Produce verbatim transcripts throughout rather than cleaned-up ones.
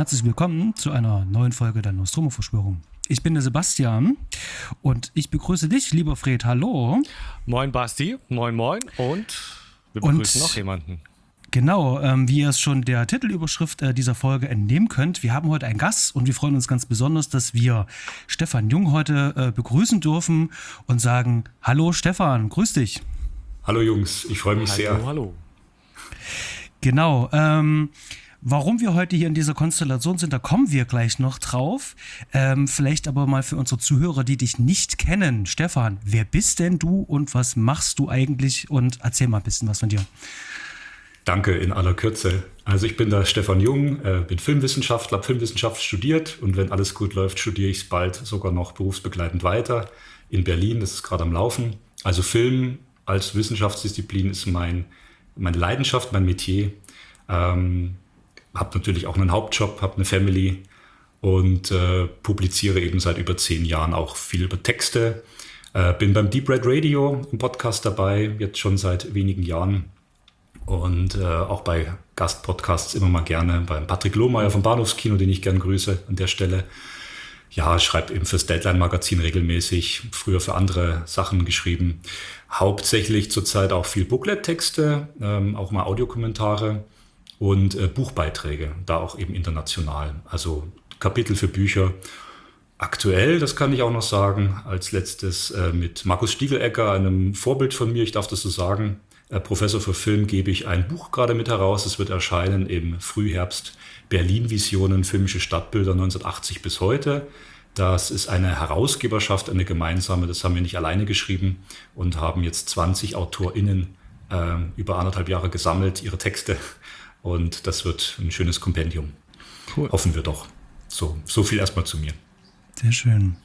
herzlich willkommen zu einer neuen Folge der Nostromo-Verschwörung. Ich bin der Sebastian und ich begrüße dich, lieber Fred. Hallo. Moin Basti, moin moin und wir begrüßen und noch jemanden. Genau, ähm, wie ihr es schon der Titelüberschrift äh, dieser Folge entnehmen könnt, wir haben heute einen Gast und wir freuen uns ganz besonders, dass wir Stefan Jung heute äh, begrüßen dürfen und sagen, hallo Stefan, grüß dich. Hallo Jungs, ich freue mich hallo, sehr. Hallo, hallo. Genau, ähm, warum wir heute hier in dieser Konstellation sind, da kommen wir gleich noch drauf. Ähm, vielleicht aber mal für unsere Zuhörer, die dich nicht kennen. Stefan, wer bist denn du und was machst du eigentlich? Und erzähl mal ein bisschen was von dir. Danke in aller Kürze. Also ich bin der Stefan Jung, äh, bin Filmwissenschaftler, habe Filmwissenschaft studiert und wenn alles gut läuft, studiere ich es bald sogar noch berufsbegleitend weiter in Berlin. Das ist gerade am Laufen. Also Film als Wissenschaftsdisziplin ist mein, meine Leidenschaft, mein Metier. Ähm, habe natürlich auch einen Hauptjob, habe eine Family und äh, publiziere eben seit über zehn Jahren auch viel über Texte. Äh, bin beim Deep Red Radio im Podcast dabei, jetzt schon seit wenigen Jahren. Und äh, auch bei Gastpodcasts immer mal gerne, beim Patrick Lohmeier vom Bahnhofskino, den ich gern grüße an der Stelle. Ja, schreibe eben fürs Deadline-Magazin regelmäßig, früher für andere Sachen geschrieben. Hauptsächlich zurzeit auch viel Booklet-Texte, ähm, auch mal Audiokommentare und äh, Buchbeiträge, da auch eben international. Also Kapitel für Bücher. Aktuell, das kann ich auch noch sagen, als letztes äh, mit Markus Stiegelegger, einem Vorbild von mir, ich darf das so sagen, Professor für Film, gebe ich ein Buch gerade mit heraus. Es wird erscheinen im Frühherbst. Berlin-Visionen, filmische Stadtbilder neunzehnhundertachtzig bis heute. Das ist eine Herausgeberschaft, eine gemeinsame. Das haben wir nicht alleine geschrieben und haben jetzt zwanzig AutorInnen äh, über anderthalb Jahre gesammelt, ihre Texte. Und das wird ein schönes Kompendium. Cool. Hoffen wir doch. So, so viel erstmal zu mir. Sehr schön.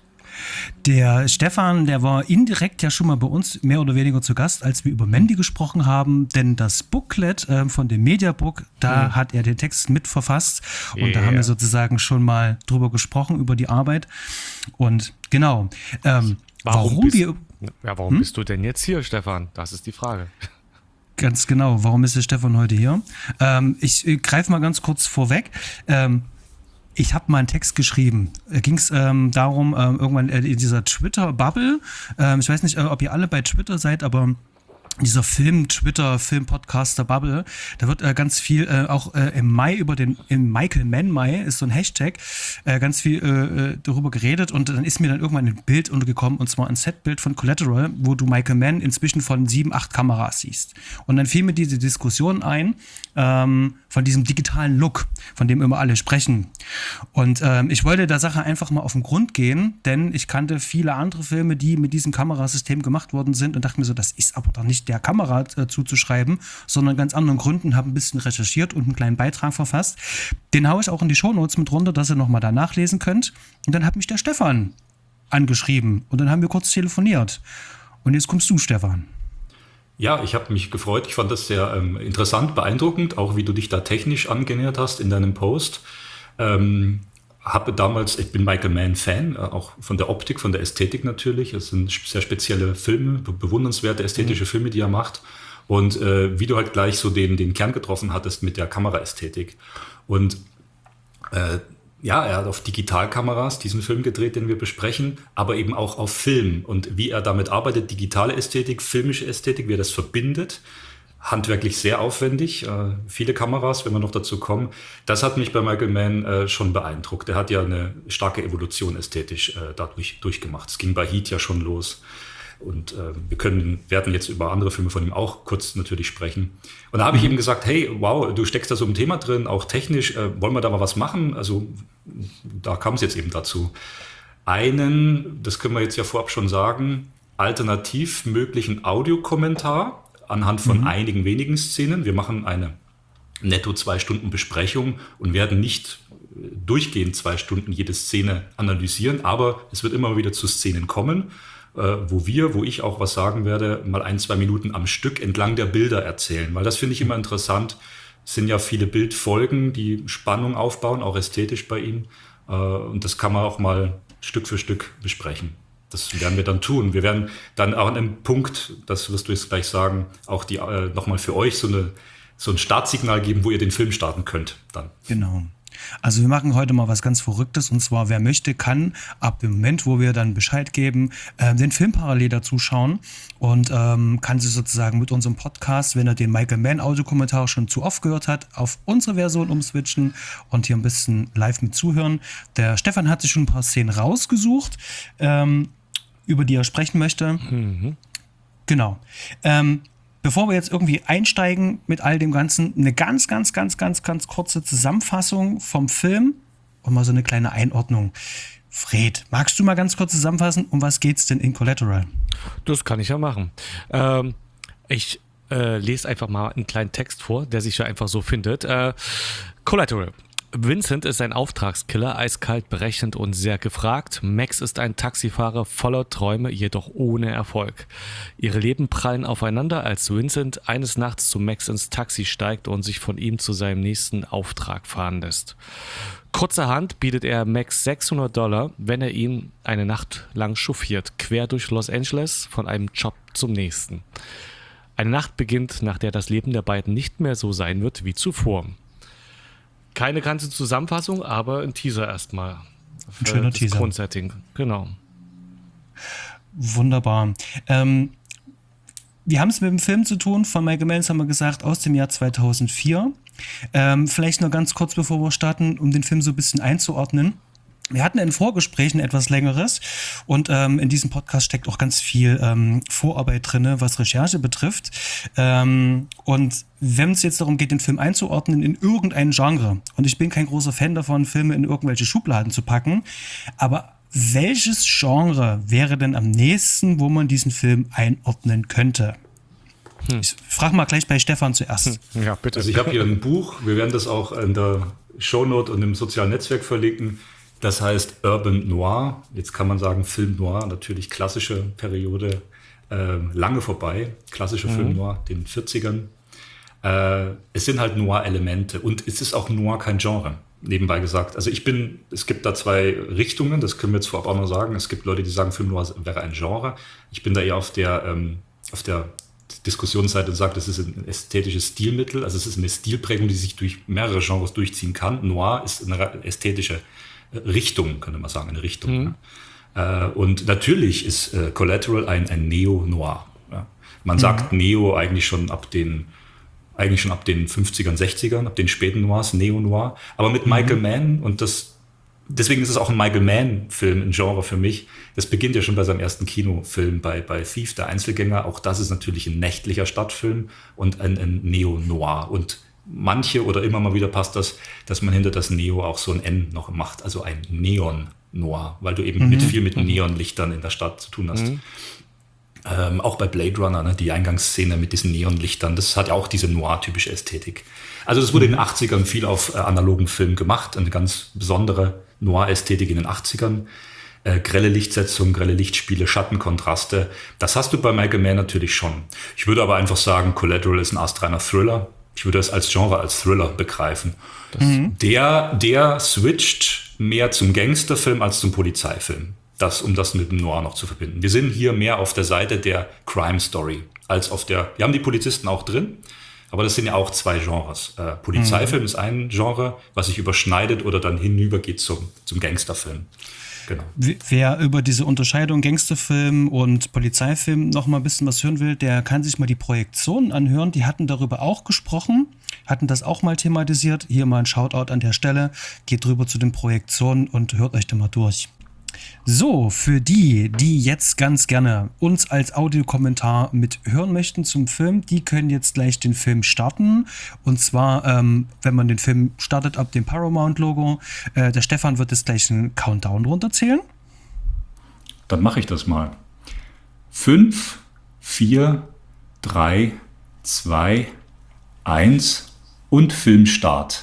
Der Stefan, der war indirekt ja schon mal bei uns mehr oder weniger zu Gast, als wir über Mandy gesprochen haben, denn das Booklet äh, von dem Mediabook, da hm. hat er den Text mitverfasst und yeah. da haben wir sozusagen schon mal drüber gesprochen, über die Arbeit und genau. Ähm, warum warum bist, wir... Ja, warum hm? bist du denn jetzt hier, Stefan? Das ist die Frage. Ganz genau, warum ist der Stefan heute hier? Ähm, ich äh, greife mal ganz kurz vorweg. Ähm, Ich habe mal einen Text geschrieben. Da ging es ähm, darum, ähm, irgendwann äh, in dieser Twitter-Bubble, ähm, ich weiß nicht, äh, ob ihr alle bei Twitter seid, aber dieser Film-Twitter, Film-Podcaster-Bubble, da wird äh, ganz viel, äh, auch äh, im Mai über den, im Michael Mann Mai ist so ein Hashtag, äh, ganz viel äh, darüber geredet und dann ist mir dann irgendwann ein Bild untergekommen und zwar ein Setbild von Collateral, wo du Michael Mann inzwischen von sieben, acht Kameras siehst. Und dann fiel mir diese Diskussion ein, ähm, von diesem digitalen Look, von dem immer alle sprechen. Und ähm, ich wollte der Sache einfach mal auf den Grund gehen, denn ich kannte viele andere Filme, die mit diesem Kamerasystem gemacht worden sind und dachte mir so, das ist aber doch nicht der Kamera äh, zuzuschreiben, sondern ganz anderen Gründen, habe ein bisschen recherchiert und einen kleinen Beitrag verfasst. Den haue ich auch in die Shownotes mit runter, dass ihr nochmal da nachlesen könnt. Und dann hat mich der Stefan angeschrieben und dann haben wir kurz telefoniert. Und jetzt kommst du, Stefan. Ja, ich habe mich gefreut. Ich fand das sehr ähm, interessant, beeindruckend, auch wie du dich da technisch angenähert hast in deinem Post. Ähm, habe damals, ich bin Michael Mann-Fan, äh, auch von der Optik, von der Ästhetik natürlich. Es sind sehr spezielle Filme, be- bewundernswerte ästhetische mhm. Filme, die er macht. Und äh, wie du halt gleich so den, den Kern getroffen hattest mit der Kameraästhetik. Und äh, ja, er hat auf Digitalkameras diesen Film gedreht, den wir besprechen, aber eben auch auf Film und wie er damit arbeitet, digitale Ästhetik, filmische Ästhetik, wie er das verbindet, handwerklich sehr aufwendig, äh, viele Kameras, wenn wir noch dazu kommen. Das hat mich bei Michael Mann äh, schon beeindruckt. Er hat ja eine starke Evolution ästhetisch äh, dadurch durchgemacht. Es ging bei Heat ja schon los. Und äh, wir können, werden jetzt über andere Filme von ihm auch kurz natürlich sprechen. Und da habe ich eben gesagt, hey, wow, du steckst da so im Thema drin, auch technisch, äh, wollen wir da mal was machen? Also da kam es jetzt eben dazu. Einen, das können wir jetzt ja vorab schon sagen, alternativ möglichen Audiokommentar anhand von mhm. einigen wenigen Szenen. Wir machen eine netto zwei Stunden Besprechung und werden nicht durchgehend zwei Stunden jede Szene analysieren, aber es wird immer wieder zu Szenen kommen, wo wir, wo ich auch was sagen werde, mal ein, zwei Minuten am Stück entlang der Bilder erzählen. Weil das finde ich immer interessant. Es sind ja viele Bildfolgen, die Spannung aufbauen, auch ästhetisch bei ihm. Und das kann man auch mal Stück für Stück besprechen. Das werden wir dann tun. Wir werden dann auch an einem Punkt, das wirst du jetzt gleich sagen, auch die äh, nochmal für euch so, eine, so ein Startsignal geben, wo ihr den Film starten könnt. Dann. Genau. Also wir machen heute mal was ganz Verrücktes, und zwar, wer möchte, kann ab dem Moment, wo wir dann Bescheid geben, äh, den Film parallel dazu schauen und ähm, kann sich sozusagen mit unserem Podcast, wenn er den Michael Mann Audiokommentar schon zu oft gehört hat, auf unsere Version umswitchen und hier ein bisschen live mit zuhören. Der Stefan hat sich schon ein paar Szenen rausgesucht, ähm, über die er sprechen möchte. Mhm. Genau. Ähm, Bevor wir jetzt irgendwie einsteigen mit all dem Ganzen, eine ganz, ganz, ganz, ganz, ganz kurze Zusammenfassung vom Film und mal so eine kleine Einordnung. Fred, magst du mal ganz kurz zusammenfassen, um was geht's denn in Collateral? Das kann ich ja machen. Ähm, ich äh, lese einfach mal einen kleinen Text vor, der sich ja einfach so findet. Äh, Collateral. Vincent ist ein Auftragskiller, eiskalt, berechnend und sehr gefragt. Max ist ein Taxifahrer voller Träume, jedoch ohne Erfolg. Ihre Leben prallen aufeinander, als Vincent eines Nachts zu Max ins Taxi steigt und sich von ihm zu seinem nächsten Auftrag fahren lässt. Kurzerhand bietet er Max sechshundert Dollar, wenn er ihn eine Nacht lang chauffiert, quer durch Los Angeles, von einem Job zum nächsten. Eine Nacht beginnt, nach der das Leben der beiden nicht mehr so sein wird wie zuvor. Keine ganze Zusammenfassung, aber ein Teaser erstmal. Ein schöner Teaser. Grundsetting, genau. Wunderbar. Ähm, wir haben es mit dem Film zu tun, von Michael Mann, haben wir gesagt, aus dem Jahr zweitausendvier. Ähm, vielleicht noch ganz kurz, bevor wir starten, um den Film so ein bisschen einzuordnen. Wir hatten ein Vorgespräch, ein etwas längeres, und ähm, in diesem Podcast steckt auch ganz viel ähm, Vorarbeit drin, was Recherche betrifft. Ähm, und wenn es jetzt darum geht, den Film einzuordnen in irgendein Genre, und ich bin kein großer Fan davon, Filme in irgendwelche Schubladen zu packen, aber welches Genre wäre denn am nächsten, wo man diesen Film einordnen könnte? Hm. Ich frage mal gleich bei Stefan zuerst. Hm. Ja, bitte. Also ich habe hier ein Buch, wir werden das auch in der Shownote und im sozialen Netzwerk verlinken. Das heißt Urban Noir, jetzt kann man sagen Film Noir, natürlich klassische Periode, äh, lange vorbei, klassischer mhm. Film Noir, den vierzigern. Äh, es sind halt Noir-Elemente und es ist auch Noir kein Genre, nebenbei gesagt. Also ich bin, es gibt da zwei Richtungen, das können wir jetzt vorab auch noch sagen. Es gibt Leute, die sagen, Film Noir wäre ein Genre. Ich bin da eher auf der, ähm, auf der Diskussionsseite und sage, das ist ein ästhetisches Stilmittel, also es ist eine Stilprägung, die sich durch mehrere Genres durchziehen kann. Noir ist eine ästhetische Richtung, könnte man sagen, eine Richtung. Mhm. Ja. Äh, und natürlich ist äh, Collateral ein, ein Neo-Noir. Ja. Man mhm. sagt Neo eigentlich schon ab den eigentlich schon ab den fünfzigern, sechzigern, ab den späten Noirs, Neo-Noir. Aber mit mhm. Michael Mann, und das deswegen ist es auch ein Michael Mann-Film, ein Genre für mich. Das beginnt ja schon bei seinem ersten Kinofilm, bei, bei Thief, der Einzelgänger. Auch das ist natürlich ein nächtlicher Stadtfilm und ein, ein Neo-Noir. Und manche oder immer mal wieder passt das, dass man hinter das Neo auch so ein N noch macht, also ein Neon-Noir, weil du eben mhm. mit viel mit Neonlichtern in der Stadt zu tun hast. Mhm. Ähm, auch bei Blade Runner, ne, die Eingangsszene mit diesen Neonlichtern, das hat ja auch diese Noir-typische Ästhetik. Also das wurde mhm. in den achtzigern viel auf äh, analogen Film gemacht, eine ganz besondere Noir-Ästhetik in den achtzigern. Äh, grelle Lichtsetzung, grelle Lichtspiele, Schattenkontraste. Das hast du bei Michael Mann natürlich schon. Ich würde aber einfach sagen, Collateral ist ein astreiner Thriller. Ich würde das als Genre, als Thriller begreifen. Mhm. Der, der switcht mehr zum Gangsterfilm als zum Polizeifilm. Das, um das mit dem Noir noch zu verbinden. Wir sind hier mehr auf der Seite der Crime Story als auf der, wir haben die Polizisten auch drin, aber das sind ja auch zwei Genres. Äh, Polizeifilm mhm. ist ein Genre, was sich überschneidet oder dann hinübergeht zum, zum Gangsterfilm. Genau. Wer über diese Unterscheidung Gangsterfilm und Polizeifilm noch mal ein bisschen was hören will, der kann sich mal die Projektionen anhören. Die hatten darüber auch gesprochen, hatten das auch mal thematisiert. Hier mal ein Shoutout an der Stelle. Geht drüber zu den Projektionen und hört euch da mal durch. So, für die, die jetzt ganz gerne uns als Audiokommentar mit hören möchten zum Film, die können jetzt gleich den Film starten. Und zwar, ähm, wenn man den Film startet ab dem Paramount-Logo. Äh, der Stefan wird jetzt gleich einen Countdown runterzählen. Dann mache ich das mal. Fünf, vier, drei, zwei, eins und Filmstart.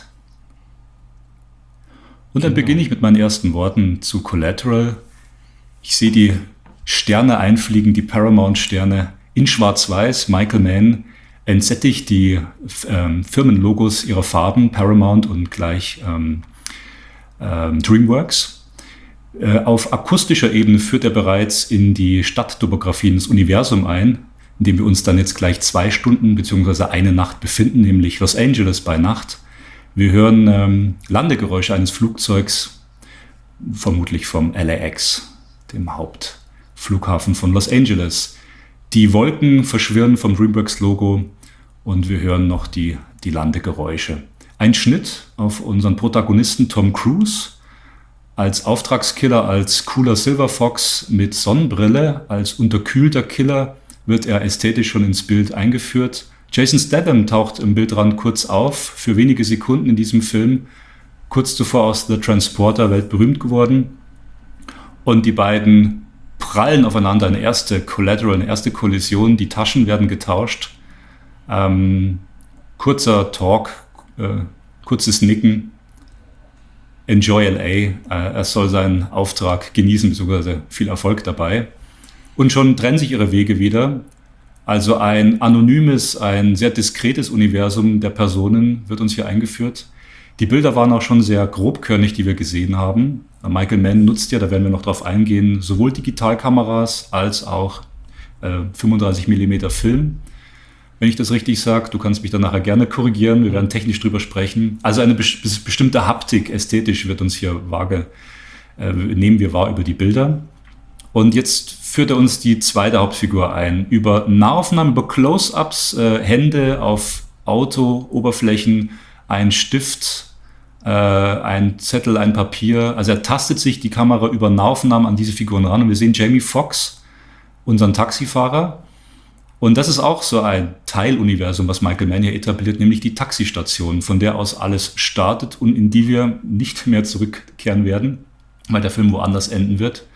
Und dann beginne ich mit meinen ersten Worten zu Collateral. Ich sehe die Sterne einfliegen, die Paramount-Sterne in Schwarz-Weiß. Michael Mann entsättigt die ähm, Firmenlogos ihrer Farben, Paramount und gleich ähm, ähm, DreamWorks. Äh, auf akustischer Ebene führt er bereits in die Stadttopographie, ins Universum ein, in dem wir uns dann jetzt gleich zwei Stunden bzw. eine Nacht befinden, nämlich Los Angeles bei Nacht. Wir hören ähm, Landegeräusche eines Flugzeugs, vermutlich vom L A X, dem Hauptflughafen von Los Angeles. Die Wolken verschwirren vom DreamWorks-Logo und wir hören noch die, die Landegeräusche. Ein Schnitt auf unseren Protagonisten Tom Cruise als Auftragskiller, als cooler Silver Fox mit Sonnenbrille, als unterkühlter Killer wird er ästhetisch schon ins Bild eingeführt. Jason Statham taucht im Bildrand kurz auf, für wenige Sekunden in diesem Film, kurz zuvor aus The Transporter weltberühmt geworden. Und die beiden prallen aufeinander, eine erste Collateral, eine erste Kollision, die Taschen werden getauscht. Ähm, kurzer Talk, äh, kurzes Nicken. Enjoy L A. Äh, er soll seinen Auftrag genießen, sogar sehr viel Erfolg dabei. Und schon trennen sich ihre Wege wieder. Also ein anonymes, ein sehr diskretes Universum der Personen wird uns hier eingeführt. Die Bilder waren auch schon sehr grobkörnig, die wir gesehen haben. Michael Mann nutzt ja, da werden wir noch drauf eingehen, sowohl Digitalkameras als auch äh, fünfunddreißig Millimeter Film. Wenn ich das richtig sage, du kannst mich dann nachher gerne korrigieren, wir werden technisch drüber sprechen. Also eine bes- bestimmte Haptik, ästhetisch wird uns hier vage, äh, nehmen wir wahr über die Bilder. Und jetzt führt er uns die zweite Hauptfigur ein. Über Nahaufnahmen, über Close-Ups, äh, Hände auf Auto-Oberflächen, ein Stift, äh, ein Zettel, ein Papier. Also er tastet sich die Kamera über Nahaufnahmen an diese Figuren ran. Und wir sehen Jamie Foxx, unseren Taxifahrer. Und das ist auch so ein Teiluniversum, was Michael Mann hier etabliert, nämlich die Taxistation, von der aus alles startet und in die wir nicht mehr zurückkehren werden, weil der Film woanders enden wird.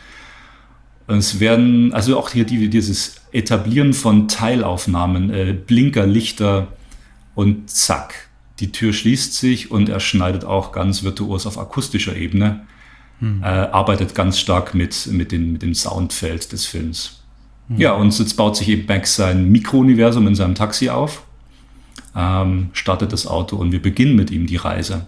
Es werden, also auch hier die, dieses Etablieren von Teilaufnahmen, äh, Blinker, Lichter und zack, die Tür schließt sich und er schneidet auch ganz virtuos auf akustischer Ebene, hm. äh, arbeitet ganz stark mit, mit, den, mit dem Soundfeld des Films. Hm. Ja, und jetzt baut sich eben Max sein Mikrouniversum in seinem Taxi auf, ähm, startet das Auto und wir beginnen mit ihm die Reise.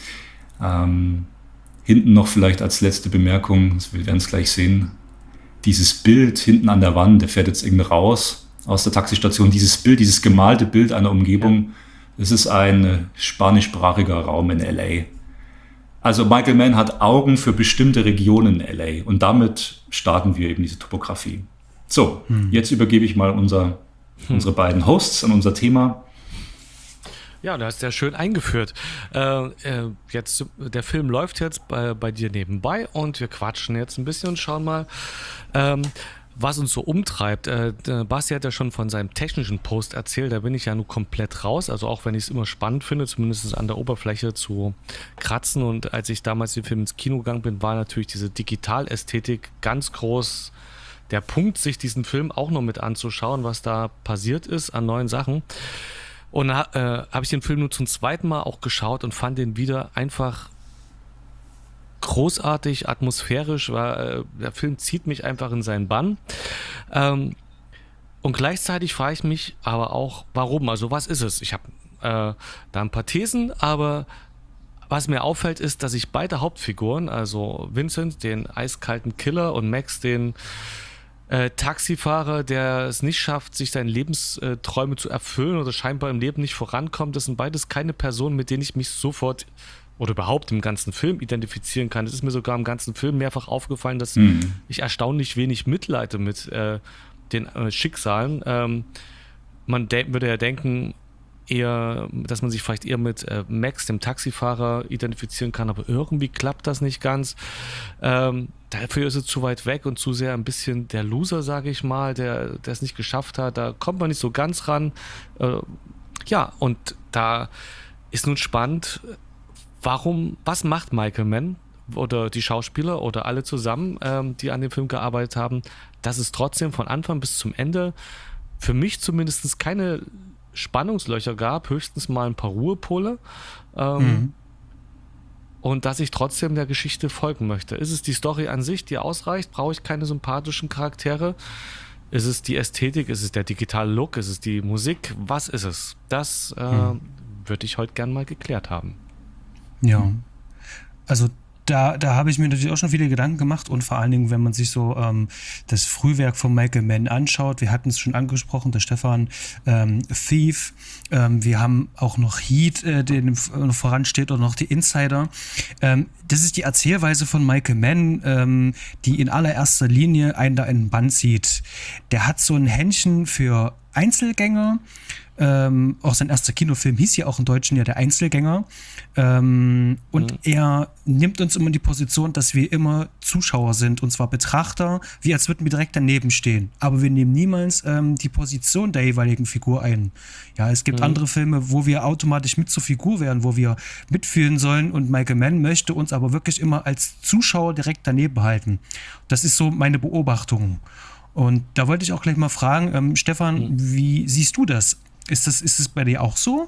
Ähm, hinten noch vielleicht als letzte Bemerkung, wir werden es gleich sehen, dieses Bild hinten an der Wand, der fährt jetzt irgendwie raus aus der Taxistation, dieses Bild, dieses gemalte Bild einer Umgebung, das ist ein spanischsprachiger Raum in L A. Also Michael Mann hat Augen für bestimmte Regionen in L A und damit starten wir eben diese Topografie. So, hm. jetzt übergebe ich mal unser, hm. unsere beiden Hosts an unser Thema. Ja, du hast sehr schön eingeführt. Äh, äh, jetzt, der Film läuft jetzt bei, bei dir nebenbei und wir quatschen jetzt ein bisschen und schauen mal, ähm, was uns so umtreibt. Äh, Basti hat ja schon von seinem technischen Post erzählt, da bin ich ja nur komplett raus, also auch wenn ich es immer spannend finde, zumindest an der Oberfläche zu kratzen, und als ich damals den Film ins Kino gegangen bin, war natürlich diese Digitalästhetik ganz groß der Punkt, sich diesen Film auch noch mit anzuschauen, was da passiert ist an neuen Sachen. Und da äh, habe ich den Film nur zum zweiten Mal auch geschaut und fand den wieder einfach großartig, atmosphärisch, weil äh, der Film zieht mich einfach in seinen Bann. Ähm, und gleichzeitig frage ich mich aber auch, warum? Also was ist es? Ich habe äh, da ein paar Thesen, aber was mir auffällt, ist, dass ich beide Hauptfiguren, also Vincent, den eiskalten Killer, und Max, den Äh, Taxifahrer, der es nicht schafft, sich seine Lebensträume zu erfüllen oder scheinbar im Leben nicht vorankommt, das sind beides keine Personen, mit denen ich mich sofort oder überhaupt im ganzen Film identifizieren kann. Es ist mir sogar im ganzen Film mehrfach aufgefallen, dass mhm. ich erstaunlich wenig mitleide mit äh, den äh, Schicksalen. Ähm, man de- würde ja denken, eher, dass man sich vielleicht eher mit äh, Max, dem Taxifahrer, identifizieren kann, aber irgendwie klappt das nicht ganz. Ähm, dafür ist es zu weit weg und zu sehr ein bisschen der Loser, sage ich mal, der der es nicht geschafft hat. Da kommt man nicht so ganz ran. Äh, ja, und da ist nun spannend, warum, was macht Michael Mann oder die Schauspieler oder alle zusammen, ähm, die an dem Film gearbeitet haben, dass es trotzdem von Anfang bis zum Ende für mich zumindest keine Spannungslöcher gab, höchstens mal ein paar Ruhepole. Ähm, mhm. Und dass ich trotzdem der Geschichte folgen möchte. Ist es die Story an sich, die ausreicht? Brauche ich keine sympathischen Charaktere? Ist es die Ästhetik? Ist es der digitale Look? Ist es die Musik? Was ist es? Das äh, mhm. würde ich heute gern mal geklärt haben. Ja, also Da, da habe ich mir natürlich auch schon viele Gedanken gemacht und vor allen Dingen, wenn man sich so ähm, das Frühwerk von Michael Mann anschaut, wir hatten es schon angesprochen, der Stefan, ähm, Thief, ähm, wir haben auch noch Heat, äh, der noch voransteht, oder noch die Insider. Ähm, das ist die Erzählweise von Michael Mann, ähm, die in allererster Linie einen da in den Band zieht. Der hat so ein Händchen für Einzelgänger. Ähm, auch sein erster Kinofilm hieß ja auch im Deutschen ja Der Einzelgänger. Ähm, und mhm. er nimmt uns immer in die Position, dass wir immer Zuschauer sind, und zwar Betrachter, wie als würden wir direkt daneben stehen. Aber wir nehmen niemals ähm, die Position der jeweiligen Figur ein. Ja, es gibt mhm. andere Filme, wo wir automatisch mit zur Figur werden, wo wir mitfühlen sollen, und Michael Mann möchte uns aber wirklich immer als Zuschauer direkt daneben halten. Das ist so meine Beobachtung. Und da wollte ich auch gleich mal fragen, ähm, Stefan, mhm. wie siehst du das? Ist das, ist es bei dir auch so?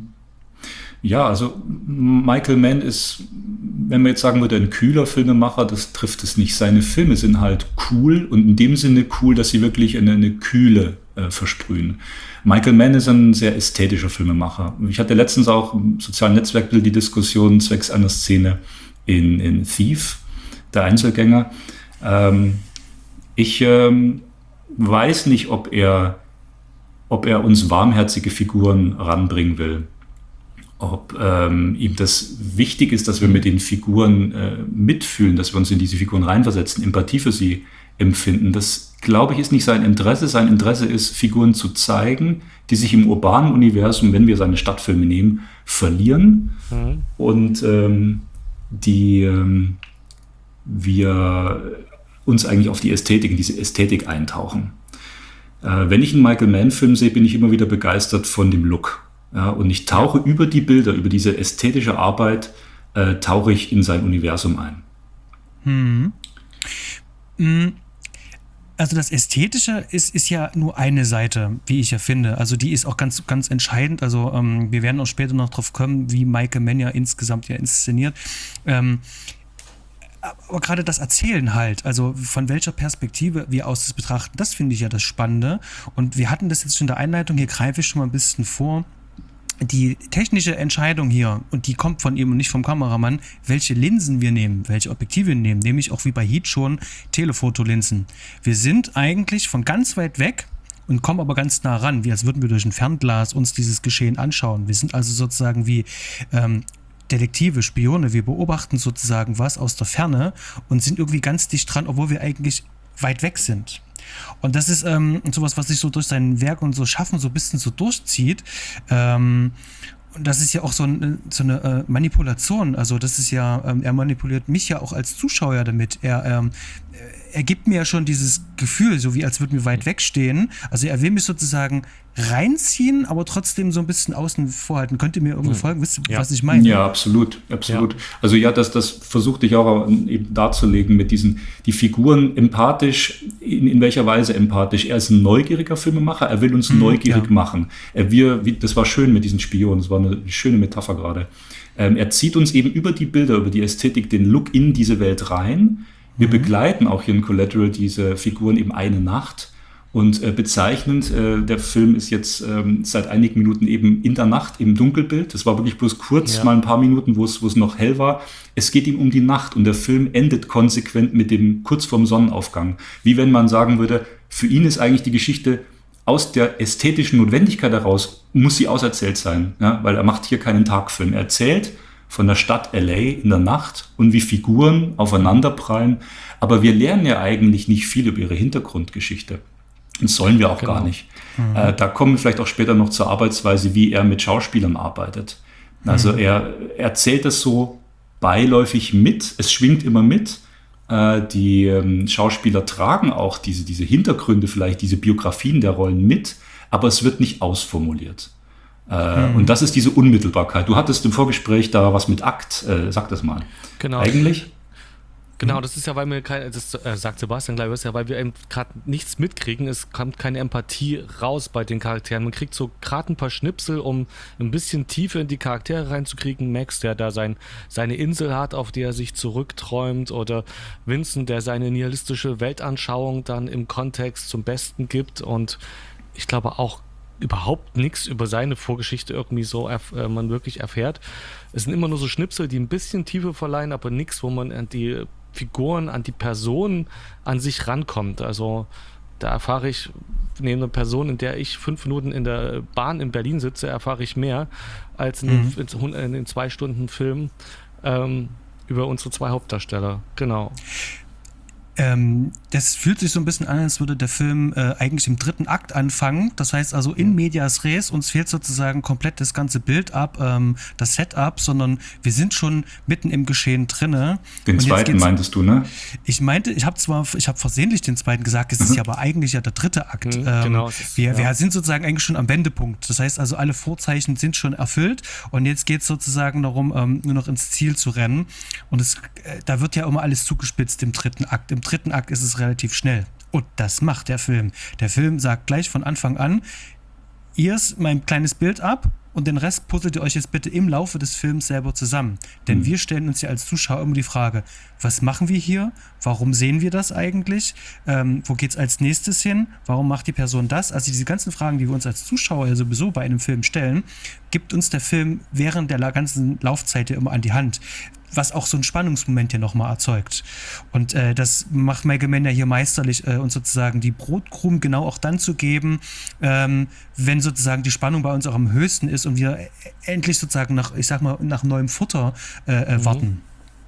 Ja, also Michael Mann ist, wenn man jetzt sagen würde, ein kühler Filmemacher, das trifft es nicht. Seine Filme sind halt cool, und in dem Sinne cool, dass sie wirklich eine, eine Kühle äh, versprühen. Michael Mann ist ein sehr ästhetischer Filmemacher. Ich hatte letztens auch im sozialen Netzwerk die Diskussion zwecks einer Szene in, in Thief, der Einzelgänger. Ähm, ich ähm, weiß nicht, ob er ob er uns warmherzige Figuren ranbringen will, ob ähm, ihm das wichtig ist, dass wir mit den Figuren äh, mitfühlen, dass wir uns in diese Figuren reinversetzen, Empathie für sie empfinden. Das, glaube ich, ist nicht sein Interesse. Sein Interesse ist, Figuren zu zeigen, die sich im urbanen Universum, wenn wir seine Stadtfilme nehmen, verlieren mhm. und ähm, die ähm, wir uns eigentlich auf die Ästhetik, in diese Ästhetik eintauchen. Wenn ich einen Michael Mann-Film sehe, bin ich immer wieder begeistert von dem Look. Ja, und ich tauche über die Bilder, über diese ästhetische Arbeit, äh, tauche ich in sein Universum ein. Hm. Also das Ästhetische ist, ist ja nur eine Seite, wie ich ja finde. Also die ist auch ganz, ganz entscheidend. Also ähm, wir werden auch später noch drauf kommen, wie Michael Mann ja insgesamt ja inszeniert. Ähm, Aber gerade das Erzählen halt, also von welcher Perspektive wir aus das betrachten, das finde ich ja das Spannende. Und wir hatten das jetzt schon in der Einleitung, hier greife ich schon mal ein bisschen vor. Die technische Entscheidung hier, und die kommt von ihm und nicht vom Kameramann, welche Linsen wir nehmen, welche Objektive wir nehmen, nämlich auch wie bei Heat schon Telefotolinsen. Wir sind eigentlich von ganz weit weg und kommen aber ganz nah ran, wie als würden wir durch ein Fernglas uns dieses Geschehen anschauen. Wir sind also sozusagen wie ähm, Detektive, Spione, wir beobachten sozusagen was aus der Ferne und sind irgendwie ganz dicht dran, obwohl wir eigentlich weit weg sind. Und das ist ähm, sowas, was sich so durch sein Werk und so Schaffen so ein bisschen so durchzieht. Ähm, und das ist ja auch so, ein, so eine äh, Manipulation. Also das ist ja, ähm, er manipuliert mich ja auch als Zuschauer damit. Er, ähm, er gibt mir ja schon dieses Gefühl, so wie als würden wir weit wegstehen. Also er will mich sozusagen reinziehen, aber trotzdem so ein bisschen außen vorhalten. Könnt ihr mir irgendwie folgen? Wisst ihr, ja. was ich meine? Ja, absolut, absolut. Ja. Also ja, das, das versuchte ich auch eben darzulegen mit diesen, die Figuren empathisch, in, in welcher Weise empathisch. Er ist ein neugieriger Filmemacher, er will uns mhm, neugierig ja. machen. Er, wir, wie, das war schön mit diesen Spionen, das war eine schöne Metapher gerade. Ähm, er zieht uns eben über die Bilder, über die Ästhetik, den Look in diese Welt rein. Wir mhm. begleiten auch hier in Collateral diese Figuren eben eine Nacht. Und äh, bezeichnend, äh, der Film ist jetzt ähm, seit einigen Minuten eben in der Nacht im Dunkelbild. Das war wirklich bloß kurz, ja. mal ein paar Minuten, wo es wo es noch hell war. Es geht ihm um die Nacht und der Film endet konsequent mit dem kurz vorm Sonnenaufgang. Wie wenn man sagen würde, für ihn ist eigentlich die Geschichte aus der ästhetischen Notwendigkeit heraus, muss sie auserzählt sein. Ja? Weil er macht hier keinen Tagfilm. Er erzählt von der Stadt L A in der Nacht und wie Figuren aufeinanderprallen. Aber wir lernen ja eigentlich nicht viel über ihre Hintergrundgeschichte. Das sollen wir auch genau. gar nicht. Mhm. Äh, da kommen wir vielleicht auch später noch zur Arbeitsweise, wie er mit Schauspielern arbeitet. Also mhm. er erzählt das so beiläufig mit, es schwingt immer mit. Äh, die ähm, Schauspieler tragen auch diese, diese Hintergründe, vielleicht diese Biografien der Rollen mit, aber es wird nicht ausformuliert. Äh, mhm. Und das ist diese Unmittelbarkeit. Du hattest im Vorgespräch da was mit Akt, äh, sag das mal. Genau. Eigentlich? Genau, das ist ja, weil wir keine, das äh, sagt Sebastian gleich, ist ja, weil wir eben gerade nichts mitkriegen, es kommt keine Empathie raus bei den Charakteren. Man kriegt so gerade ein paar Schnipsel, um ein bisschen Tiefe in die Charaktere reinzukriegen. Max, der da sein, seine Insel hat, auf die er sich zurückträumt, oder Vincent, der seine nihilistische Weltanschauung dann im Kontext zum Besten gibt. Und ich glaube auch überhaupt nichts über seine Vorgeschichte irgendwie so erf- äh, man wirklich erfährt. Es sind immer nur so Schnipsel, die ein bisschen Tiefe verleihen, aber nichts, wo man an die Figuren, an die Person an sich rankommt. Also da erfahre ich, neben einer Person, in der ich fünf Minuten in der Bahn in Berlin sitze, erfahre ich mehr als in, Mhm. den, in den zwei Stunden Film ähm, über unsere zwei Hauptdarsteller. Genau. Ähm, das fühlt sich so ein bisschen an, als würde der Film äh, eigentlich im dritten Akt anfangen. Das heißt also in medias res, uns fehlt sozusagen komplett das ganze Bild ab, ähm, das Setup, sondern wir sind schon mitten im Geschehen drinne. Den Und jetzt zweiten geht's- meintest du, ne? Ich meinte, ich habe zwar, ich habe versehentlich den zweiten gesagt, es ist ja aber eigentlich ja der dritte Akt. Mhm, ähm, genau, es ist- wir, ja. wir sind sozusagen eigentlich schon am Wendepunkt. Das heißt also, alle Vorzeichen sind schon erfüllt und jetzt geht es sozusagen darum, ähm, nur noch ins Ziel zu rennen. Und es, äh, da wird ja immer alles zugespitzt im dritten Akt. Im dritten Akt ist es relativ schnell. Und das macht der Film. Der Film sagt gleich von Anfang an, ihr ist mein kleines Bild ab und den Rest puzzelt ihr euch jetzt bitte im Laufe des Films selber zusammen. Denn Mhm. wir stellen uns ja als Zuschauer immer die Frage, was machen wir hier? Warum sehen wir das eigentlich? Ähm, wo geht's als nächstes hin? Warum macht die Person das? Also diese ganzen Fragen, die wir uns als Zuschauer ja sowieso bei einem Film stellen, gibt uns der Film während der la- ganzen Laufzeit ja immer an die Hand. Was auch so einen Spannungsmoment ja nochmal erzeugt. Und äh, das macht Michael Mann ja hier meisterlich, äh, uns sozusagen die Brotkrumen genau auch dann zu geben, ähm, wenn sozusagen die Spannung bei uns auch am höchsten ist und wir äh, endlich sozusagen nach, ich sag mal, nach neuem Futter äh, äh, Mhm. warten.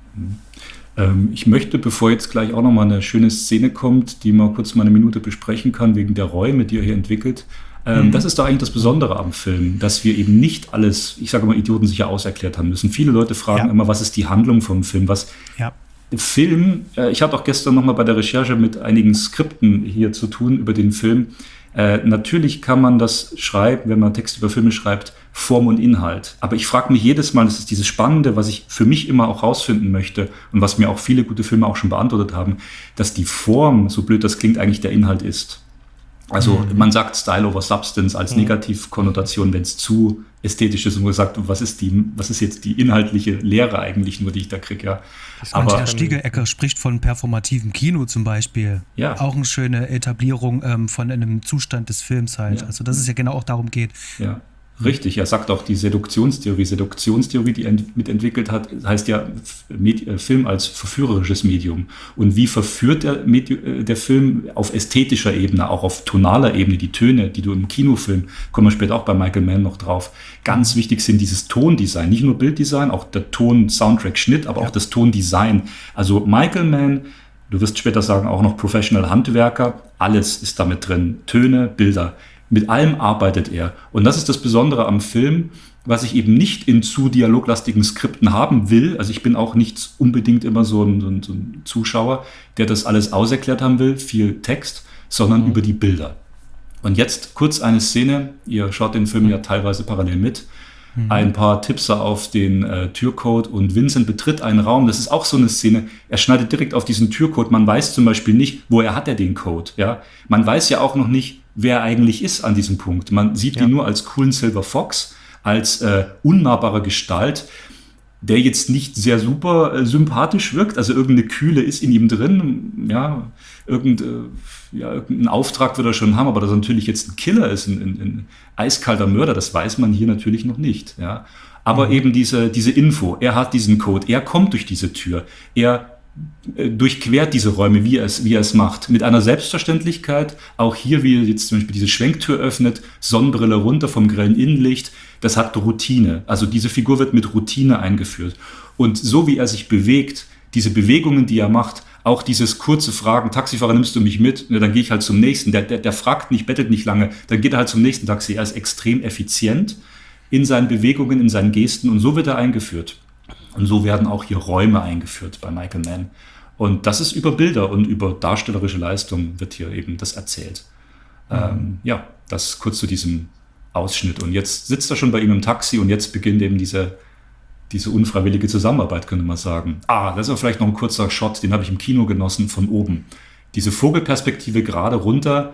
Ähm, ich möchte, bevor jetzt gleich auch nochmal eine schöne Szene kommt, die man kurz mal eine Minute besprechen kann, wegen der Räume, die er hier entwickelt. Ähm, Mhm. Das ist doch eigentlich das Besondere am Film, dass wir eben nicht alles, ich sage mal, idiotensicher auserklärt haben müssen. Viele Leute fragen Ja. immer, was ist die Handlung vom Film? Was Ja. Film, äh, ich hatte auch gestern nochmal bei der Recherche mit einigen Skripten hier zu tun über den Film. Äh, natürlich kann man das schreiben, wenn man Text über Filme schreibt, Form und Inhalt. Aber ich frage mich jedes Mal, das ist dieses Spannende, was ich für mich immer auch rausfinden möchte und was mir auch viele gute Filme auch schon beantwortet haben, dass die Form, so blöd das klingt, eigentlich der Inhalt ist. Also Mhm. man sagt Style over Substance als Negativkonnotation, wenn es zu ästhetisch ist und man sagt, was ist die, was ist jetzt die inhaltliche Lehre eigentlich nur, die ich da kriege, ja. Und Aber Herr Stiegelecker spricht von performativem Kino zum Beispiel. Ja. Auch eine schöne Etablierung ähm, von einem Zustand des Films halt. Ja. Also dass es ja genau auch darum geht. Ja, richtig. Er sagt auch die Seduktionstheorie. Seduktionstheorie, die er ent- mitentwickelt hat, heißt ja F- Medi- äh, Film als verführerisches Medium. Und wie verführt der, Medi- äh, der Film auf ästhetischer Ebene, auch auf tonaler Ebene, die Töne, die du im Kinofilm, kommen wir später auch bei Michael Mann noch drauf, ganz wichtig sind dieses Tondesign. Nicht nur Bilddesign, auch der Ton, Soundtrack, Schnitt, aber Ja. auch das Tondesign. Also Michael Mann, du wirst später sagen, auch noch Professional Handwerker, alles ist damit drin. Töne, Bilder. Mit allem arbeitet er. Und das ist das Besondere am Film, was ich eben nicht in zu dialoglastigen Skripten haben will. Also ich bin auch nicht unbedingt immer so ein, so ein, so ein Zuschauer, der das alles auserklärt haben will, viel Text, sondern über die Bilder. Und jetzt kurz eine Szene, ihr schaut den Film ja teilweise parallel mit, ein paar Tipser auf den äh, Türcode und Vincent betritt einen Raum. Das ist auch so eine Szene. Er schneidet direkt auf diesen Türcode. Man weiß zum Beispiel nicht, woher hat er den Code. Ja? Man weiß ja auch noch nicht, wer er eigentlich ist an diesem Punkt. Man sieht Ja. ihn nur als coolen Silver Fox, als äh, unnahbare Gestalt, der jetzt nicht sehr super äh, sympathisch wirkt. Also irgendeine Kühle ist in ihm drin. Ja, irgend, äh, ja, irgendeinen Auftrag wird er schon haben, aber dass er natürlich jetzt ein Killer ist, ein, ein, ein eiskalter Mörder, das weiß man hier natürlich noch nicht. Ja. Aber Mhm. eben diese, diese Info, er hat diesen Code, er kommt durch diese Tür, er äh, durchquert diese Räume, wie er es, wie er es macht. Mit einer Selbstverständlichkeit, auch hier, wie er jetzt zum Beispiel diese Schwenktür öffnet, Sonnenbrille runter vom grellen Innenlicht, das hat Routine. Also diese Figur wird mit Routine eingeführt. Und so wie er sich bewegt, diese Bewegungen, die er macht, auch dieses kurze Fragen, Taxifahrer, nimmst du mich mit? Ja, dann gehe ich halt zum nächsten. Der, der, der fragt nicht, bettelt nicht lange, dann geht er halt zum nächsten Taxi. Er ist extrem effizient in seinen Bewegungen, in seinen Gesten und so wird er eingeführt. Und so werden auch hier Räume eingeführt bei Michael Mann. Und das ist über Bilder und über darstellerische Leistung wird hier eben das erzählt. Mhm. Ähm, ja, das kurz zu diesem Ausschnitt. Und jetzt sitzt er schon bei ihm im Taxi und jetzt beginnt eben diese, diese unfreiwillige Zusammenarbeit, könnte man sagen. Ah, das ist vielleicht noch ein kurzer Shot, den habe ich im Kino genossen von oben. Diese Vogelperspektive gerade runter,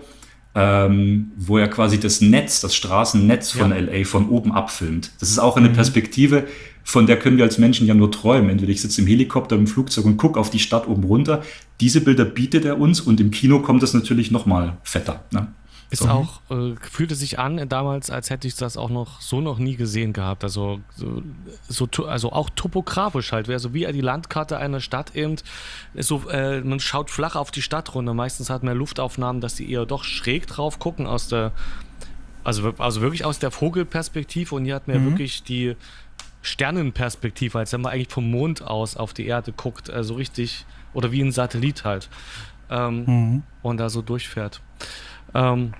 ähm, wo er quasi das Netz, das Straßennetz von Ja. L A von oben abfilmt. Das ist auch eine Perspektive, von der können wir als Menschen ja nur träumen. Entweder ich sitze im Helikopter, im Flugzeug und gucke auf die Stadt oben runter. Diese Bilder bietet er uns und im Kino kommt das natürlich noch mal fetter. Ne? Ist So. auch, äh, fühlte sich an damals, als hätte ich das auch noch so noch nie gesehen gehabt. Also, so, so, to- also auch topografisch halt, also wie die Landkarte einer Stadt eben. Ist so, äh, man schaut flach auf die Stadt runter. Meistens hat man Luftaufnahmen, dass die eher doch schräg drauf gucken, aus der, also, wir- also wirklich aus der Vogelperspektive. Und hier hat man ja Mhm. wirklich die Sternenperspektive, als wenn man eigentlich vom Mond aus auf die Erde guckt. Also richtig, oder wie ein Satellit halt. Ähm, Mhm. und da so durchfährt. Ähm,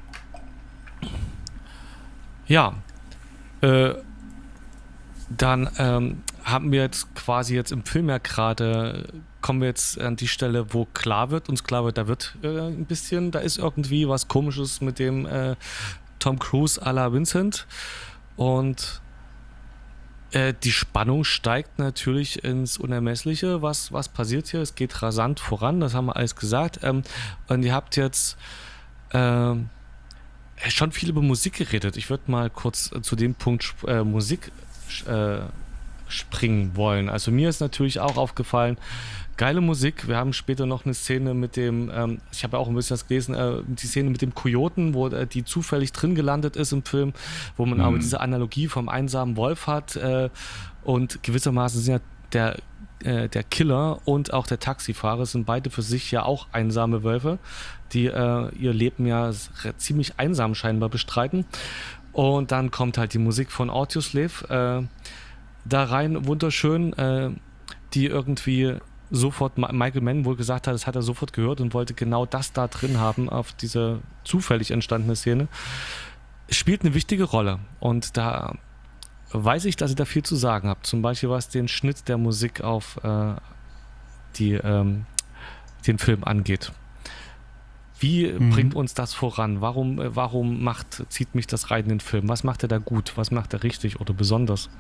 ja, äh, dann ähm, haben wir jetzt quasi jetzt im Film ja gerade, kommen wir jetzt an die Stelle, wo klar wird, uns klar wird, da wird äh, ein bisschen, da ist irgendwie was Komisches mit dem äh, Tom Cruise à la Vincent und äh, die Spannung steigt natürlich ins Unermessliche. Was, was passiert hier? Es geht rasant voran, das haben wir alles gesagt. Ähm, und ihr habt jetzt ähm, schon viel über Musik geredet. Ich würde mal kurz äh, zu dem Punkt sp- äh, Musik äh, springen wollen. Also mir ist natürlich auch aufgefallen, geile Musik. Wir haben später noch eine Szene mit dem, ähm, ich habe ja auch ein bisschen was gelesen, äh, die Szene mit dem Kojoten, wo äh, die zufällig drin gelandet ist im Film, wo man Mhm. aber diese Analogie vom einsamen Wolf hat äh, und gewissermaßen sind ja der äh, der Killer und auch der Taxifahrer sind beide für sich ja auch einsame Wölfe, die äh, ihr Leben ja s- re- ziemlich einsam scheinbar bestreiten. Und dann kommt halt die Musik von Audioslave äh, da rein, wunderschön, äh, die irgendwie sofort, Ma- Michael Mann wohl gesagt hat, das hat er sofort gehört und wollte genau das da drin haben auf diese zufällig entstandene Szene. Es spielt eine wichtige Rolle und da weiß ich, dass ihr da viel zu sagen habt. Zum Beispiel was den Schnitt der Musik auf äh, die, ähm, den Film angeht. Wie Mhm. bringt uns das voran? Warum, äh, warum macht, zieht mich das rein in den Film? Was macht er da gut? Was macht er richtig oder besonders?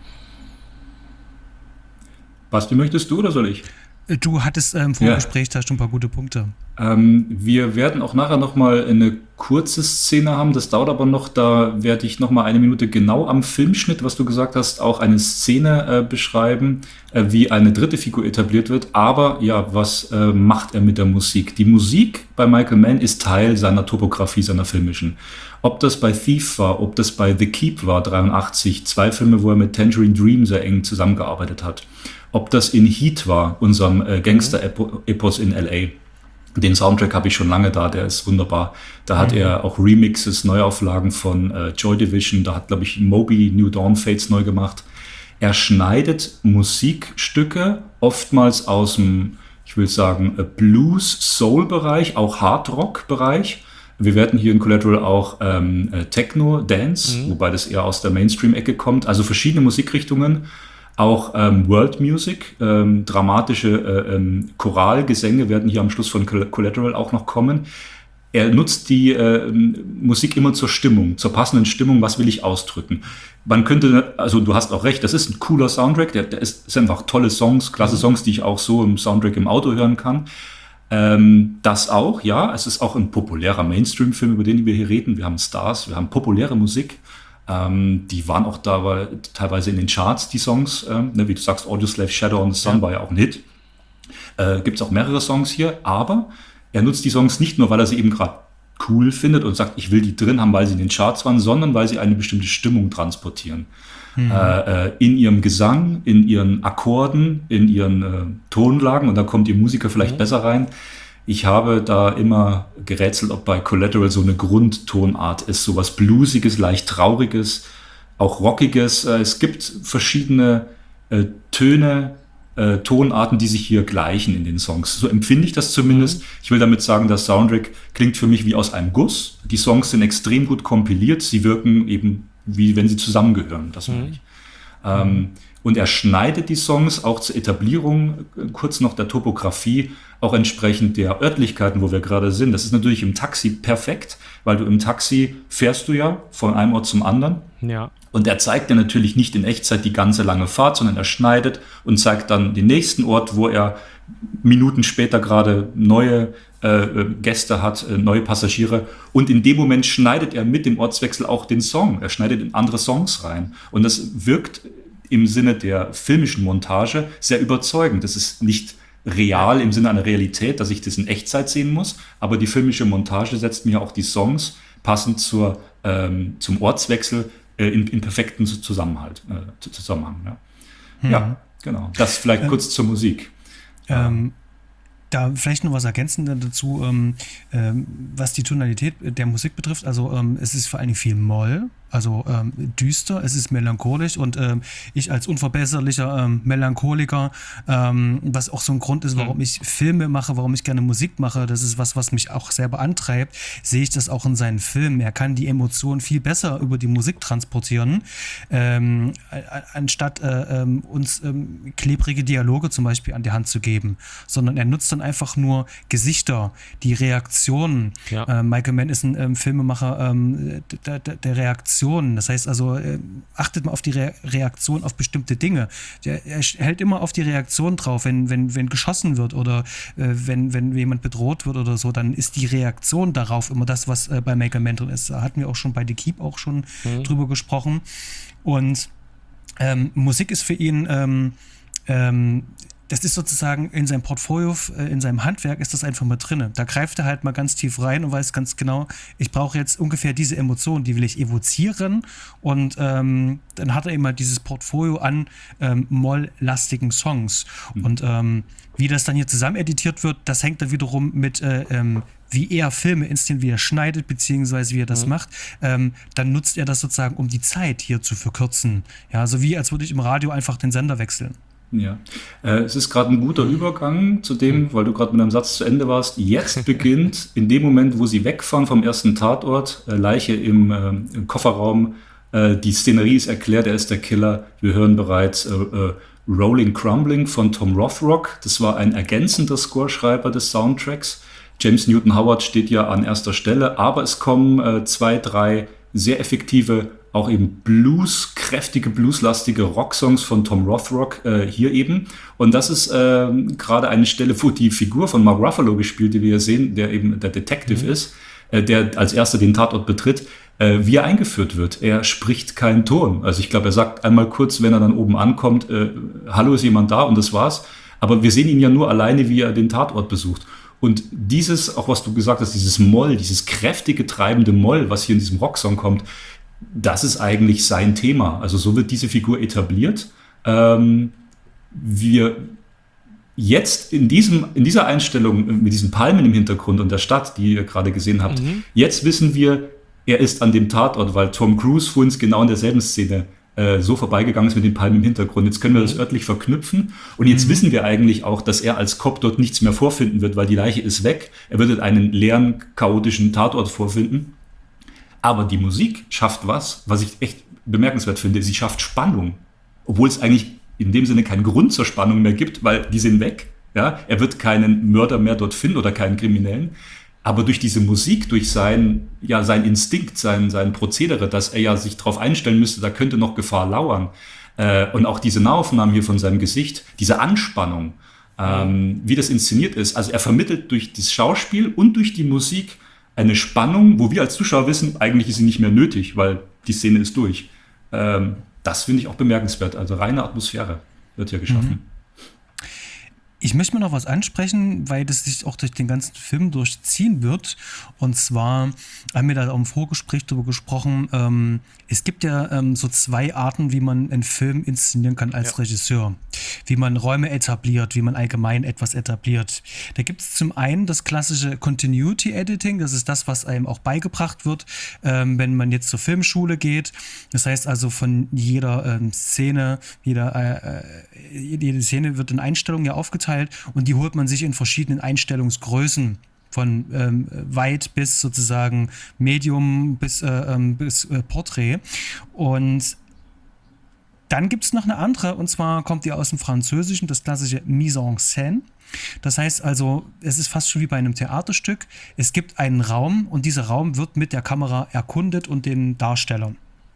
Basti, möchtest du oder soll ich? Du hattest äh, im Vorgespräch da schon ein paar gute Punkte. Ähm, wir werden auch nachher nochmal eine kurze Szene haben, das dauert aber noch, da werde ich nochmal eine Minute genau am Filmschnitt, was du gesagt hast, auch eine Szene äh, beschreiben, äh, wie eine dritte Figur etabliert wird. Aber ja, was äh, macht er mit der Musik? Die Musik bei Michael Mann ist Teil seiner Topografie, seiner filmischen. Ob das bei Thief war, ob das bei The Keep war, dreiundachtzig, zwei Filme, wo er mit Tangerine Dream sehr eng zusammengearbeitet hat. Ob das in Heat war, unserem äh, Gangster-Epos in L A. Den Soundtrack habe ich schon lange da, der ist wunderbar. Da hat Mhm. er auch Remixes, Neuauflagen von äh, Joy Division, da hat, glaube ich, Moby New Dawn Fates neu gemacht. Er schneidet Musikstücke, oftmals aus dem, ich will sagen, äh, Blues-Soul-Bereich, auch Hard-Rock-Bereich. Wir werden hier in Collateral auch ähm, äh, Techno, Dance, Mhm. wobei das eher aus der Mainstream-Ecke kommt, also verschiedene Musikrichtungen. Auch ähm, World Music, ähm, dramatische äh, ähm, Choralgesänge werden hier am Schluss von Coll- Collateral auch noch kommen. Er nutzt die äh, Musik immer zur Stimmung, zur passenden Stimmung, was will ich ausdrücken. Man könnte, also du hast auch recht, das ist ein cooler Soundtrack, der, der ist, sind einfach tolle Songs, klasse Songs, die ich auch so im Soundtrack im Auto hören kann. Ähm, das auch, ja, es ist auch ein populärer Mainstream-Film, über den wir hier reden. Wir haben Stars, wir haben populäre Musik. Ähm, die waren auch da war, teilweise in den Charts, die Songs. Ähm, ne, wie du sagst, Audioslave, Shadow on the Sun Ja. war ja auch ein Hit. Äh, Gibt es auch mehrere Songs hier, aber er nutzt die Songs nicht nur, weil er sie eben gerade cool findet und sagt, ich will die drin haben, weil sie in den Charts waren, sondern weil sie eine bestimmte Stimmung transportieren. Äh, äh, in ihrem Gesang, in ihren Akkorden, in ihren äh, Tonlagen und da kommt ihr Musiker vielleicht Mhm. besser rein. Ich habe da immer gerätselt, ob bei Collateral so eine Grundtonart ist, so was Bluesiges, leicht Trauriges, auch Rockiges. Äh, Es gibt verschiedene äh, Töne, äh, Tonarten, die sich hier gleichen in den Songs. So empfinde ich das zumindest. Ich will damit sagen, der Soundtrack klingt für mich wie aus einem Guss. Die Songs sind extrem gut kompiliert. Sie wirken eben wie wenn sie zusammengehören. Das meine ich. Ähm, und er schneidet die Songs auch zur Etablierung, äh, kurz noch der Topografie, auch entsprechend der Örtlichkeiten, wo wir gerade sind. Das ist natürlich im Taxi perfekt, weil du im Taxi fährst du ja von einem Ort zum anderen. Ja. Und er zeigt dir natürlich nicht in Echtzeit die ganze lange Fahrt, sondern er schneidet und zeigt dann den nächsten Ort, wo er Minuten später gerade neue äh, Gäste hat, äh, neue Passagiere. Und in dem Moment schneidet er mit dem Ortswechsel auch den Song. Er schneidet in andere Songs rein. Und das wirkt im Sinne der filmischen Montage sehr überzeugend. Das ist nicht real im Sinne einer Realität, dass ich das in Echtzeit sehen muss, aber die filmische Montage setzt mir auch die Songs passend zur, ähm, zum Ortswechsel äh, in, in perfekten Zusammenhalt, äh, Zusammenhang. Ja. Hm. ja, genau. Das vielleicht ähm, kurz zur Musik. Ähm, Da vielleicht noch was ergänzen dazu, ähm, ähm, was die Tonalität der Musik betrifft. Also ähm, es ist vor allen Dingen viel Moll, also ähm, düster, es ist melancholisch und ähm, ich als unverbesserlicher ähm, Melancholiker, ähm, was auch so ein Grund ist, warum ich Filme mache, warum ich gerne Musik mache, das ist was, was mich auch sehr beantreibt, sehe ich das auch in seinen Filmen. Er kann die Emotionen viel besser über die Musik transportieren, ähm, anstatt äh, ähm, uns ähm, klebrige Dialoge zum Beispiel an die Hand zu geben, sondern er nutzt dann einfach nur Gesichter, die Reaktionen. Ja. Äh, Michael Mann ist ein ähm, Filmemacher ähm, der, der, der Reaktionen. Das heißt also, äh, achtet mal auf die Re- Reaktion auf bestimmte Dinge. Der, er hält immer auf die Reaktion drauf, wenn, wenn, wenn geschossen wird oder äh, wenn, wenn jemand bedroht wird oder so, dann ist die Reaktion darauf immer das, was äh, bei Michael Mann drin ist. Da hatten wir auch schon bei The Keep auch schon mhm. drüber gesprochen. Und ähm, Musik ist für ihn ähm, ähm, das ist sozusagen in seinem Portfolio, in seinem Handwerk ist das einfach mal drin. Da greift er halt mal ganz tief rein und weiß ganz genau, ich brauche jetzt ungefähr diese Emotionen, die will ich evozieren und ähm, dann hat er immer dieses Portfolio an ähm, moll-lastigen Songs. Mhm. Und ähm, wie das dann hier zusammen editiert wird, das hängt dann wiederum mit äh, ähm, wie er Filme inszeniert, wie er schneidet, beziehungsweise wie er das mhm. macht, ähm, dann nutzt er das sozusagen, um die Zeit hier zu verkürzen. Ja, so wie als würde ich im Radio einfach den Sender wechseln. Ja, äh, es ist gerade ein guter Übergang zu dem, weil du gerade mit einem Satz zu Ende warst. Jetzt beginnt in dem Moment, wo sie wegfahren vom ersten Tatort, äh, Leiche im, äh, im Kofferraum, äh, die Szenerie ist erklärt, er ist der Killer. Wir hören bereits äh, äh, Rolling Crumbling von Tom Rothrock. Das war ein ergänzender Scoreschreiber des Soundtracks. James Newton Howard steht ja an erster Stelle, aber es kommen äh, zwei, drei sehr effektive auch eben Blues, kräftige, blueslastige Rocksongs von Tom Rothrock äh, hier eben. Und das ist äh, gerade eine Stelle, wo die Figur von Mark Ruffalo gespielt, die wir hier sehen, der eben der Detective mhm. ist, äh, der als erster den Tatort betritt, äh, wie er eingeführt wird. Er spricht keinen Ton. Also ich glaube, er sagt einmal kurz, wenn er dann oben ankommt, äh, hallo, ist jemand da? Und das war's. Aber wir sehen ihn ja nur alleine, wie er den Tatort besucht. Und dieses, auch was du gesagt hast, dieses Moll, dieses kräftige, treibende Moll, was hier in diesem Rocksong kommt, das ist eigentlich sein Thema. Also so wird diese Figur etabliert. Ähm, wir jetzt in, diesem, in dieser Einstellung mit diesen Palmen im Hintergrund und der Stadt, die ihr gerade gesehen habt, mhm. jetzt wissen wir, er ist an dem Tatort, weil Tom Cruise vorhin genau in derselben Szene äh, so vorbeigegangen ist mit den Palmen im Hintergrund. Jetzt können wir das örtlich verknüpfen und jetzt mhm. wissen wir eigentlich auch, dass er als Cop dort nichts mehr vorfinden wird, weil die Leiche ist weg. Er wird einen leeren, chaotischen Tatort vorfinden. Aber die Musik schafft was, was ich echt bemerkenswert finde. Sie schafft Spannung, obwohl es eigentlich in dem Sinne keinen Grund zur Spannung mehr gibt, weil die sind weg. Ja? Er wird keinen Mörder mehr dort finden oder keinen Kriminellen. Aber durch diese Musik, durch sein, ja, sein Instinkt, sein, sein Prozedere, dass er ja sich darauf einstellen müsste, da könnte noch Gefahr lauern. Äh, und auch diese Nahaufnahmen hier von seinem Gesicht, diese Anspannung, ähm, wie das inszeniert ist. Also er vermittelt durch das Schauspiel und durch die Musik eine Spannung, wo wir als Zuschauer wissen, eigentlich ist sie nicht mehr nötig, weil die Szene ist durch. Ähm, das finde ich auch bemerkenswert. Also reine Atmosphäre wird hier geschaffen. Mhm. Ich möchte mal noch was ansprechen, weil das sich auch durch den ganzen Film durchziehen wird. Und zwar haben wir da auch im Vorgespräch darüber gesprochen, ähm, es gibt ja ähm, so zwei Arten, wie man einen Film inszenieren kann als ja. Regisseur. Wie man Räume etabliert, wie man allgemein etwas etabliert. Da gibt es zum einen das klassische Continuity Editing, das ist das, was einem auch beigebracht wird, ähm, wenn man jetzt zur Filmschule geht. Das heißt also, von jeder ähm, Szene, jeder, äh, jede Szene wird in Einstellungen ja aufgeteilt und die holt man sich in verschiedenen Einstellungsgrößen. Von ähm, weit bis sozusagen Medium bis, äh, bis äh, Porträt. Und dann gibt es noch eine andere, und zwar kommt die aus dem Französischen, das klassische Mise en Scène. Das heißt also, es ist fast schon wie bei einem Theaterstück. Es gibt einen Raum und dieser Raum wird mit der Kamera erkundet und den Darstellern.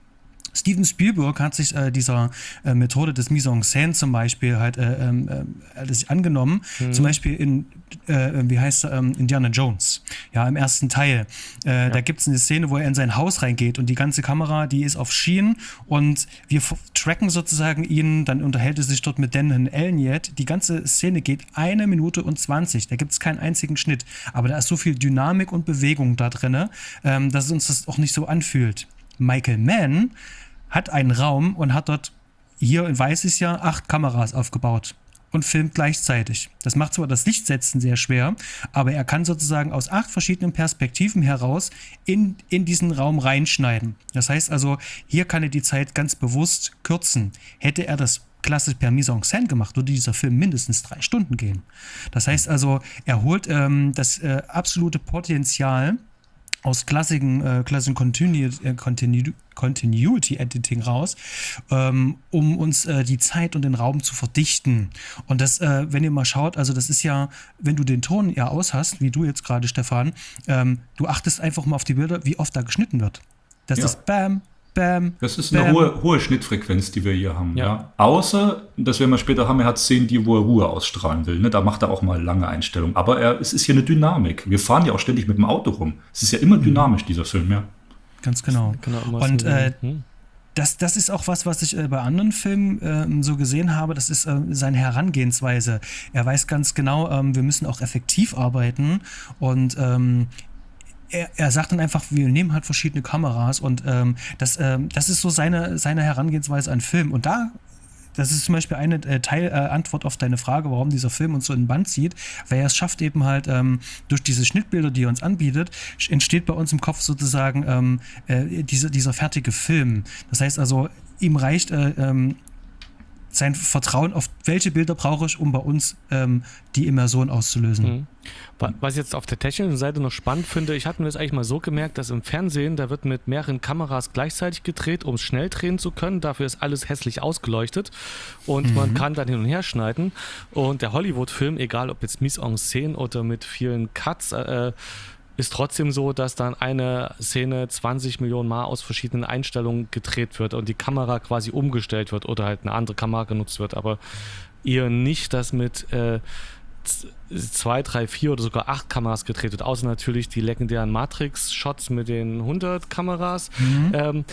Steven Spielberg hat sich äh, dieser äh, Methode des Mise en Scène zum Beispiel halt äh, äh, äh, angenommen, mhm. zum Beispiel in, äh, wie heißt er, ähm, Indiana Jones, ja, im ersten Teil. Äh, ja. Da gibt es eine Szene, wo er in sein Haus reingeht und die ganze Kamera, die ist auf Schienen und wir f- tracken sozusagen ihn, dann unterhält er sich dort mit Dan Elliott. Die ganze Szene geht eine Minute und zwanzig, da gibt es keinen einzigen Schnitt, aber da ist so viel Dynamik und Bewegung da drin, ähm, dass es uns das auch nicht so anfühlt. Michael Mann hat einen Raum und hat dort, hier in weiß ich ja, acht Kameras aufgebaut und filmt gleichzeitig. Das macht zwar das Lichtsetzen sehr schwer, aber er kann sozusagen aus acht verschiedenen Perspektiven heraus in, in diesen Raum reinschneiden. Das heißt also, hier kann er die Zeit ganz bewusst kürzen. Hätte er das klassisch per Mise en Scène gemacht, würde dieser Film mindestens drei Stunden gehen. Das heißt also, er holt ähm, das äh, absolute Potenzial aus klassischen, äh, klassischen Continuity, äh, Continu- Continuity Editing raus, ähm, um uns äh, die Zeit und den Raum zu verdichten. Und das, äh, wenn ihr mal schaut, also das ist ja, wenn du den Ton ja aus hast, wie du jetzt gerade, Stefan, ähm, du achtest einfach mal auf die Bilder, wie oft da geschnitten wird. Das ja. ist Bam, Bam, Das ist Bam. eine hohe, hohe Schnittfrequenz, die wir hier haben. Ja. Ja. Außer, dass wir mal später haben, er hat Szenen, die, wo er Ruhe ausstrahlen will. Ne? Da macht er auch mal lange Einstellungen. Aber er, es ist hier eine Dynamik. Wir fahren ja auch ständig mit dem Auto rum. Es ist ja immer dynamisch, dieser Film, ja. Ganz genau. genau Und äh, hm? das, das ist auch was, was ich äh, bei anderen Filmen äh, so gesehen habe. Das ist äh, seine Herangehensweise. Er weiß ganz genau, ähm, wir müssen auch effektiv arbeiten und ähm, Er, er sagt dann einfach, wir nehmen halt verschiedene Kameras und ähm, das, ähm, das ist so seine, seine Herangehensweise an Film. Und da, das ist zum Beispiel eine äh, Teil, äh, Antwort auf deine Frage, warum dieser Film uns so in den Band zieht, weil er es schafft eben halt, ähm, durch diese Schnittbilder, die er uns anbietet, entsteht bei uns im Kopf sozusagen ähm, äh, diese, dieser fertige Film. Das heißt also, ihm reicht äh, ähm, sein Vertrauen auf, welche Bilder brauche ich, um bei uns ähm, die Immersion auszulösen. Mhm. Was ich jetzt auf der technischen Seite noch spannend finde, ich hatte mir das eigentlich mal so gemerkt, dass im Fernsehen, da wird mit mehreren Kameras gleichzeitig gedreht, um es schnell drehen zu können. Dafür ist alles hässlich ausgeleuchtet und mhm. man kann dann hin und her schneiden. Und der Hollywood-Film, egal ob jetzt Mise en Scène oder mit vielen Cuts, äh, ist trotzdem so, dass dann eine Szene zwanzig Millionen Mal aus verschiedenen Einstellungen gedreht wird und die Kamera quasi umgestellt wird oder halt eine andere Kamera genutzt wird, aber eher nicht, dass mit äh, zwei, drei, vier oder sogar acht Kameras gedreht wird, außer natürlich die legendären Matrix-Shots mit den hundert Kameras. Mhm. Ähm,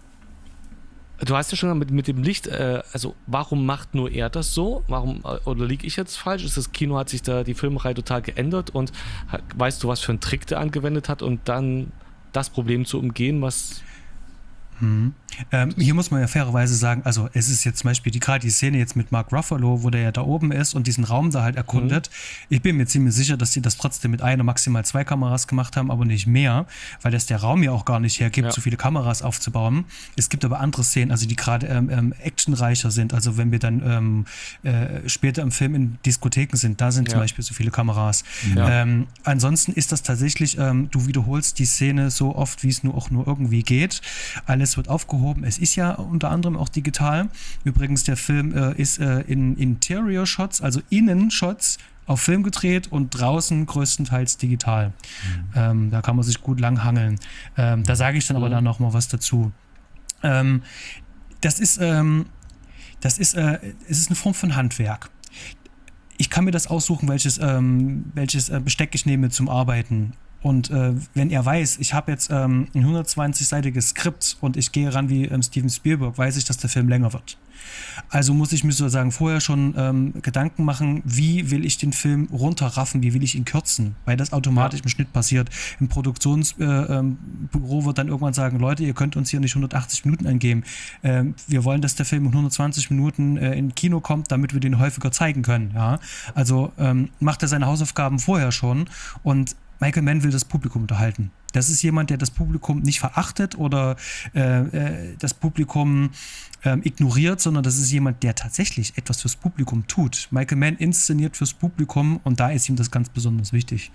Du hast ja schon mit, mit dem Licht, äh, also warum macht nur er das so? Warum, oder liege ich jetzt falsch? Ist das Kino, hat sich da die Filmreihe total geändert und weißt du, was für einen Trick der angewendet hat, um dann das Problem zu umgehen, was... Hm. Ähm, hier muss man ja fairerweise sagen, also es ist jetzt zum Beispiel die, gerade die Szene jetzt mit Mark Ruffalo, wo der ja da oben ist und diesen Raum da halt erkundet. Mhm. Ich bin mir ziemlich sicher, dass sie das trotzdem mit einer, maximal zwei Kameras gemacht haben, aber nicht mehr, weil das der Raum ja auch gar nicht hergibt, ja. so viele Kameras aufzubauen. Es gibt aber andere Szenen, also die gerade ähm, ähm, actionreicher sind, also wenn wir dann ähm, äh, später im Film in Diskotheken sind, da sind ja. zum Beispiel so viele Kameras. Ja. Ähm, ansonsten ist das tatsächlich, ähm, du wiederholst die Szene so oft, wie es nur auch nur irgendwie geht. Alles wird aufgehoben. Es ist ja unter anderem auch digital. Übrigens, der Film äh, ist äh, in Interior-Shots, also Innenshots, auf Film gedreht und draußen größtenteils digital. Mhm. Ähm, da kann man sich gut langhangeln. Ähm, da sage ich dann aber mhm. dann noch mal was dazu. Ähm, das ist, ähm, das ist, äh, es ist eine Form von Handwerk. Ich kann mir das aussuchen, welches, ähm, welches äh, Besteck ich nehme zum Arbeiten. Und äh, wenn er weiß, ich habe jetzt ähm, ein hundertzwanzig-seitiges Skript und ich gehe ran wie ähm, Steven Spielberg, weiß ich, dass der Film länger wird. Also muss ich mir sozusagen vorher schon ähm, Gedanken machen, wie will ich den Film runterraffen, wie will ich ihn kürzen, weil das automatisch ja. im Schnitt passiert. Im Produktionsbüro äh, ähm, wird dann irgendwann sagen, Leute, ihr könnt uns hier nicht hundertachtzig Minuten angeben. Ähm, wir wollen, dass der Film in hundertzwanzig Minuten äh, in Kino kommt, damit wir den häufiger zeigen können. Ja? Also ähm, macht er seine Hausaufgaben vorher schon und Michael Mann will das Publikum unterhalten. Das ist jemand, der das Publikum nicht verachtet oder äh, äh, das Publikum äh, ignoriert, sondern das ist jemand, der tatsächlich etwas fürs Publikum tut. Michael Mann inszeniert fürs Publikum und da ist ihm das ganz besonders wichtig.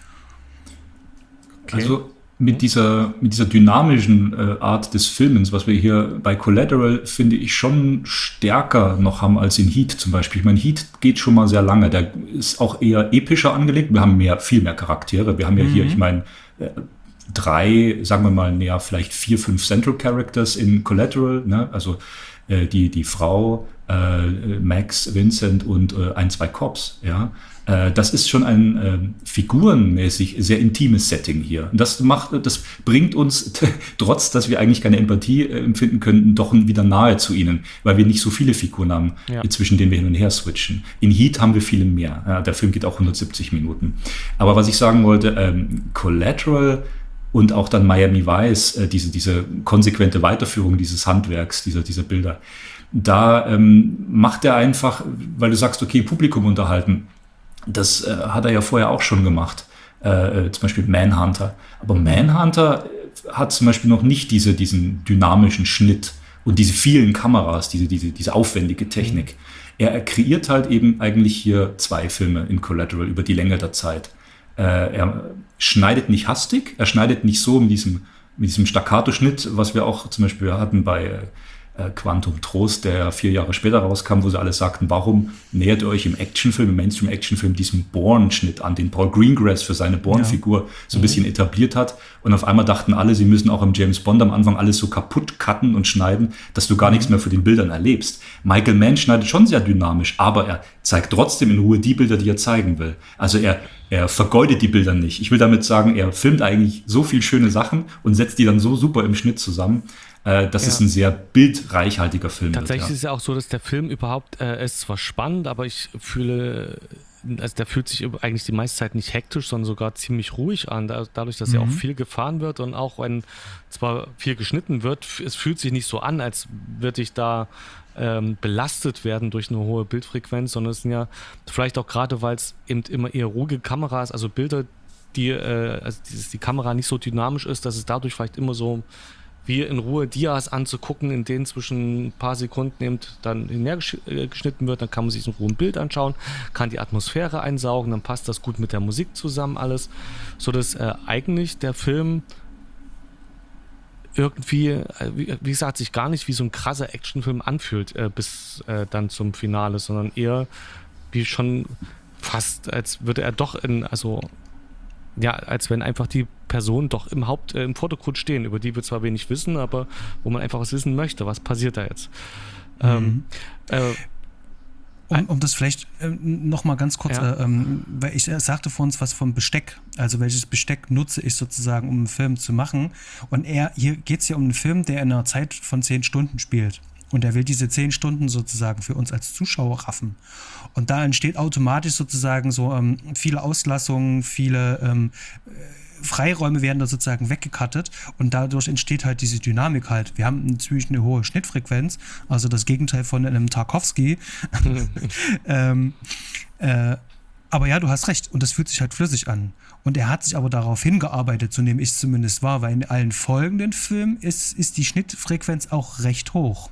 Okay. Also mit dieser, mit dieser dynamischen äh, Art des Filmens, was wir hier bei Collateral, finde ich, schon stärker noch haben als in Heat zum Beispiel. Ich meine, Heat geht schon mal sehr lange. Der ist auch eher epischer angelegt. Wir haben mehr, viel mehr Charaktere. Wir haben ja mhm. hier, ich meine, äh, drei, sagen wir mal, näher vielleicht vier, fünf Central Characters in Collateral, ne? Also äh, die, die Frau, äh, Max, Vincent und äh, ein, zwei Cops, ja. Äh, das ist schon ein äh, figurenmäßig sehr intimes Setting hier. Und das macht, das bringt uns, t- trotz dass wir eigentlich keine Empathie äh, empfinden könnten, doch wieder nahe zu ihnen, weil wir nicht so viele Figuren haben, Ja. zwischen denen wir hin und her switchen. In Heat haben wir viele mehr. Ja, der Film geht auch hundertsiebzig Minuten. Aber was ich sagen wollte, ähm, Collateral und auch dann Miami Vice, äh, diese, diese konsequente Weiterführung dieses Handwerks, dieser, dieser Bilder, da ähm, macht er einfach, weil du sagst, okay, Publikum unterhalten, das äh, hat er ja vorher auch schon gemacht, äh, zum Beispiel Manhunter. Aber Manhunter hat zum Beispiel noch nicht diese, diesen dynamischen Schnitt und diese vielen Kameras, diese, diese, diese aufwendige Technik. Mhm. Er kreiert halt eben eigentlich hier zwei Filme in Collateral über die Länge der Zeit. Äh, er schneidet nicht hastig, er schneidet nicht so mit diesem, mit diesem Staccato-Schnitt, was wir auch zum Beispiel hatten bei äh, Quantum Trost, der vier Jahre später rauskam, wo sie alle sagten, warum nähert ihr euch im Actionfilm, im Mainstream-Actionfilm diesem Bourne-Schnitt an, den Paul Greengrass für seine Bourne-Figur so ein Mhm. bisschen etabliert hat. Und auf einmal dachten alle, sie müssen auch im James Bond am Anfang alles so kaputt cutten und schneiden, dass du gar nichts mehr für den Bildern erlebst. Michael Mann schneidet schon sehr dynamisch, aber er zeigt trotzdem in Ruhe die Bilder, die er zeigen will. Also er, er vergeudet die Bilder nicht. Ich will damit sagen, er filmt eigentlich so viel schöne Sachen und setzt die dann so super im Schnitt zusammen. Das Ja. ist ein sehr bildreichhaltiger Film. Tatsächlich wird, ist es ja auch so, dass der Film überhaupt, äh, ist zwar spannend, aber ich fühle, also der fühlt sich eigentlich die meiste Zeit nicht hektisch, sondern sogar ziemlich ruhig an, da, dadurch, dass ja auch Mhm. viel gefahren wird und auch wenn zwar viel geschnitten wird, f- es fühlt sich nicht so an, als würde ich da ähm, belastet werden durch eine hohe Bildfrequenz, sondern es sind ja vielleicht auch gerade, weil es eben immer eher ruhige Kameras, also Bilder, die, äh, also dieses, die Kamera nicht so dynamisch ist, dass es dadurch vielleicht immer so wie in Ruhe Dias anzugucken, in denen zwischen ein paar Sekunden eben dann hinhergeschnitten wird, dann kann man sich in Ruhe ein Bild anschauen, kann die Atmosphäre einsaugen, dann passt das gut mit der Musik zusammen alles, sodass äh, eigentlich der Film irgendwie, äh, wie, wie gesagt, sich gar nicht wie so ein krasser Actionfilm anfühlt äh, bis äh, dann zum Finale, sondern eher wie schon fast, als würde er doch in, also ja, als wenn einfach die Personen doch im Haupt, äh, im Vordergrund stehen, über die wir zwar wenig wissen, aber wo man einfach was wissen möchte, was passiert da jetzt. Ähm, äh, Um, um das vielleicht äh, noch mal ganz kurz, Ja. äh, ähm, weil ich äh, sagte vor uns was vom Besteck, also welches Besteck nutze ich sozusagen, um einen Film zu machen. Und er, hier geht es ja um einen Film, der in einer Zeit von zehn Stunden spielt. Und er will diese zehn Stunden sozusagen für uns als Zuschauer raffen. Und da entsteht automatisch sozusagen so ähm, viele Auslassungen, viele ähm, Freiräume werden da sozusagen weggekattet und dadurch entsteht halt diese Dynamik halt. Wir haben natürlich eine hohe Schnittfrequenz, also das Gegenteil von einem Tarkovsky. ähm, äh, aber ja, du hast recht und das fühlt sich halt flüssig an. Und er hat sich aber darauf hingearbeitet, so nehme ich es zumindest wahr, weil in allen folgenden Filmen ist, ist die Schnittfrequenz auch recht hoch.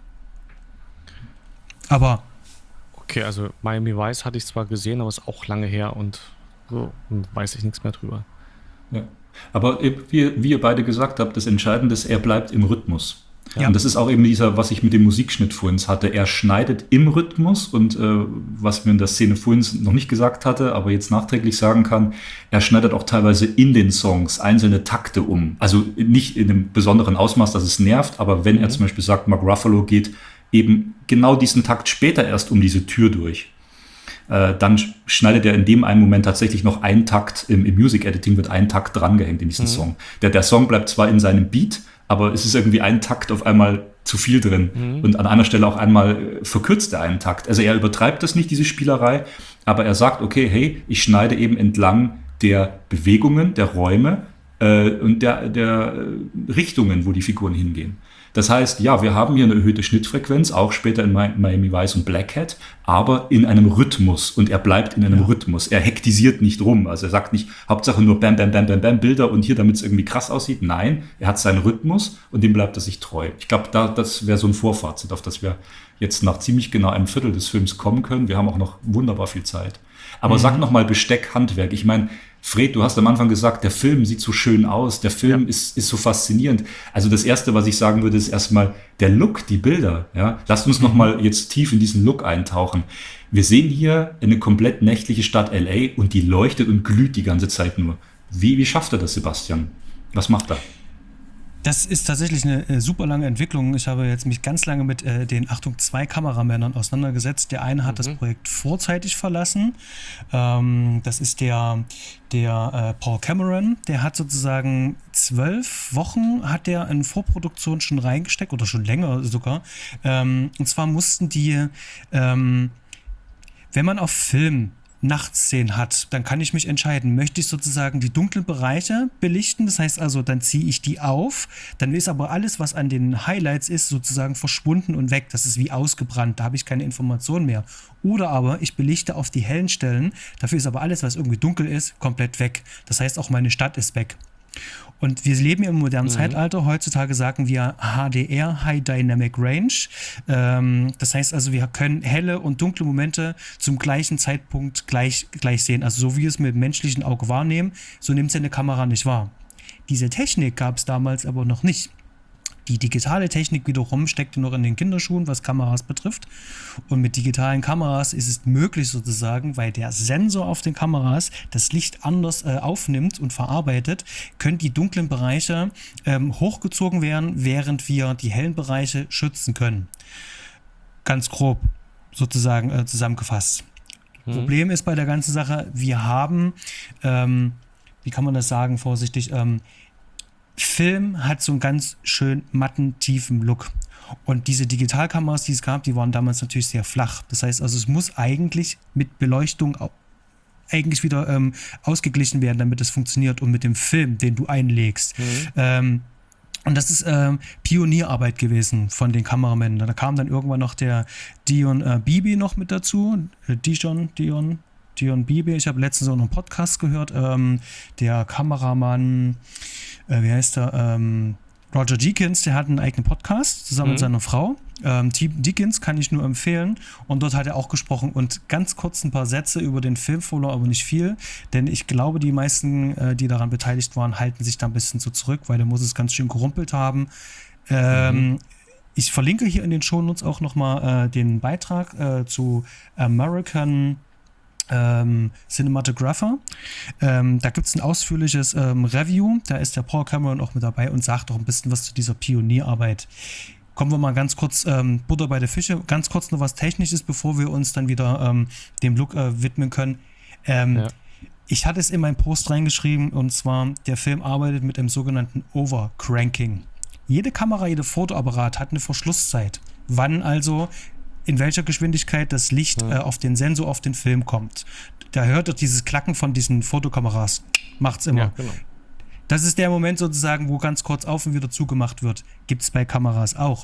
Aber okay, also Miami Vice hatte ich zwar gesehen, aber ist auch lange her und so weiß ich nichts mehr drüber. Ja. Aber wie, wie ihr beide gesagt habt, das Entscheidende ist, er bleibt im Rhythmus. Ja. Und das ist auch eben dieser, was ich mit dem Musikschnitt vorhin hatte. Er schneidet im Rhythmus und äh, was mir in der Szene vorhin noch nicht gesagt hatte, aber jetzt nachträglich sagen kann, er schneidet auch teilweise in den Songs einzelne Takte um. Also nicht in einem besonderen Ausmaß, dass es nervt, aber wenn Mhm. er zum Beispiel sagt, Mark Ruffalo geht eben genau diesen Takt später erst um diese Tür durch, äh, dann sch- schneidet er in dem einen Moment tatsächlich noch einen Takt, im, im Music Editing wird ein Takt drangehängt in diesen Mhm. Song. Der, der Song bleibt zwar in seinem Beat, aber es ist irgendwie ein Takt auf einmal zu viel drin. Mhm. Und an einer Stelle auch einmal äh, verkürzt er einen Takt. Also er übertreibt das nicht, diese Spielerei, aber er sagt, okay, hey, ich schneide eben entlang der Bewegungen, der Räume äh, und der, der äh, Richtungen, wo die Figuren hingehen. Das heißt, ja, wir haben hier eine erhöhte Schnittfrequenz, auch später in Mi- Miami Vice und Black Hat, aber in einem Rhythmus und er bleibt in einem Ja. Rhythmus. Er hektisiert nicht rum, also er sagt nicht, Hauptsache nur Bam, Bam, Bam, Bam, Bam, Bilder und hier, damit es irgendwie krass aussieht. Nein, er hat seinen Rhythmus und dem bleibt er sich treu. Ich glaube, da, das wäre so ein Vorfazit, auf das wir jetzt nach ziemlich genau einem Viertel des Films kommen können. Wir haben auch noch wunderbar viel Zeit. Aber sag noch mal Besteck, Handwerk. Ich meine, Fred, du hast am Anfang gesagt, der Film sieht so schön aus, der Film Ja. ist, ist so faszinierend. Also das Erste, was ich sagen würde, ist erstmal der Look, die Bilder. Ja? Lasst uns noch mal jetzt tief in diesen Look eintauchen. Wir sehen hier eine komplett nächtliche Stadt L A und die leuchtet und glüht die ganze Zeit nur. Wie, wie schafft er das, Sebastian? Was macht er? Das ist tatsächlich eine äh, super lange Entwicklung. Ich habe jetzt mich ganz lange mit äh, den, Achtung, zwei Kameramännern auseinandergesetzt. Der eine hat mhm. das Projekt vorzeitig verlassen. Ähm, das ist der, der äh, Paul Cameron. Der hat sozusagen zwölf Wochen hat der in Vorproduktion schon reingesteckt oder schon länger sogar. Ähm, und zwar mussten die, ähm, wenn man auf Film Nachtszenen hat, dann kann ich mich entscheiden, möchte ich sozusagen die dunklen Bereiche belichten, das heißt also, dann ziehe ich die auf, dann ist aber alles, was an den Highlights ist, sozusagen verschwunden und weg, das ist wie ausgebrannt, da habe ich keine Informationen mehr. Oder aber ich belichte auf die hellen Stellen, dafür ist aber alles, was irgendwie dunkel ist, komplett weg. Das heißt, auch meine Stadt ist weg. Und wir leben im modernen mhm. Zeitalter. Heutzutage sagen wir H D R, High Dynamic Range. Ähm, das heißt also, wir können helle und dunkle Momente zum gleichen Zeitpunkt gleich, gleich sehen. Also so wie wir es mit dem menschlichen Auge wahrnehmen, so nimmt es eine Kamera nicht wahr. Diese Technik gab es damals aber noch nicht. Die digitale Technik wiederum steckte noch in den Kinderschuhen, was Kameras betrifft. Und mit digitalen Kameras ist es möglich sozusagen, weil der Sensor auf den Kameras das Licht anders äh, aufnimmt und verarbeitet, können die dunklen Bereiche ähm, hochgezogen werden, während wir die hellen Bereiche schützen können. Ganz grob sozusagen äh, zusammengefasst. Mhm. Problem ist bei der ganzen Sache, wir haben, ähm, wie kann man das sagen, vorsichtig, ähm, Film hat so einen ganz schön matten, tiefen Look. Und diese Digitalkameras, die es gab, die waren damals natürlich sehr flach. Das heißt also, es muss eigentlich mit Beleuchtung auch eigentlich wieder ähm, ausgeglichen werden, damit es funktioniert und mit dem Film, den du einlegst. Mhm. Ähm, und das ist ähm, Pionierarbeit gewesen von den Kameramännern. Da kam dann irgendwann noch der Dion äh, Beebe noch mit dazu. Äh, Dijon, Dion, Dion Beebe. Ich habe letztens auch noch einen Podcast gehört. Ähm, der Kameramann, äh, wie heißt er? Ähm, Roger Deakins, der hat einen eigenen Podcast zusammen mhm. mit seiner Frau. Ähm, Team Deakins kann ich nur empfehlen. Und dort hat er auch gesprochen und ganz kurz ein paar Sätze über den Film verloren, aber nicht viel. Denn ich glaube, die meisten, äh, die daran beteiligt waren, halten sich da ein bisschen so zurück, weil der muss es ganz schön gerumpelt haben. Ähm, mhm. Ich verlinke hier in den Shownotes auch nochmal äh, den Beitrag äh, zu American Ähm, Cinematographer. Ähm, da gibt es ein ausführliches ähm, Review, da ist der Paul Cameron auch mit dabei und sagt auch ein bisschen was zu dieser Pionierarbeit. Kommen wir mal ganz kurz, ähm, Butter bei der Fische, ganz kurz noch was Technisches, bevor wir uns dann wieder ähm, dem Look äh, widmen können. Ähm, ja. Ich hatte es in meinen Post reingeschrieben und zwar, der Film arbeitet mit einem sogenannten Overcranking. Jede Kamera, jeder Fotoapparat hat eine Verschlusszeit. Wann also in welcher Geschwindigkeit das Licht ja. äh, auf den Sensor, auf den Film kommt. Da hört ihr dieses Klacken von diesen Fotokameras. Macht's immer. Ja, genau. Das ist der Moment sozusagen, wo ganz kurz auf und wieder zugemacht wird. Gibt es bei Kameras auch.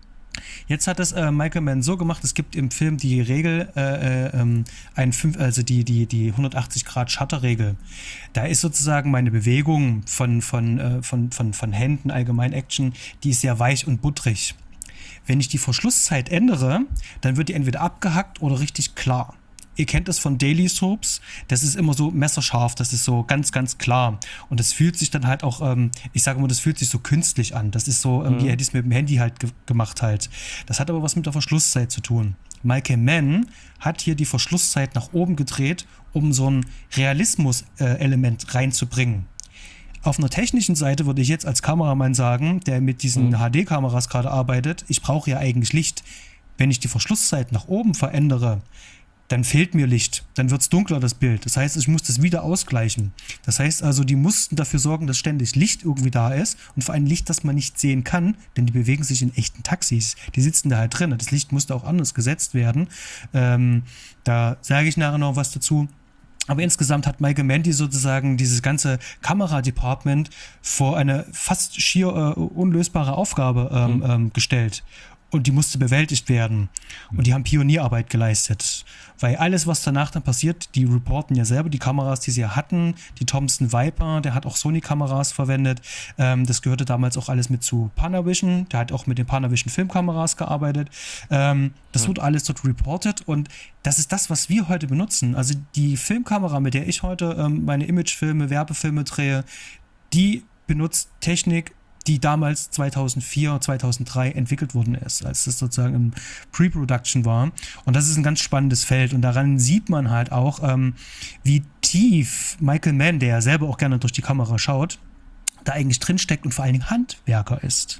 Jetzt hat es äh, Michael Mann so gemacht, es gibt im Film die Regel, äh, äh, ein fünf, also die, die, die hundertachtzig Grad Shutter-Regel. Da ist sozusagen meine Bewegung von, von, äh, von, von, von Händen, allgemein Action, die ist sehr weich und buttrig. Wenn ich die Verschlusszeit ändere, dann wird die entweder abgehackt oder richtig klar. Ihr kennt das von Daily Soaps, das ist immer so messerscharf, das ist so ganz, ganz klar. Und das fühlt sich dann halt auch, ähm, ich sage mal, das fühlt sich so künstlich an. Das ist so, ähm, mhm. wie hätte ich es mit dem Handy halt ge- gemacht halt. Das hat aber was mit der Verschlusszeit zu tun. Michael Mann hat hier die Verschlusszeit nach oben gedreht, um so ein Realismus-Element äh, reinzubringen. Auf einer technischen Seite würde ich jetzt als Kameramann sagen, der mit diesen mhm. H D-Kameras gerade arbeitet, ich brauche ja eigentlich Licht. Wenn ich die Verschlusszeit nach oben verändere, dann fehlt mir Licht, dann wird es dunkler, das Bild. Das heißt, ich muss das wieder ausgleichen. Das heißt also, die mussten dafür sorgen, dass ständig Licht irgendwie da ist und vor allem Licht, das man nicht sehen kann, denn die bewegen sich in echten Taxis. Die sitzen da halt drin. Das Licht musste auch anders gesetzt werden. Ähm, da sage ich nachher noch was dazu. Aber insgesamt hat Michael Mann sozusagen dieses ganze Kameradepartment vor eine fast schier äh, unlösbare Aufgabe ähm, mhm. ähm, gestellt. Und die musste bewältigt werden. Und die haben Pionierarbeit geleistet. Weil alles, was danach dann passiert, die reporten ja selber die Kameras, die sie ja hatten. Die Thomson Viper, der hat auch Sony-Kameras verwendet. Ähm, das gehörte damals auch alles mit zu Panavision. Der hat auch mit den Panavision Filmkameras gearbeitet. Ähm, das ja. wurde alles dort reported. Und das ist das, was wir heute benutzen. Also die Filmkamera, mit der ich heute ähm, meine Imagefilme, Werbefilme drehe, die benutzt Technik, die damals zweitausendvier, zweitausenddrei entwickelt worden ist, als das sozusagen im Pre-Production war. Und das ist ein ganz spannendes Feld. Und daran sieht man halt auch, ähm, wie tief Michael Mann, der ja selber auch gerne durch die Kamera schaut, da eigentlich drinsteckt und vor allen Dingen Handwerker ist.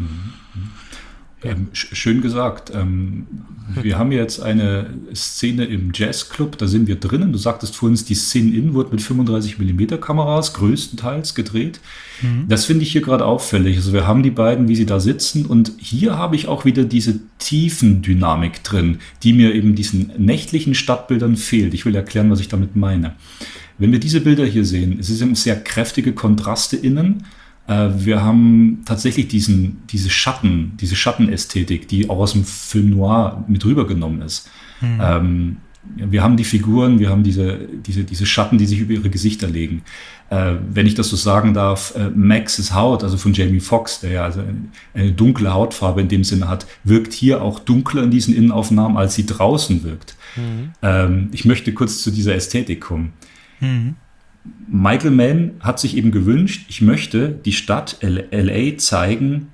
Ähm, schön gesagt. Ähm, wir haben jetzt eine Szene im Jazzclub, da sind wir drinnen. Du sagtest vorhin, die Szene in wird mit fünfunddreißig Millimeter Kameras größtenteils gedreht. Mhm. Das finde ich hier gerade auffällig. Also wir haben die beiden, wie sie da sitzen, und hier habe ich auch wieder diese Tiefendynamik drin, die mir eben diesen nächtlichen Stadtbildern fehlt. Ich will erklären, was ich damit meine. Wenn wir diese Bilder hier sehen, es sind sehr kräftige Kontraste innen. Wir haben tatsächlich diesen, diese Schatten, diese Schattenästhetik, die auch aus dem Film Noir mit rübergenommen ist. Mhm. Ähm, wir haben die Figuren, wir haben diese, diese, diese Schatten, die sich über ihre Gesichter legen. Äh, wenn ich das so sagen darf, äh, Max's Haut, also von Jamie Foxx, der ja also eine, eine dunkle Hautfarbe in dem Sinne hat, wirkt hier auch dunkler in diesen Innenaufnahmen, als sie draußen wirkt. Mhm. Ähm, ich möchte kurz zu dieser Ästhetik kommen. Mhm. Michael Mann hat sich eben gewünscht, ich möchte die Stadt L A zeigen,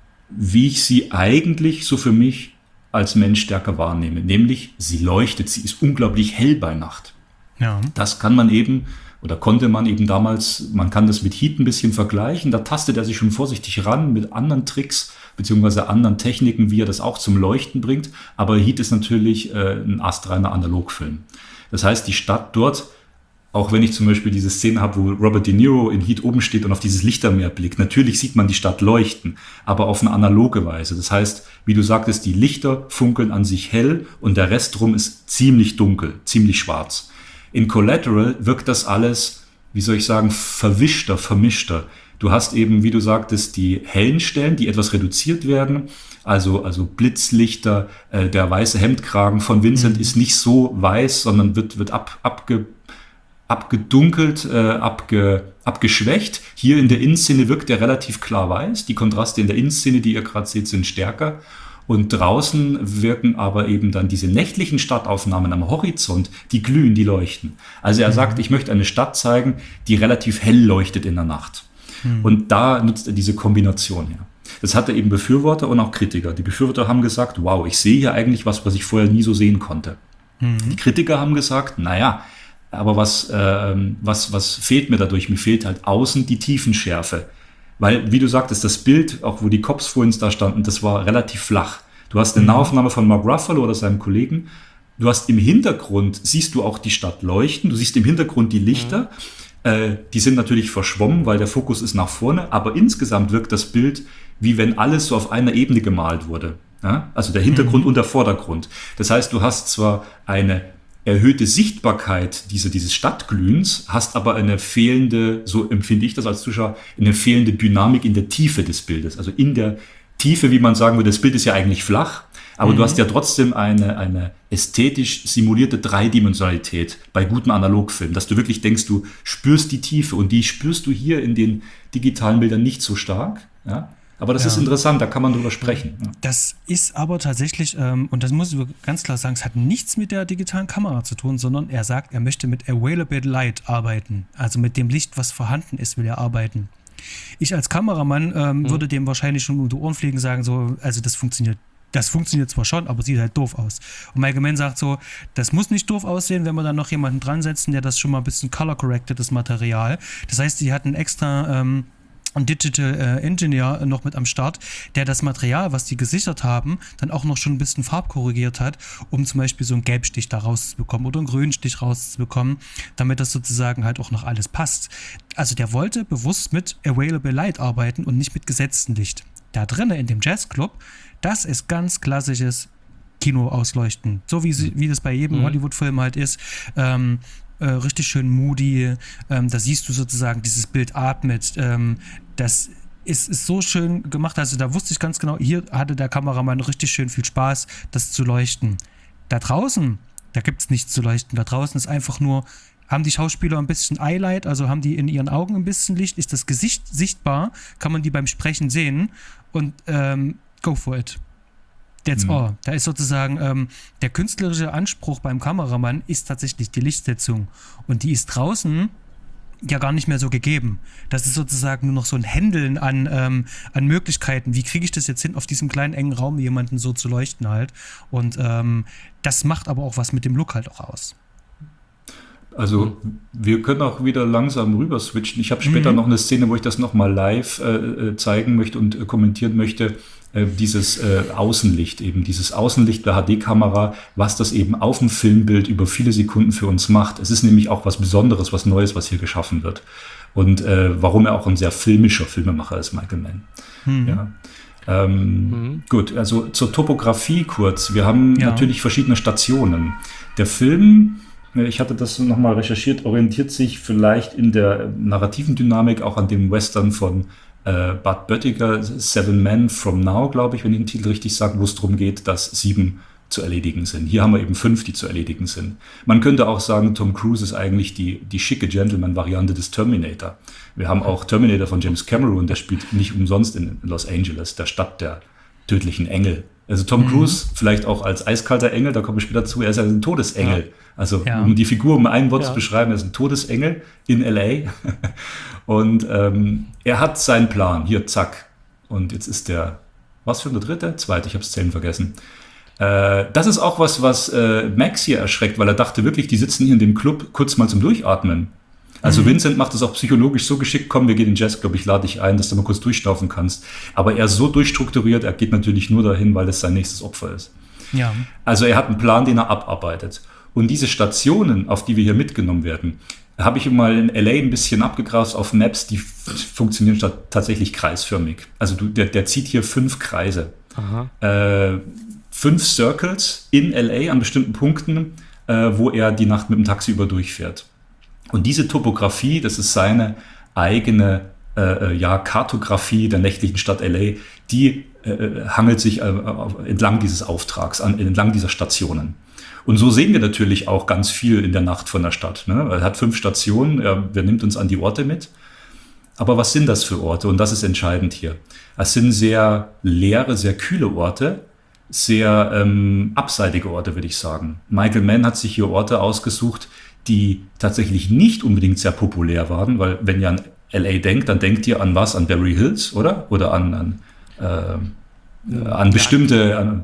wie ich sie eigentlich so für mich als Mensch stärker wahrnehme. Nämlich, sie leuchtet, sie ist unglaublich hell bei Nacht. Ja. Das kann man eben, oder konnte man eben damals, man kann das mit Heat ein bisschen vergleichen, da tastet er sich schon vorsichtig ran mit anderen Tricks, beziehungsweise anderen Techniken, wie er das auch zum Leuchten bringt. Aber Heat ist natürlich äh, ein astreiner Analogfilm. Das heißt, die Stadt dort, auch wenn ich zum Beispiel diese Szene habe, wo Robert De Niro in Heat oben steht und auf dieses Lichtermeer blickt. Natürlich sieht man die Stadt leuchten, aber auf eine analoge Weise. Das heißt, wie du sagtest, die Lichter funkeln an sich hell und der Rest drum ist ziemlich dunkel, ziemlich schwarz. In Collateral wirkt das alles, wie soll ich sagen, verwischter, vermischter. Du hast eben, wie du sagtest, die hellen Stellen, die etwas reduziert werden. Also, also Blitzlichter, äh, der weiße Hemdkragen von Vincent mhm. ist nicht so weiß, sondern wird, wird ab, abge abgedunkelt, äh, abge, abgeschwächt. Hier in der Innenszene wirkt er relativ klar weiß. Die Kontraste in der Innenszene, die ihr gerade seht, sind stärker. Und draußen wirken aber eben dann diese nächtlichen Stadtaufnahmen am Horizont, die glühen, die leuchten. Also er mhm. sagt, ich möchte eine Stadt zeigen, die relativ hell leuchtet in der Nacht. Mhm. Und da nutzt er diese Kombination her. Das hatte eben Befürworter und auch Kritiker. Die Befürworter haben gesagt, wow, ich sehe hier eigentlich was, was ich vorher nie so sehen konnte. Mhm. Die Kritiker haben gesagt, naja, aber was, äh, was, was fehlt mir dadurch? Mir fehlt halt außen die Tiefenschärfe. Weil, wie du sagtest, das Bild, auch wo die Cops vorhin da standen, das war relativ flach. Du hast eine Nahaufnahme von Mark Ruffalo oder seinem Kollegen. Du hast im Hintergrund, siehst du auch die Stadt leuchten. Du siehst im Hintergrund die Lichter. Mhm. Äh, die sind natürlich verschwommen, weil der Fokus ist nach vorne. Aber insgesamt wirkt das Bild, wie wenn alles so auf einer Ebene gemalt wurde. Ja? Also der Hintergrund mhm. und der Vordergrund. Das heißt, du hast zwar eine erhöhte Sichtbarkeit diese, dieses Stadtglühens, hast aber eine fehlende, so empfinde ich das als Zuschauer, eine fehlende Dynamik in der Tiefe des Bildes. Also in der Tiefe, wie man sagen würde, das Bild ist ja eigentlich flach, aber mhm. du hast ja trotzdem eine, eine ästhetisch simulierte Dreidimensionalität bei guten Analogfilmen, dass du wirklich denkst, du spürst die Tiefe und die spürst du hier in den digitalen Bildern nicht so stark, ja. Aber das ja. ist interessant, da kann man drüber sprechen. Ja. Das ist aber tatsächlich, ähm, und das muss ich ganz klar sagen, es hat nichts mit der digitalen Kamera zu tun, sondern er sagt, er möchte mit Available Light arbeiten. Also mit dem Licht, was vorhanden ist, will er arbeiten. Ich als Kameramann ähm, mhm. würde dem wahrscheinlich schon um die Ohren fliegen, sagen so, also das funktioniert. Das funktioniert zwar schon, aber sieht halt doof aus. Und Michael Mann sagt so, das muss nicht doof aussehen, wenn wir dann noch jemanden dran setzen, der das schon mal ein bisschen color-corrected, das Material. Das heißt, die hatten extra ähm, ein Digital äh, Engineer noch mit am Start, der das Material, was die gesichert haben, dann auch noch schon ein bisschen farbkorrigiert hat, um zum Beispiel so einen Gelbstich da rauszubekommen oder einen Grünstich rauszubekommen, damit das sozusagen halt auch noch alles passt. Also der wollte bewusst mit Available Light arbeiten und nicht mit gesetztem Licht. Da drinnen in dem Jazzclub, das ist ganz klassisches Kinoausleuchten. So wie, sie, wie das bei jedem mhm. Hollywood-Film halt ist. Ähm, Äh, richtig schön moody, ähm, da siehst du sozusagen, dieses Bild atmet, ähm, das ist, ist so schön gemacht, also da wusste ich ganz genau, hier hatte der Kameramann richtig schön viel Spaß, das zu leuchten. Da draußen, da gibt es nichts zu leuchten, da draußen ist einfach nur, haben die Schauspieler ein bisschen Eyelight, also haben die in ihren Augen ein bisschen Licht, ist das Gesicht sichtbar, kann man die beim Sprechen sehen und ähm, go for it. That's mhm. all. Da ist sozusagen ähm, der künstlerische Anspruch beim Kameramann ist tatsächlich die Lichtsetzung. Und die ist draußen ja gar nicht mehr so gegeben. Das ist sozusagen nur noch so ein Händeln an, ähm, an Möglichkeiten. Wie kriege ich das jetzt hin, auf diesem kleinen engen Raum jemanden so zu leuchten halt? Und ähm, das macht aber auch was mit dem Look halt auch aus. Also wir können auch wieder langsam rüber switchen. Ich habe später Mhm. noch eine Szene, wo ich das nochmal live äh, zeigen möchte und äh, kommentieren möchte. Äh, dieses äh, Außenlicht eben, dieses Außenlicht der H D-Kamera, was das eben auf dem Filmbild über viele Sekunden für uns macht. Es ist nämlich auch was Besonderes, was Neues, was hier geschaffen wird. Und äh, warum er auch ein sehr filmischer Filmemacher ist, Michael Mann. Mhm. Ja. Ähm, Mhm. Gut, also zur Topografie kurz. Wir haben Ja. natürlich verschiedene Stationen. Der Film, ich hatte das nochmal recherchiert, orientiert sich vielleicht in der narrativen Dynamik auch an dem Western von äh, Bud Böttiger, Seven Men from Now, glaube ich, wenn ich den Titel richtig sage, wo es darum geht, dass sieben zu erledigen sind. Hier haben wir eben fünf, die zu erledigen sind. Man könnte auch sagen, Tom Cruise ist eigentlich die, die schicke Gentleman-Variante des Terminator. Wir haben auch Terminator von James Cameron, der spielt nicht umsonst in Los Angeles, der Stadt der tödlichen Engel. Also Tom Cruise, vielleicht auch als eiskalter Engel, da komme ich später zu, er ist ja ein Todesengel. Ja. Also Ja. um die Figur um ein Wort Ja. zu beschreiben, er ist ein Todesengel in L A. Und ähm, er hat seinen Plan, hier, zack. Und jetzt ist der, was für der dritte? Zweite, ich habe das Zählen vergessen. Äh, das ist auch was, was äh, Max hier erschreckt, weil er dachte wirklich, die sitzen hier in dem Club kurz mal zum Durchatmen. Also Mhm. Vincent macht das auch psychologisch so geschickt, komm, wir gehen in den Jazzclub, ich lade dich ein, dass du mal kurz durchschnaufen kannst. Aber er ist so durchstrukturiert, er geht natürlich nur dahin, weil es sein nächstes Opfer ist. Ja. Also er hat einen Plan, den er abarbeitet. Und diese Stationen, auf die wir hier mitgenommen werden, habe ich mal in L A ein bisschen abgegrast auf Maps, die f- funktionieren sta- tatsächlich kreisförmig. Also du, der, der zieht hier fünf Kreise. Aha. Äh, fünf Circles in L A an bestimmten Punkten, äh, wo er die Nacht mit dem Taxi über durchfährt. Und diese Topografie, das ist seine eigene äh, ja, Kartografie der nächtlichen Stadt L A, die äh, hangelt sich äh, auf, entlang dieses Auftrags, an, entlang dieser Stationen. Und so sehen wir natürlich auch ganz viel in der Nacht von der Stadt. Ne? Er hat fünf Stationen, er, er nimmt uns an die Orte mit. Aber was sind das für Orte? Und das ist entscheidend hier. Es sind sehr leere, sehr kühle Orte, sehr ähm, abseitige Orte, würde ich sagen. Michael Mann hat sich hier Orte ausgesucht, die tatsächlich nicht unbedingt sehr populär waren, weil wenn ihr an L A denkt, dann denkt ihr an was? An Beverly Hills, oder? Oder an, an, äh, an bestimmte... An,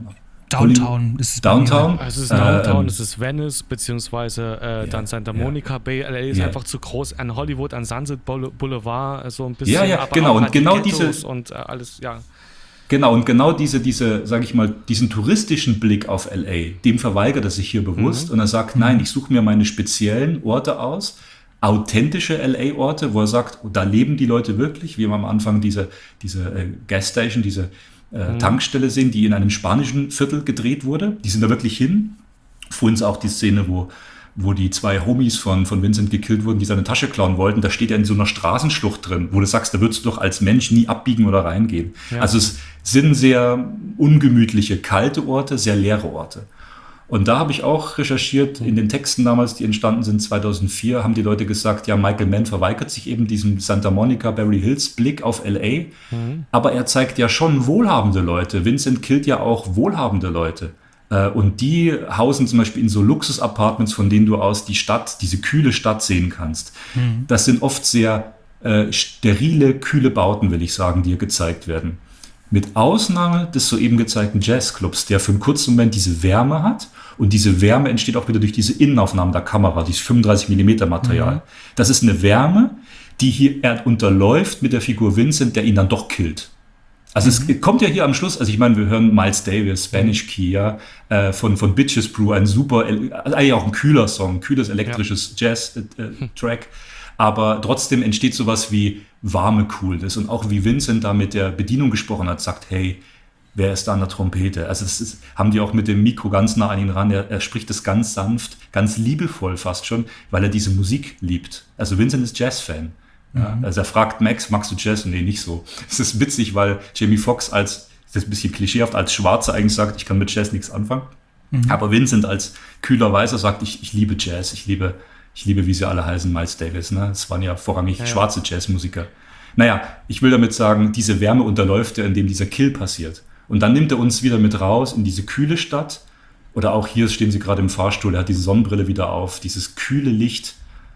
Downtown ist es. bei Downtown? mir. Also es ist Downtown, Ähm, es ist Venice, beziehungsweise äh, dann Santa ja. Monica Bay. L A ist Ja. einfach zu groß. An Hollywood, an Sunset Boule- Boulevard, äh, so ein bisschen. Ja, ja, aber genau. auch Und halt die genau Ghettos diese- Und äh, alles, ja. Genau, und genau diese, diese, sage ich mal, diesen touristischen Blick auf L A, dem verweigert er sich hier bewusst und er sagt, nein, ich suche mir meine speziellen Orte aus, authentische L A-Orte, wo er sagt, oh, da leben die Leute wirklich, wie wir am Anfang diese, diese äh, Gasstation, diese äh, Tankstelle sehen, die in einem spanischen Viertel gedreht wurde, die sind da wirklich hin. Vorhin ist auch die Szene, wo wo die zwei Homies von, von Vincent gekillt wurden, die seine Tasche klauen wollten, da steht er in so einer Straßenschlucht drin, wo du sagst, da würdest du doch als Mensch nie abbiegen oder reingehen. Ja. Also es sind sehr ungemütliche, kalte Orte, sehr leere Orte. Und da habe ich auch recherchiert, in den Texten damals, die entstanden sind, zweitausendvier, haben die Leute gesagt, ja, Michael Mann verweigert sich eben diesem Santa Monica, Beverly Hills Blick auf L A, Mhm. aber er zeigt ja schon wohlhabende Leute. Vincent killt ja auch wohlhabende Leute. Und die hausen zum Beispiel in so Luxus-Apartments, von denen du aus die Stadt, diese kühle Stadt sehen kannst. Mhm. Das sind oft sehr äh, sterile, kühle Bauten, will ich sagen, die hier gezeigt werden. Mit Ausnahme des soeben gezeigten Jazzclubs, der für einen kurzen Moment diese Wärme hat. Und diese Wärme entsteht auch wieder durch diese Innenaufnahmen der Kamera, dieses fünfunddreißig Millimeter Material. Mhm. Das ist eine Wärme, die hier er unterläuft mit der Figur Vincent, der ihn dann doch killt. Also es kommt ja hier am Schluss, also ich meine, wir hören Miles Davis, Spanish Key, ja, äh, von, von Bitches Brew, ein super, also eigentlich auch ein kühler Song, ein kühles elektrisches Jazz-Track, aber trotzdem entsteht sowas wie warme Coolness und auch wie Vincent da mit der Bedienung gesprochen hat, sagt, hey, wer ist da an der Trompete? Also das ist, haben die auch mit dem Mikro ganz nah an ihn ran, er, er spricht das ganz sanft, ganz liebevoll fast schon, weil er diese Musik liebt. Also Vincent ist Jazz-Fan. Ja, also er fragt Max, magst du Jazz? Nee, nicht so. Es ist witzig, weil Jamie Foxx als, das ist ein bisschen klischeehaft, als Schwarzer eigentlich sagt, ich kann mit Jazz nichts anfangen. Mhm. Aber Vincent als kühler Weißer sagt, ich, ich liebe Jazz, ich liebe, ich liebe, wie sie alle heißen, Miles Davis. Ne? Das waren ja vorrangig ja, ja. schwarze Jazzmusiker. Naja, ich will damit sagen, diese Wärme unterläuft er, indem dieser Kill passiert. Und dann nimmt er uns wieder mit raus in diese kühle Stadt. Oder auch hier stehen sie gerade im Fahrstuhl, er hat diese Sonnenbrille wieder auf, dieses kühle Licht.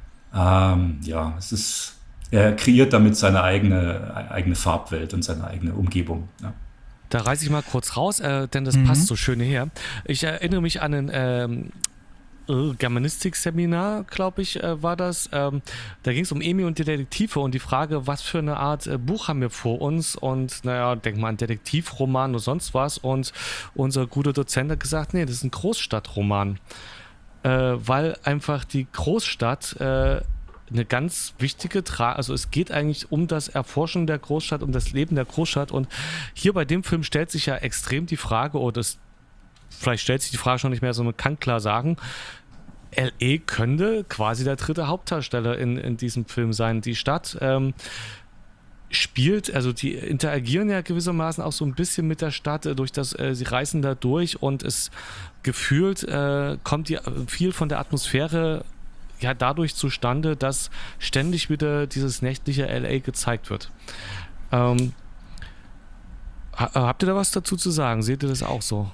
Ähm, ja, es ist... Er kreiert damit seine eigene, eigene Farbwelt und seine eigene Umgebung. Ja. Da reiße ich mal kurz raus, äh, denn das Mhm. passt so schön her. Ich erinnere mich an einen ähm, äh, Germanistik-Seminar, glaube ich, äh, war das. Ähm, da ging es um Emil und die Detektive und die Frage, was für eine Art äh, Buch haben wir vor uns? Und naja, denk mal an Detektivroman oder sonst was. Und unser guter Dozent hat gesagt, nee, das ist ein Großstadtroman. Äh, weil einfach die Großstadt äh, eine ganz wichtige, Tra- also es geht eigentlich um das Erforschen der Großstadt, um das Leben der Großstadt. Und hier bei dem Film stellt sich ja extrem die Frage, oder das vielleicht stellt sich die Frage schon nicht mehr, so man kann klar sagen, L A könnte quasi der dritte Hauptdarsteller in, in diesem Film sein. Die Stadt ähm, spielt, also die interagieren ja gewissermaßen auch so ein bisschen mit der Stadt, äh, durch das, äh, sie reisen da durch und es gefühlt äh, kommt die, viel von der Atmosphäre ja dadurch zustande, dass ständig wieder dieses nächtliche L A gezeigt wird. Ähm, ha- habt ihr da was dazu zu sagen? Seht ihr das auch so?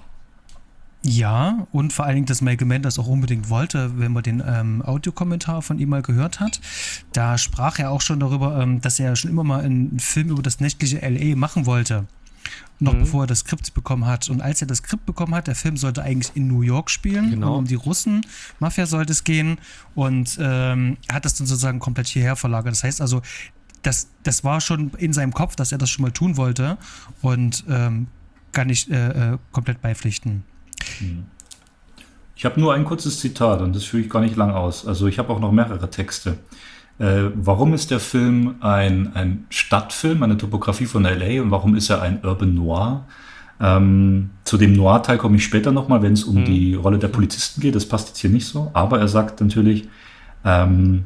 Ja, und vor allen Dingen, dass Michael Mann das auch unbedingt wollte, wenn man den ähm, Audiokommentar von ihm mal gehört hat. Da sprach er auch schon darüber, ähm, dass er schon immer mal einen Film über das nächtliche L A machen wollte. Noch mhm. bevor er das Skript bekommen hat. Und als er das Skript bekommen hat, der Film sollte eigentlich in New York spielen. Genau. Und um die Russen, Mafia sollte es gehen. Und ähm, er hat das dann sozusagen komplett hierher verlagert. Das heißt also, das, das war schon in seinem Kopf, dass er das schon mal tun wollte. Und ähm, kann ich äh, äh, komplett beipflichten. Ich habe nur ein kurzes Zitat und das führe ich gar nicht lang aus. Also ich habe auch noch mehrere Texte. Äh, warum ist der Film ein, ein Stadtfilm, eine Topografie von L A und warum ist er ein Urban Noir? Ähm, zu dem Noir-Teil komme ich später nochmal, wenn es um mhm. die Rolle der Polizisten geht. Das passt jetzt hier nicht so. Aber er sagt natürlich, ähm,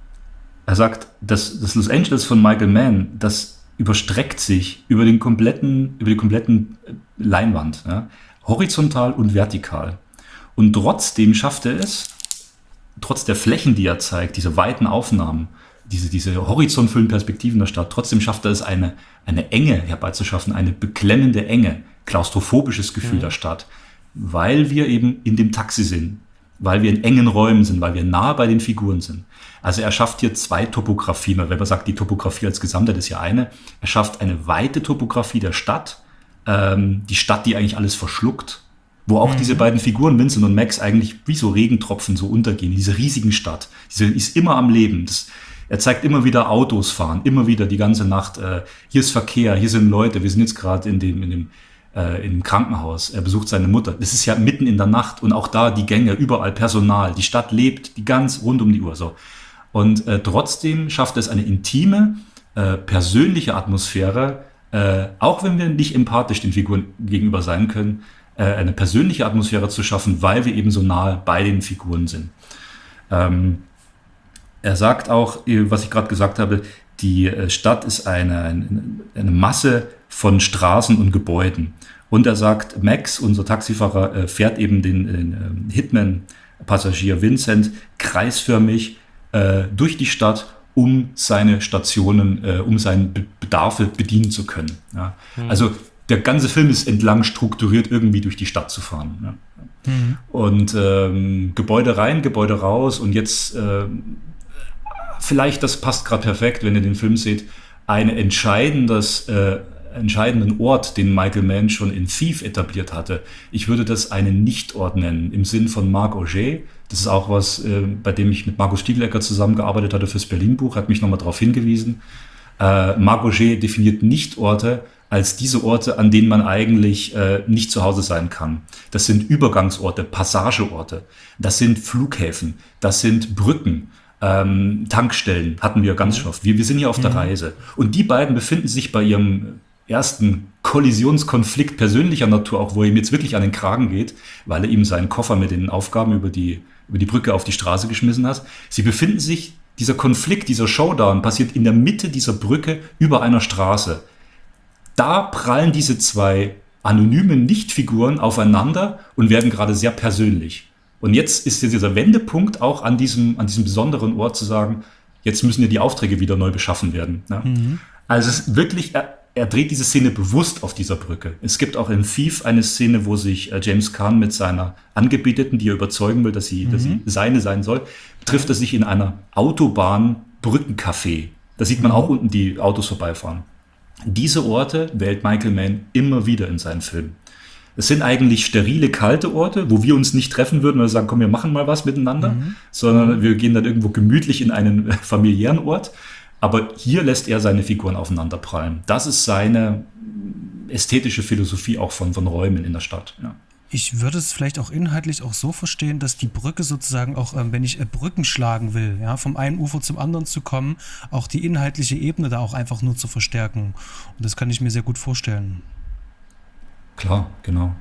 er sagt, dass das Los Angeles von Michael Mann, das überstreckt sich über den kompletten, über die kompletten Leinwand, ja, horizontal und vertikal. Und trotzdem schafft er es, trotz der Flächen, die er zeigt, diese weiten Aufnahmen, diese, diese horizontvollen Perspektiven der Stadt, trotzdem schafft er es, eine, eine Enge herbeizuschaffen, eine beklemmende Enge, klaustrophobisches Gefühl mhm. der Stadt, weil wir eben in dem Taxi sind, weil wir in engen Räumen sind, weil wir nah bei den Figuren sind. Also er schafft hier zwei Topografien, wenn man sagt, die Topografie als Gesamtheit ist ja eine, er schafft eine weite Topografie der Stadt, ähm, die Stadt, die eigentlich alles verschluckt, wo auch mhm. diese beiden Figuren, Vincent und Max, eigentlich wie so Regentropfen so untergehen, diese riesigen Stadt. Diese ist immer am Leben. Das, er zeigt immer wieder Autos fahren, immer wieder die ganze Nacht. Äh, hier ist Verkehr, hier sind Leute. Wir sind jetzt gerade in dem, in dem, äh, in dem Krankenhaus. Er besucht seine Mutter. Das ist ja mitten in der Nacht und auch da die Gänge, überall Personal. Die Stadt lebt die ganz rund um die Uhr so. Und äh, trotzdem schafft es eine intime, äh, persönliche Atmosphäre, äh, auch wenn wir nicht empathisch den Figuren gegenüber sein können, eine persönliche Atmosphäre zu schaffen, weil wir eben so nahe bei den Figuren sind. Ähm, er sagt auch, was ich gerade gesagt habe, die Stadt ist eine, eine, eine Masse von Straßen und Gebäuden. Und er sagt, Max, unser Taxifahrer, fährt eben den, den Hitman-Passagier Vincent kreisförmig äh, durch die Stadt, um seine Stationen, äh, um seine Bedarfe bedienen zu können. Ja. Mhm. Also der ganze Film ist entlang strukturiert, irgendwie durch die Stadt zu fahren. Ja. Mhm. Und ähm, Gebäude rein, Gebäude raus und jetzt äh, vielleicht, das passt gerade perfekt, wenn ihr den Film seht, einen entscheidendes, äh, entscheidenden Ort, den Michael Mann schon in Thief etabliert hatte. Ich würde das einen Nichtort nennen, im Sinn von Marc Auger. Das ist auch was, äh, bei dem ich mit Markus Stiegelecker zusammengearbeitet hatte fürs Berlin-Buch, hat mich nochmal darauf hingewiesen. Äh, Marc Auger definiert Nichtorte als diese Orte, an denen man eigentlich äh, nicht zu Hause sein kann. Das sind Übergangsorte, Passageorte, das sind Flughäfen, das sind Brücken, ähm, Tankstellen, hatten wir ganz mhm. oft. Wir, wir sind hier auf mhm. der Reise. Und die beiden befinden sich bei ihrem ersten Kollisionskonflikt persönlicher Natur, auch wo er ihm jetzt wirklich an den Kragen geht, weil er ihm seinen Koffer mit den Aufgaben über die, über die Brücke auf die Straße geschmissen hat. Sie befinden sich, dieser Konflikt, dieser Showdown passiert in der Mitte dieser Brücke über einer Straße. Da prallen diese zwei anonymen Nichtfiguren aufeinander und werden gerade sehr persönlich. Und jetzt ist dieser Wendepunkt auch an diesem, an diesem besonderen Ort zu sagen, jetzt müssen ja die Aufträge wieder neu beschaffen werden. Ja? Mhm. Also es ist wirklich, er, er dreht diese Szene bewusst auf dieser Brücke. Es gibt auch in Thief eine Szene, wo sich James Caan mit seiner Angebeteten, die er überzeugen will, dass sie, mhm. dass sie seine sein soll, trifft er sich in einer Autobahn-Brückencafé. Da sieht man mhm. auch unten die Autos vorbeifahren. Diese Orte wählt Michael Mann immer wieder in seinen Filmen. Es sind eigentlich sterile, kalte Orte, wo wir uns nicht treffen würden, weil wir sagen, komm, wir machen mal was miteinander, mhm. sondern wir gehen dann irgendwo gemütlich in einen familiären Ort. Aber hier lässt er seine Figuren aufeinanderprallen. Das ist seine ästhetische Philosophie auch von, von Räumen in der Stadt. Ja. Ich würde es vielleicht auch inhaltlich auch so verstehen, dass die Brücke sozusagen auch, ähm, wenn ich äh, Brücken schlagen will, ja, vom einen Ufer zum anderen zu kommen, auch die inhaltliche Ebene da auch einfach nur zu verstärken. Und das kann ich mir sehr gut vorstellen. Klar, genau.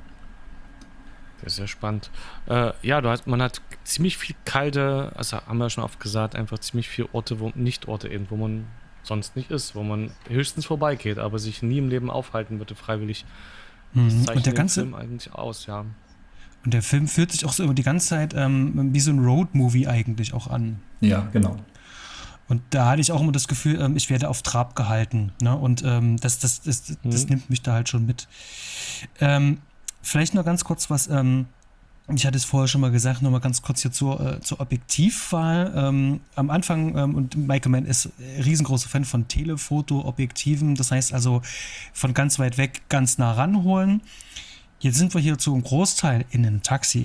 Das ist sehr spannend. Äh, ja, du hast, man hat ziemlich viel kalte, also haben wir schon oft gesagt, einfach ziemlich viele Orte, wo nicht Orte eben, wo man sonst nicht ist, wo man höchstens vorbeigeht, aber sich nie im Leben aufhalten würde, freiwillig. Das Mhm. zeichnet Und der den ganze, Film eigentlich aus, ja. und der Film fühlt sich auch so über die ganze Zeit ähm, wie so ein Road-Movie eigentlich auch an. Ja, genau. Und da hatte ich auch immer das Gefühl, ähm, ich werde auf Trab gehalten. Ne? Und ähm, das, das, das, das, das Mhm. nimmt mich da halt schon mit. Ähm, vielleicht noch ganz kurz was, ähm, ich hatte es vorher schon mal gesagt, noch mal ganz kurz hier zur, äh, zur Objektivwahl. Ähm, am Anfang, ähm, und Michael Mann ist äh, riesengroßer Fan von Telefoto-Objektiven, das heißt also von ganz weit weg ganz nah ranholen. Jetzt sind wir hier zu einem Großteil in einem Taxi.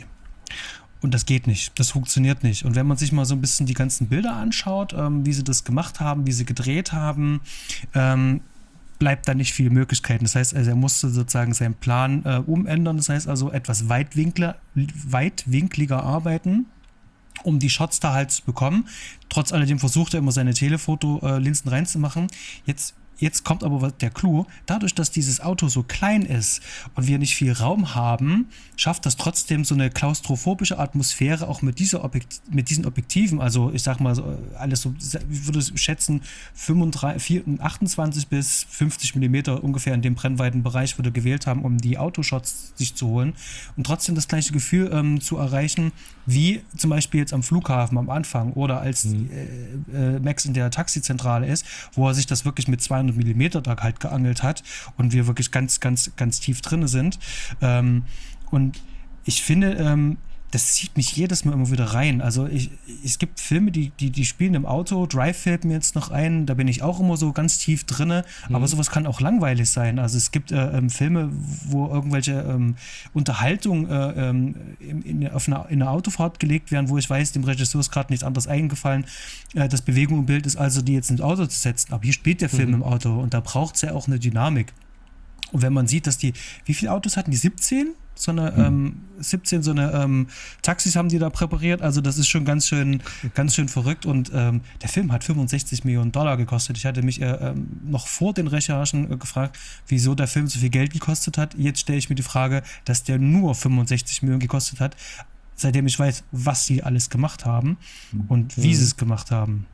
Und das geht nicht, das funktioniert nicht. Und wenn man sich mal so ein bisschen die ganzen Bilder anschaut, ähm, wie sie das gemacht haben, wie sie gedreht haben, ähm, bleibt da nicht viele Möglichkeiten. Das heißt, also er musste sozusagen seinen Plan äh, umändern. Das heißt also etwas weitwinkler, weitwinkliger arbeiten, um die Shots da halt zu bekommen. Trotz alledem versucht er immer seine Telefoto-Linsen reinzumachen. Jetzt Jetzt kommt aber der Clou, dadurch, dass dieses Auto so klein ist und wir nicht viel Raum haben, schafft das trotzdem so eine klaustrophobische Atmosphäre auch mit, dieser Objekt, mit diesen Objektiven, also ich sag mal so, alles so, ich würde schätzen fünfunddreißig, achtundzwanzig bis fünfzig Millimeter ungefähr in dem Brennweitenbereich würde gewählt haben, um die Autoshots sich zu holen und trotzdem das gleiche Gefühl ähm, zu erreichen, wie zum Beispiel jetzt am Flughafen am Anfang oder als mhm. äh, äh, Max in der Taxizentrale ist, wo er sich das wirklich mit zweihundert Millimeter da halt geangelt hat und wir wirklich ganz, ganz, ganz tief drin sind. Ähm, und ich finde, ähm, das zieht mich jedes Mal immer wieder rein. Also ich, es gibt Filme, die, die, die spielen im Auto. Drive fällt mir jetzt noch ein, da bin ich auch immer so ganz tief drinne. Mhm. Aber sowas kann auch langweilig sein. Also es gibt äh, ähm, Filme, wo irgendwelche ähm, Unterhaltung äh, ähm, in, in, auf eine, in eine Autofahrt gelegt werden, wo ich weiß, dem Regisseur ist gerade nichts anderes eingefallen. Äh, das Bewegung im Bild ist also, die jetzt ins Auto zu setzen. Aber hier spielt der Film mhm. im Auto und da braucht es ja auch eine Dynamik. Und wenn man sieht, dass die, wie viele Autos hatten die? siebzehn? So eine, mhm. ähm, siebzehn so eine ähm, Taxis haben die da präpariert, also das ist schon ganz schön, ganz schön verrückt und ähm, der Film hat fünfundsechzig Millionen Dollar gekostet. Ich hatte mich äh, ähm, noch vor den Recherchen äh, gefragt, wieso der Film so viel Geld gekostet hat. Jetzt stelle ich mir die Frage, dass der nur fünfundsechzig Millionen gekostet hat, seitdem ich weiß, was sie alles gemacht haben und wie mhm. sie es gemacht haben.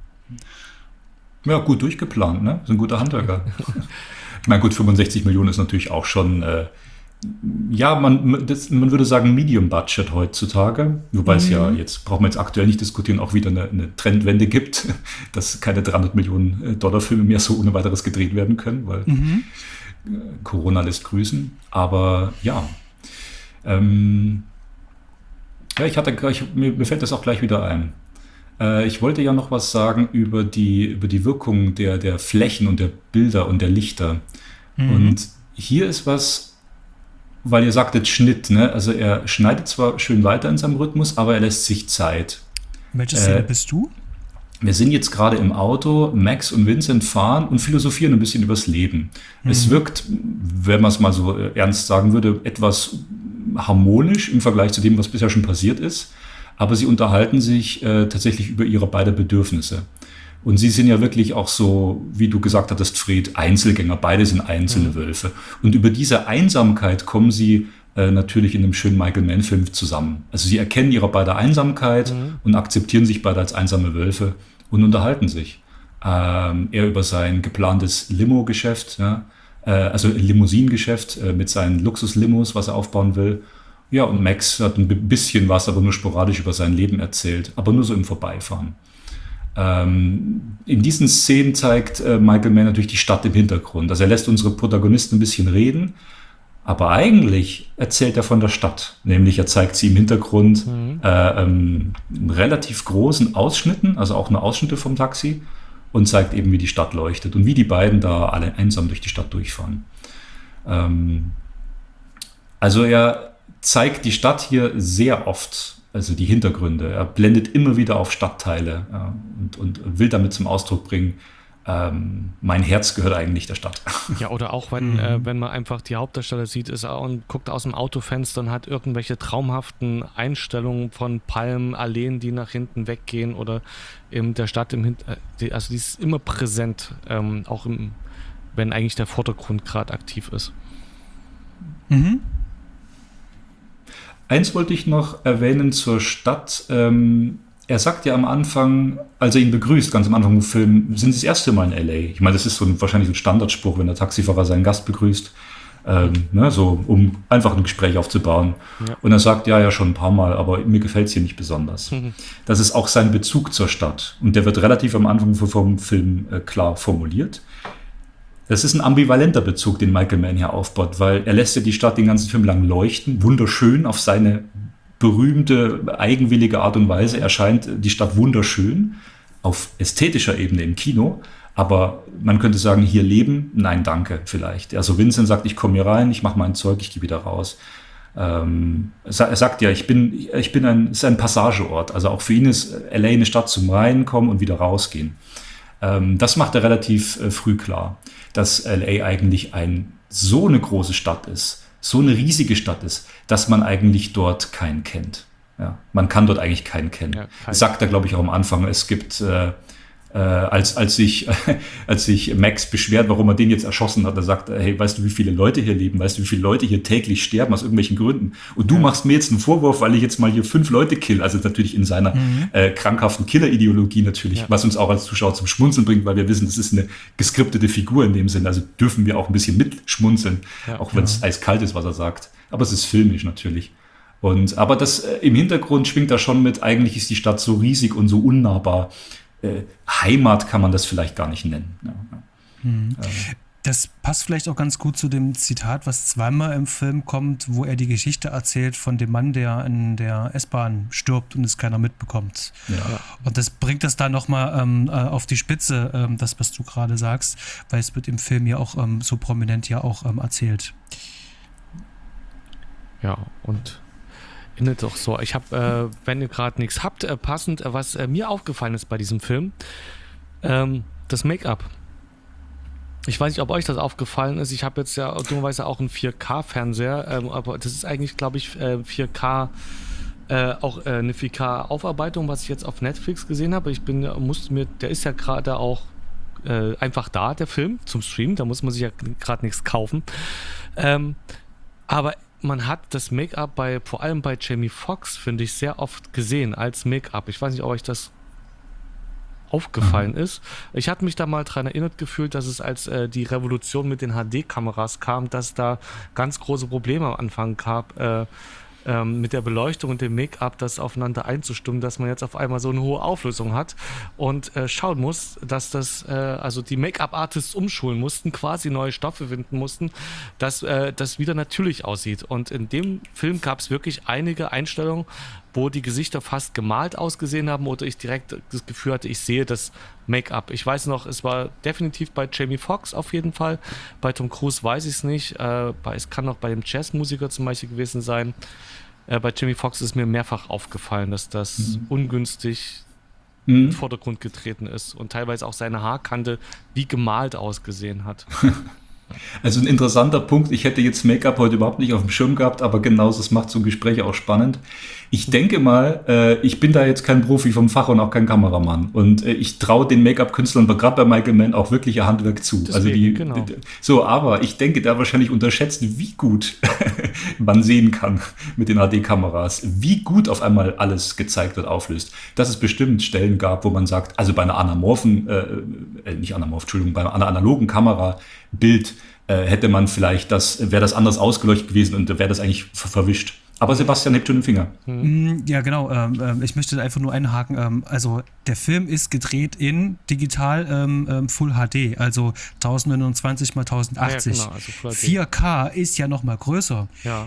Ja, gut durchgeplant, ne? So ein guter Handwerker. Ich meine, gut, fünfundsechzig Millionen ist natürlich auch schon, äh, ja, man, das, man würde sagen Medium Budget heutzutage, wobei mhm. es ja, jetzt brauchen wir jetzt aktuell nicht diskutieren, auch wieder eine, eine Trendwende gibt, dass keine dreihundert Millionen Dollar Filme mehr so ohne weiteres gedreht werden können, weil mhm. Corona lässt grüßen. Aber ja, ähm, ja, ich hatte gleich, mir, mir fällt das auch gleich wieder ein. Äh, ich wollte ja noch was sagen über die, über die Wirkung der, der Flächen und der Bilder und der Lichter. Mhm. Und hier ist was, weil ihr sagtet Schnitt, ne? Also er schneidet zwar schön weiter in seinem Rhythmus, aber er lässt sich Zeit. Welche Szene äh, bist du? Wir sind jetzt gerade im Auto, Max und Vincent fahren und philosophieren ein bisschen übers Leben. Mhm. Es wirkt, wenn man es mal so ernst sagen würde, etwas harmonisch im Vergleich zu dem, was bisher schon passiert ist. Aber sie unterhalten sich äh, tatsächlich über ihre beiden Bedürfnisse. Und sie sind ja wirklich auch so, wie du gesagt hattest, Fred, Einzelgänger. Beide sind einzelne mhm. Wölfe. Und über diese Einsamkeit kommen sie äh, natürlich in einem schönen Michael Mann-Film zusammen. Also sie erkennen ihre beide Einsamkeit mhm. und akzeptieren sich beide als einsame Wölfe und unterhalten sich. Ähm, er über sein geplantes Limo-Geschäft, ja, äh, also Limousinengeschäft äh, mit seinen Luxuslimos, was er aufbauen will. Ja, und Max hat ein bisschen was, aber nur sporadisch über sein Leben erzählt, aber nur so im Vorbeifahren. Ähm, in diesen Szenen zeigt äh, Michael Mann natürlich die Stadt im Hintergrund. Also er lässt unsere Protagonisten ein bisschen reden, aber eigentlich erzählt er von der Stadt. Nämlich er zeigt sie im Hintergrund mhm. äh, ähm, in relativ großen Ausschnitten, also auch nur Ausschnitte vom Taxi und zeigt eben, wie die Stadt leuchtet und wie die beiden da alle einsam durch die Stadt durchfahren. Ähm, Also er zeigt die Stadt hier sehr oft, also die Hintergründe. Er blendet immer wieder auf Stadtteile ja, und, und will damit zum Ausdruck bringen, ähm, mein Herz gehört eigentlich der Stadt. Ja, oder auch wenn, mhm. äh, wenn man einfach die Hauptdarsteller sieht ist, und guckt aus dem Autofenster und hat irgendwelche traumhaften Einstellungen von Palmen, Alleen, die nach hinten weggehen oder in der Stadt im Hintergrund. Also die ist immer präsent, ähm, auch im, wenn eigentlich der Vordergrund gerade aktiv ist. Mhm. Eins wollte ich noch erwähnen zur Stadt. Ähm, er sagt ja am Anfang, als er ihn begrüßt, ganz am Anfang im Film, sind Sie das erste Mal in L A? Ich meine, das ist so ein, wahrscheinlich so ein Standardspruch, wenn der Taxifahrer seinen Gast begrüßt, ähm, ne, so um einfach ein Gespräch aufzubauen. Ja. Und er sagt, ja, ja, schon ein paar Mal, aber mir gefällt es hier nicht besonders. Mhm. Das ist auch sein Bezug zur Stadt. Und der wird relativ am Anfang vom Film äh, klar formuliert. Das ist ein ambivalenter Bezug, den Michael Mann hier aufbaut, weil er lässt ja die Stadt den ganzen Film lang leuchten, wunderschön auf seine berühmte, eigenwillige Art und Weise erscheint die Stadt wunderschön, auf ästhetischer Ebene im Kino, aber man könnte sagen, hier leben, nein, danke, vielleicht. Also Vincent sagt, ich komme hier rein, ich mache mein Zeug, ich gehe wieder raus. Ähm, er sagt ja, ich bin, ich bin ein, es ist ein Passageort, also auch für ihn ist L A eine Stadt zum Reinkommen und wieder rausgehen. Ähm, das macht er relativ äh, früh klar, dass L A eigentlich ein, so eine große Stadt ist, so eine riesige Stadt ist, dass man eigentlich dort keinen kennt. Ja, man kann dort eigentlich keinen kennen. Ja, kein. Sagt er, glaube ich, auch am Anfang. Es gibt, äh, äh, als, als, sich, als sich Max beschwert, warum er den jetzt erschossen hat, er sagt, hey, weißt du, wie viele Leute hier leben? Weißt du, wie viele Leute hier täglich sterben aus irgendwelchen Gründen? Und du ja. machst mir jetzt einen Vorwurf, weil ich jetzt mal hier fünf Leute kill. Also natürlich in seiner mhm. äh, krankhaften Killer-Ideologie natürlich, ja. was uns auch als Zuschauer zum Schmunzeln bringt, weil wir wissen, das ist eine geskriptete Figur in dem Sinn. Also dürfen wir auch ein bisschen mitschmunzeln, ja, auch wenn es ja. eiskalt ist, was er sagt. Aber es ist filmisch natürlich. Und, aber das äh, im Hintergrund schwingt da schon mit, eigentlich ist die Stadt so riesig und so unnahbar. Äh, Heimat kann man das vielleicht gar nicht nennen. Ja, ja. Hm. Ähm. Das passt vielleicht auch ganz gut zu dem Zitat, was zweimal im Film kommt, wo er die Geschichte erzählt von dem Mann, der in der S-Bahn stirbt und es keiner mitbekommt. Ja. Und das bringt das da nochmal ähm, auf die Spitze, ähm, das, was du gerade sagst, weil es wird im Film ja auch ähm, so prominent ja auch ähm, erzählt. Ja, und endet doch so. Ich habe, äh, wenn ihr gerade nichts habt, äh, passend, äh, was äh, mir aufgefallen ist bei diesem Film, ähm, das Make-up. Ich weiß nicht, ob euch das aufgefallen ist. Ich habe jetzt ja dummerweise auch einen vier K-Fernseher, ähm, aber das ist eigentlich, glaube ich, äh, vier K, äh, auch äh, eine vier K-Aufarbeitung, was ich jetzt auf Netflix gesehen habe. Ich bin, musste mir, der ist ja gerade auch äh, einfach da, der Film, zum Streamen. Da muss man sich ja gerade nichts kaufen. Ähm, aber man hat das Make-up bei, vor allem bei Jamie Foxx, finde ich, sehr oft gesehen als Make-up. Ich weiß nicht, ob euch das aufgefallen mhm. ist. Ich hatte mich da mal daran erinnert gefühlt, dass es als äh, die Revolution mit den H D-Kameras kam, dass da ganz große Probleme am Anfang gab, äh, ähm, mit der Beleuchtung und dem Make-up, das aufeinander einzustimmen, dass man jetzt auf einmal so eine hohe Auflösung hat und äh, schauen muss, dass das, äh, also die Make-up-Artists umschulen mussten, quasi neue Stoffe finden mussten, dass äh, das wieder natürlich aussieht. Und in dem Film gab es wirklich einige Einstellungen, wo die Gesichter fast gemalt ausgesehen haben oder ich direkt das Gefühl hatte, ich sehe das Make-up. Ich weiß noch, es war definitiv bei Jamie Foxx auf jeden Fall. Bei Tom Cruise weiß ich es nicht. Äh, bei, es kann auch bei dem Jazzmusiker zum Beispiel gewesen sein. Äh, bei Jamie Foxx ist mir mehrfach aufgefallen, dass das mhm. ungünstig mhm. in den Vordergrund getreten ist und teilweise auch seine Haarkante wie gemalt ausgesehen hat. Also ein interessanter Punkt. Ich hätte jetzt Make-up heute überhaupt nicht auf dem Schirm gehabt, aber genauso, das macht so ein Gespräch auch spannend. Ich denke mal, äh, ich bin da jetzt kein Profi vom Fach und auch kein Kameramann. Und äh, ich traue den Make-up-Künstlern, gerade bei Michael Mann, auch wirklich ihr Handwerk zu. Deswegen, also die, genau. die, so, aber ich denke, der wahrscheinlich unterschätzt, wie gut man sehen kann mit den H D-Kameras, wie gut auf einmal alles gezeigt wird, auflöst. Dass es bestimmt Stellen gab, wo man sagt, also bei einer anamorphen, äh, äh, nicht anamorph, Entschuldigung, bei einer analogen Kamera Bild äh, hätte man vielleicht das, wäre das anders ausgeleuchtet gewesen und wäre das eigentlich ver- verwischt. Aber Sebastian hebt schon den Finger. Mhm. Ja, genau. Ähm, ich möchte einfach nur einhaken. Ähm, also der Film ist gedreht in digital ähm, Full H D, also tausendneunundzwanzig mal tausendachtzig. Ja, genau, also Full H D. vier K ist ja noch mal größer. Ja.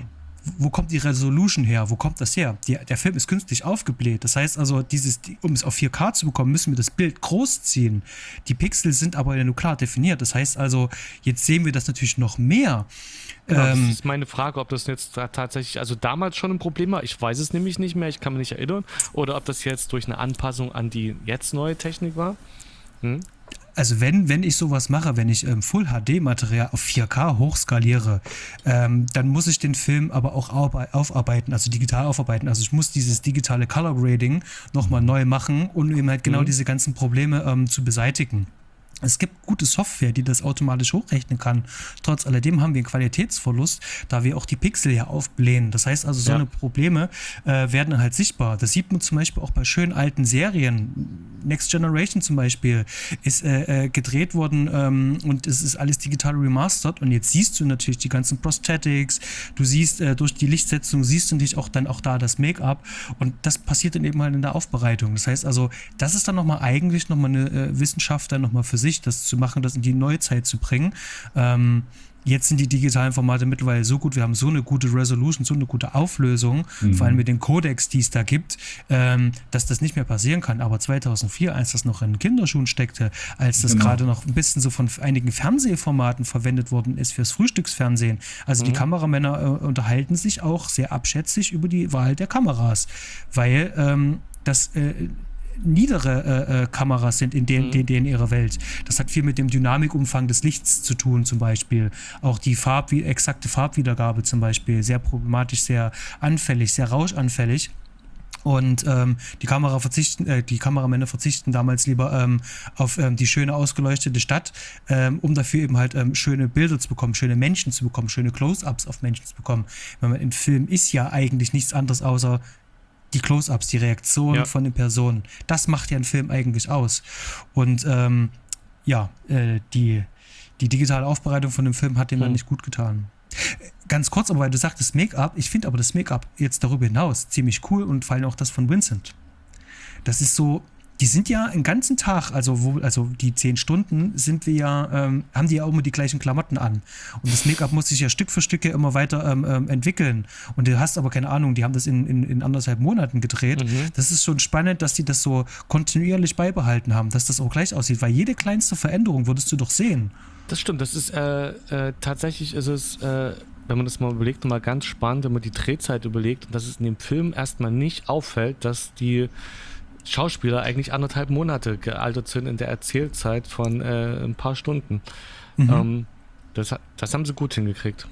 wo kommt die Resolution her? Wo kommt das her? Die, der Film ist künstlich aufgebläht. Das heißt also, dieses, um es auf vier K zu bekommen, müssen wir das Bild groß ziehen. Die Pixel sind aber ja nur klar definiert. Das heißt also, jetzt sehen wir das natürlich noch mehr. Genau, ähm, das ist meine Frage, ob das jetzt tatsächlich, also damals schon ein Problem war. Ich weiß es nämlich nicht mehr, ich kann mich nicht erinnern. Oder ob das jetzt durch eine Anpassung an die jetzt neue Technik war. Hm? Also wenn, wenn ich sowas mache, wenn ich ähm, Full-H D-Material auf vier K hochskaliere, ähm, dann muss ich den Film aber auch aufarbeiten, also digital aufarbeiten. Also ich muss dieses digitale Color Grading nochmal neu machen, um eben halt genau mhm. diese ganzen Probleme ähm, zu beseitigen. Es gibt gute Software, die das automatisch hochrechnen kann. Trotz alledem haben wir einen Qualitätsverlust, da wir auch die Pixel ja aufblähen. Das heißt also, so ja. eine Probleme äh, werden dann halt sichtbar. Das sieht man zum Beispiel auch bei schönen alten Serien. Next Generation zum Beispiel ist äh, äh, gedreht worden ähm, und es ist alles digital remastert. Und jetzt siehst du natürlich die ganzen Prosthetics. Du siehst äh, durch die Lichtsetzung, siehst du natürlich auch dann auch da das Make-up. Und das passiert dann eben halt in der Aufbereitung. Das heißt also, das ist dann nochmal eigentlich nochmal eine äh, Wissenschaft dann nochmal für sich, das zu machen, das in die Neuzeit zu bringen. Ähm, jetzt sind die digitalen Formate mittlerweile so gut, wir haben so eine gute Resolution, so eine gute Auflösung, mhm. vor allem mit den Codecs, die es da gibt, ähm, dass das nicht mehr passieren kann. Aber zweitausendvier, als das noch in Kinderschuhen steckte, als das genau. gerade noch ein bisschen so von einigen Fernsehformaten verwendet worden ist fürs Frühstücksfernsehen, also mhm. die Kameramänner äh, unterhalten sich auch sehr abschätzig über die Wahl der Kameras, weil ähm, das äh, niedere äh, äh, Kameras sind in, den, mhm. in, in ihrer Welt. Das hat viel mit dem Dynamikumfang des Lichts zu tun, zum Beispiel. Auch die Farb, exakte Farbwiedergabe zum Beispiel, sehr problematisch, sehr anfällig, sehr rauschanfällig. Und ähm, die Kamera verzichten, äh, die Kameramänner verzichten damals lieber ähm, auf ähm, die schöne ausgeleuchtete Stadt, ähm, um dafür eben halt ähm, schöne Bilder zu bekommen, schöne Menschen zu bekommen, schöne Close-Ups auf Menschen zu bekommen. Weil man im Film ist ja eigentlich nichts anderes außer die Close-Ups, die Reaktion ja. von den Personen. Das macht ja einen Film eigentlich aus. Und ähm, ja, äh, die, die digitale Aufbereitung von dem Film hat dem hm. dann nicht gut getan. Ganz kurz, aber weil du sagtest Make-up, ich finde aber das Make-up jetzt darüber hinaus ziemlich cool und vor allem auch das von Vincent. Das ist so, die sind ja einen ganzen Tag, also wo, also die zehn Stunden sind wir ja, ähm, haben die ja auch immer die gleichen Klamotten an. Und das Make-up muss sich ja Stück für Stück ja immer weiter ähm, ähm, entwickeln. Und du hast aber keine Ahnung, die haben das in, in, in anderthalb Monaten gedreht. Mhm. Das ist schon spannend, dass die das so kontinuierlich beibehalten haben, dass das auch gleich aussieht, weil jede kleinste Veränderung würdest du doch sehen. Das stimmt, das ist äh, äh, tatsächlich ist es, äh, wenn man das mal überlegt, mal ganz spannend, wenn man die Drehzeit überlegt, und dass es in dem Film erstmal nicht auffällt, dass die Schauspieler eigentlich anderthalb Monate gealtert sind in der Erzählzeit von äh, ein paar Stunden. Mhm. Ähm, das, das haben sie gut hingekriegt.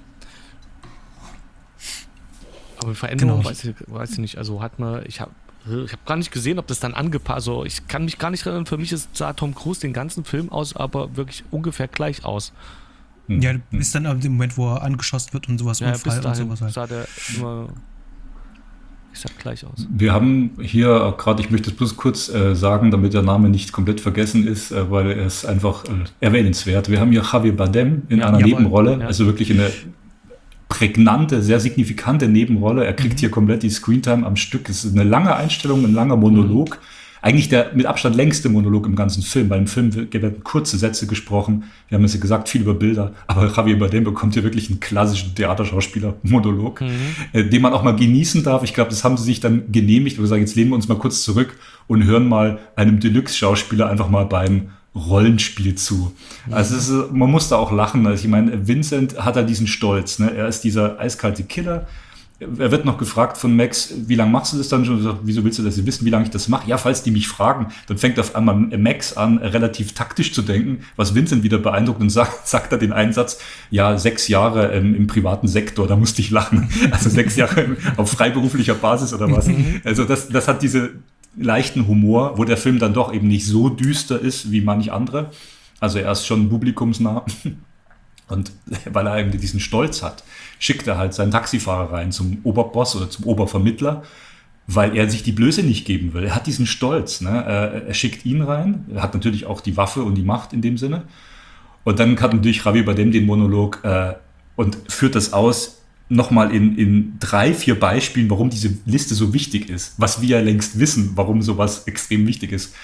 Aber Veränderung genau. weiß, ich, weiß ich nicht. Also hat man, ich habe ich hab gar nicht gesehen, ob das dann angepasst, also ich kann mich gar nicht erinnern, für mich ist, sah Tom Cruise den ganzen Film aus, aber wirklich ungefähr gleich aus. Ja, bis dann im Moment, wo er angeschossen wird und sowas, ja, Unfall bis dahin und sowas halt. Sah der immer Ich sag gleich aus. Wir haben hier gerade, ich möchte es bloß kurz äh, sagen, damit der Name nicht komplett vergessen ist, äh, weil er ist einfach äh, erwähnenswert. Wir haben hier Javier Bardem in ja, einer jawohl, Nebenrolle, ja. also wirklich eine prägnante, sehr signifikante Nebenrolle. Er kriegt mhm. hier komplett die Screentime am Stück. Es ist eine lange Einstellung, ein langer Monolog. Mhm. Eigentlich der mit Abstand längste Monolog im ganzen Film. Bei dem Film werden kurze Sätze gesprochen. Wir haben es ja gesagt, viel über Bilder. Aber Javier Bardem bekommt hier wirklich einen klassischen Theaterschauspieler-Monolog, mhm. äh, den man auch mal genießen darf. Ich glaube, das haben sie sich dann genehmigt. Wir sagen, jetzt lehnen wir uns mal kurz zurück und hören mal einem Deluxe-Schauspieler einfach mal beim Rollenspiel zu. Mhm. Also es ist, man muss da auch lachen. Also ich meine, Vincent hat da diesen Stolz. Ne? Er ist dieser eiskalte Killer. Er wird noch gefragt von Max, wie lange machst du das dann schon? Er sagt, wieso willst du das wissen, wie lange ich das mache? Ja, falls die mich fragen, dann fängt auf einmal Max an, relativ taktisch zu denken, was Vincent wieder beeindruckt und sagt, sagt er den Einsatz, ja, sechs Jahre ähm, im privaten Sektor, da musste ich lachen. Also sechs Jahre auf freiberuflicher Basis oder was. Also das, das hat diese leichten Humor, wo der Film dann doch eben nicht so düster ist wie manch andere. Also er ist schon publikumsnah. Und weil er eben diesen Stolz hat, schickt er halt seinen Taxifahrer rein zum Oberboss oder zum Obervermittler, weil er sich die Blöße nicht geben will. Er hat diesen Stolz. Ne? Er schickt ihn rein, er hat natürlich auch die Waffe und die Macht in dem Sinne. Und dann hat natürlich Javier Bardem den Monolog äh, und führt das aus, nochmal in, in drei, vier Beispielen, warum diese Liste so wichtig ist, was wir ja längst wissen, warum sowas extrem wichtig ist.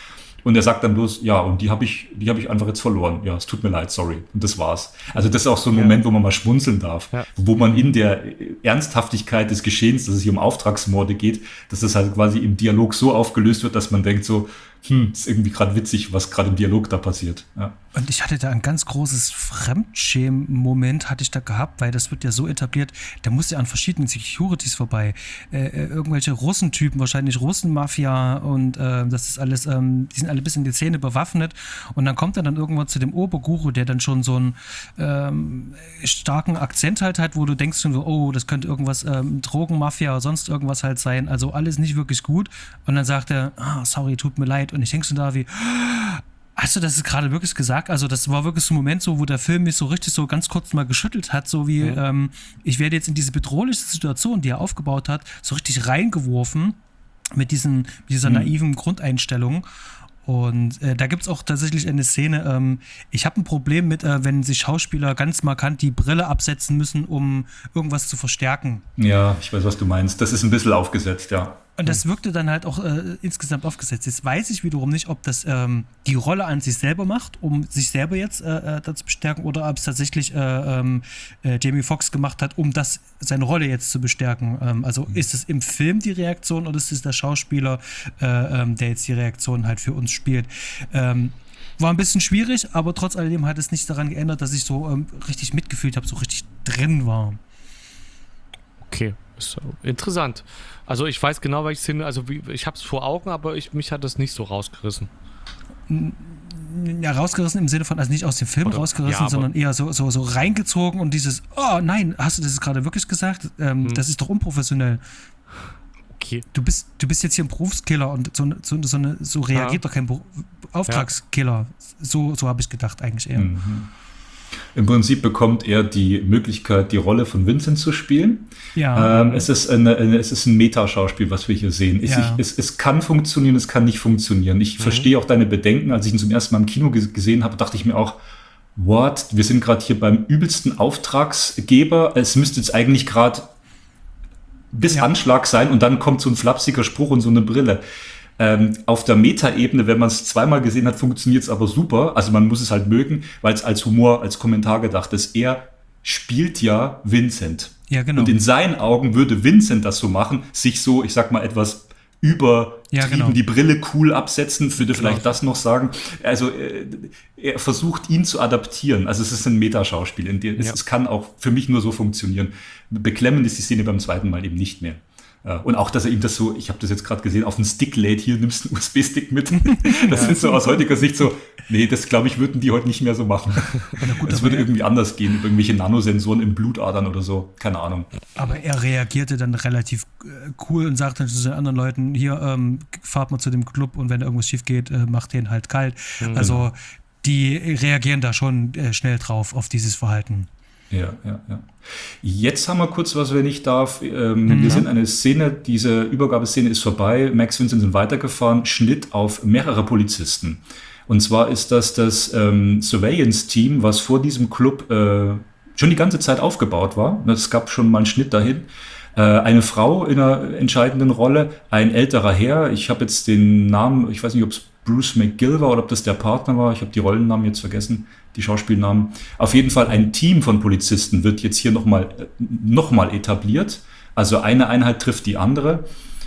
Und er sagt dann bloß, ja, und die habe ich, die habe ich einfach jetzt verloren. Ja, es tut mir leid, sorry. Und das war's. Also das ist auch so ein Ja. Moment, wo man mal schmunzeln darf. Ja. Wo man in der Ernsthaftigkeit des Geschehens, dass es hier um Auftragsmorde geht, dass das halt quasi im Dialog so aufgelöst wird, dass man denkt so, hm, ist irgendwie gerade witzig, was gerade im Dialog da passiert. Ja. Und ich hatte da ein ganz großes Fremdschämen-Moment hatte ich da gehabt, weil das wird ja so etabliert, da musste ja an verschiedenen Securities vorbei. Äh, äh, irgendwelche Russentypen, wahrscheinlich Russenmafia und äh, das ist alles, ähm, die sind alle bis in die Zähne bewaffnet und dann kommt er dann irgendwann zu dem Oberguru, der dann schon so einen ähm, starken Akzent halt hat, wo du denkst schon so, oh, das könnte irgendwas, ähm, Drogenmafia oder sonst irgendwas halt sein, also alles nicht wirklich gut und dann sagt er, ah, sorry, tut mir leid und ich denke schon da wie, hast du das gerade wirklich gesagt? Also das war wirklich so ein Moment, so, wo der Film mich so richtig so ganz kurz mal geschüttelt hat, so wie, Ja. ähm, ich werde jetzt in diese bedrohliche Situation, die er aufgebaut hat, so richtig reingeworfen mit, diesen, mit dieser naiven Grundeinstellung. Und äh, da gibt es auch tatsächlich eine Szene, ähm, ich habe ein Problem mit, äh, wenn sich Schauspieler ganz markant die Brille absetzen müssen, um irgendwas zu verstärken. Ja, ich weiß, was du meinst. Das ist ein bisschen aufgesetzt, ja. Und das wirkte dann halt auch äh, insgesamt aufgesetzt. Jetzt weiß ich wiederum nicht, ob das ähm, die Rolle an sich selber macht, um sich selber jetzt äh, dazu bestärken, oder ob es tatsächlich äh, ähm, äh, Jamie Foxx gemacht hat, um das seine Rolle jetzt zu bestärken. Ähm, also mhm. ist es im Film die Reaktion oder ist es der Schauspieler, äh, ähm, der jetzt die Reaktion halt für uns spielt? Ähm, war ein bisschen schwierig, aber trotz alledem hat es nichts daran geändert, dass ich so ähm, richtig mitgefühlt habe, so richtig drin war. Okay, ist so interessant. Also ich weiß genau, welche Szene, also wie, ich habe es vor Augen, aber ich, mich hat das nicht so rausgerissen. Ja, rausgerissen im Sinne von, also nicht aus dem Film Oder, rausgerissen, ja, sondern eher so, so, so reingezogen und dieses, oh nein, hast du das gerade wirklich gesagt? Ähm, hm. Das ist doch unprofessionell. Okay. Du bist, du bist jetzt hier ein Berufskiller und so, so, so, eine, so reagiert ja. doch kein Be- Auftragskiller. Ja. So, so habe ich gedacht eigentlich eher. Mhm. Im Prinzip bekommt er die Möglichkeit, die Rolle von Vincent zu spielen. Ja. Ähm, es ist eine, eine, es ist ein Metaschauspiel, was wir hier sehen. Es, ja. ich, es, es kann funktionieren, es kann nicht funktionieren. Ich mhm. verstehe auch deine Bedenken. Als ich ihn zum ersten Mal im Kino g- gesehen habe, dachte ich mir auch, what? Wir sind gerade hier beim übelsten Auftragsgeber. Es müsste jetzt eigentlich gerade bis ja. Anschlag sein und dann kommt so ein flapsiger Spruch und so eine Brille. Ähm, auf der Meta-Ebene, wenn man es zweimal gesehen hat, funktioniert es aber super. Also man muss es halt mögen, weil es als Humor, als Kommentar gedacht ist. Er spielt ja Vincent. Ja, genau. Und in seinen Augen würde Vincent das so machen, sich so, ich sag mal, etwas übertrieben, ja, genau. die Brille cool absetzen, würde genau. vielleicht das noch sagen. Also äh, er versucht, ihn zu adaptieren. Also es ist ein Metaschauspiel. In dem, es, ja. es kann auch für mich nur so funktionieren. Beklemmend ist die Szene beim zweiten Mal eben nicht mehr. Und auch, dass er ihm das so, ich habe das jetzt gerade gesehen, auf den Stick lädt, hier nimmst du einen U S B-Stick mit. Das ja. sind so aus heutiger Sicht so, nee, das glaube ich, würden die heute nicht mehr so machen. Gut, das würde er, irgendwie anders gehen, über irgendwelche Nanosensoren in Blutadern oder so, keine Ahnung. Aber er reagierte dann relativ äh, cool und sagte dann zu den anderen Leuten, hier, ähm, fahrt mal zu dem Club und wenn irgendwas schief geht, äh, macht den halt kalt. Mhm. Also die reagieren da schon äh, schnell drauf, auf dieses Verhalten. Ja, ja, ja. Jetzt haben wir kurz, was wir nicht darf. Ähm, mhm. Wir sind eine Szene, diese Übergabeszene ist vorbei. Max Vincent sind weitergefahren. Schnitt auf mehrere Polizisten. Und zwar ist das das ähm, Surveillance-Team, was vor diesem Club äh, schon die ganze Zeit aufgebaut war. Es gab schon mal einen Schnitt dahin. Äh, eine Frau in einer entscheidenden Rolle, ein älterer Herr. Ich habe jetzt den Namen, ich weiß nicht, ob es Bruce McGill war oder ob das der Partner war. Ich habe die Rollennamen jetzt vergessen, die Schauspielnamen. Auf jeden Fall ein Team von Polizisten wird jetzt hier nochmal noch mal etabliert. Also eine Einheit trifft die andere.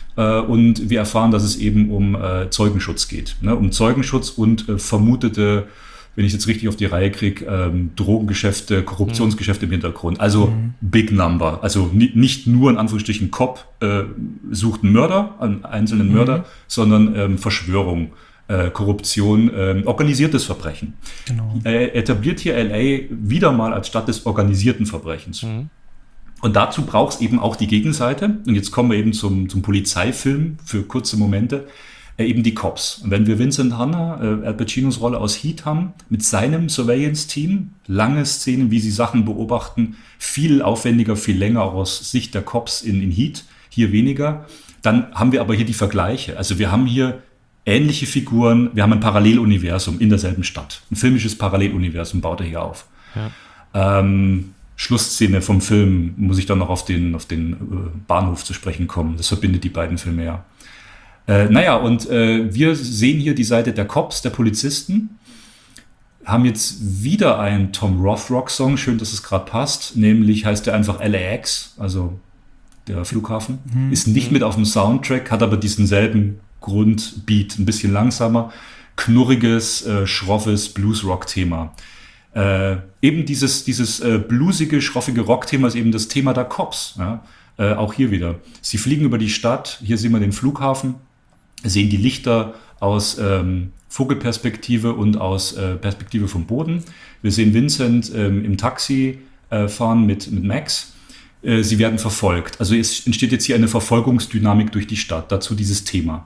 Und wir erfahren, dass es eben um Zeugenschutz geht. Ne? Um Zeugenschutz und vermutete, wenn ich es jetzt richtig auf die Reihe kriege, ähm, Drogengeschäfte, Korruptionsgeschäfte im Hintergrund. Also mhm. Big Number. Also ni- nicht nur in Anführungsstrichen Cop äh, sucht einen Mörder, einen einzelnen mhm. Mörder, sondern ähm, Verschwörung. Korruption, äh, organisiertes Verbrechen. Genau. Er etabliert hier L A wieder mal als Stadt des organisierten Verbrechens. Mhm. Und dazu braucht es eben auch die Gegenseite. Und jetzt kommen wir eben zum, zum Polizeifilm für kurze Momente. Äh, eben die Cops. Und wenn wir Vincent Hanna, äh, Al Pacinos Rolle aus Heat haben, mit seinem Surveillance-Team, lange Szenen, wie sie Sachen beobachten, viel aufwendiger, viel länger auch aus Sicht der Cops in, in Heat, hier weniger. Dann haben wir aber hier die Vergleiche. Also wir haben hier ähnliche Figuren, wir haben ein Paralleluniversum in derselben Stadt. Ein filmisches Paralleluniversum baut er hier auf. Ja. Ähm, Schlussszene vom Film muss ich dann noch auf den, auf den äh, Bahnhof zu sprechen kommen. Das verbindet die beiden Filme ja. Äh, naja, und äh, wir sehen hier die Seite der Cops, der Polizisten, haben jetzt wieder einen Tom Rothrock-Song, schön, dass es gerade passt, nämlich heißt der einfach L A X, also der Flughafen, mhm. ist nicht mit auf dem Soundtrack, hat aber diesen selben Grundbeat, ein bisschen langsamer, knurriges, äh, schroffes Blues-Rock-Thema. Äh, eben dieses, dieses äh, bluesige, schroffige Rock-Thema ist eben das Thema der Cops. Ja? Äh, auch hier wieder. Sie fliegen über die Stadt, hier sehen wir den Flughafen, sehen die Lichter aus ähm, Vogelperspektive und aus äh, Perspektive vom Boden. Wir sehen Vincent ähm, im Taxi äh, fahren mit, mit Max. Äh, sie werden verfolgt. Also es entsteht jetzt hier eine Verfolgungsdynamik durch die Stadt. Dazu dieses Thema.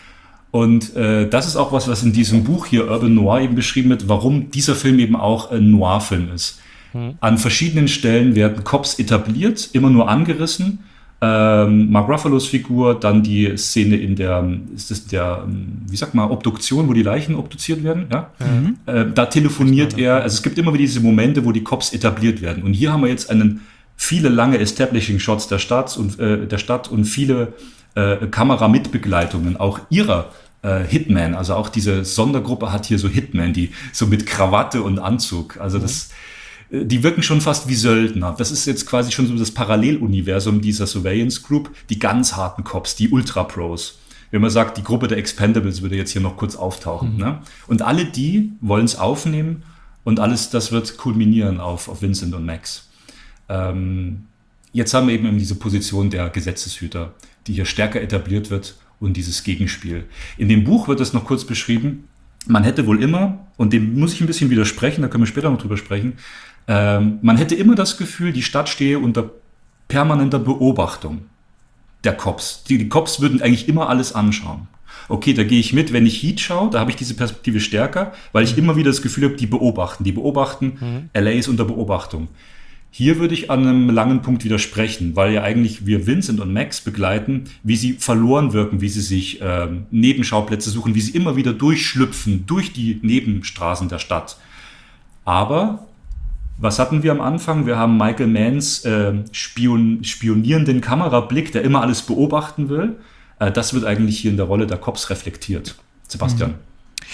Und äh, das ist auch was, was in diesem Buch hier Urban Noir eben beschrieben wird, warum dieser Film eben auch ein Noir-Film ist. Mhm. An verschiedenen Stellen werden Cops etabliert, immer nur angerissen. Ähm, Mark Ruffalos Figur, dann die Szene in der, ist das der, wie sagt man, Obduktion, wo die Leichen obduziert werden. Ja? Mhm. Äh, da telefoniert er, also es gibt immer wieder diese Momente, wo die Cops etabliert werden. Und hier haben wir jetzt einen, viele lange Establishing-Shots der Stadt und, äh, der Stadt und viele äh, Kameramitbegleitungen, auch ihrer Hitman, also auch diese Sondergruppe hat hier so Hitman, die so mit Krawatte und Anzug, also das, die wirken schon fast wie Söldner. Das ist jetzt quasi schon so das Paralleluniversum dieser Surveillance Group, die ganz harten Cops, die Ultra-Pros. Wenn man sagt, die Gruppe der Expendables würde jetzt hier noch kurz auftauchen. Mhm. Ne? Und alle die wollen es aufnehmen und alles das wird kulminieren auf, auf Vincent und Max. Ähm, jetzt haben wir eben diese Position der Gesetzeshüter, die hier stärker etabliert wird, und dieses Gegenspiel. In dem Buch wird das noch kurz beschrieben, man hätte wohl immer, und dem muss ich ein bisschen widersprechen, da können wir später noch drüber sprechen, ähm, man hätte immer das Gefühl, die Stadt stehe unter permanenter Beobachtung der Cops. Die, die Cops würden eigentlich immer alles anschauen. Okay, da gehe ich mit, wenn ich Heat schaue, da habe ich diese Perspektive stärker, weil ich immer wieder das Gefühl habe, die beobachten, die beobachten, mhm. L A ist unter Beobachtung. Hier würde ich an einem langen Punkt widersprechen, weil ja eigentlich wir Vincent und Max begleiten, wie sie verloren wirken, wie sie sich äh, Nebenschauplätze suchen, wie sie immer wieder durchschlüpfen durch die Nebenstraßen der Stadt. Aber was hatten wir am Anfang? Wir haben Michael Manns äh, Spion, spionierenden Kamerablick, der immer alles beobachten will. Äh, das wird eigentlich hier in der Rolle der Cops reflektiert. Sebastian. Mhm.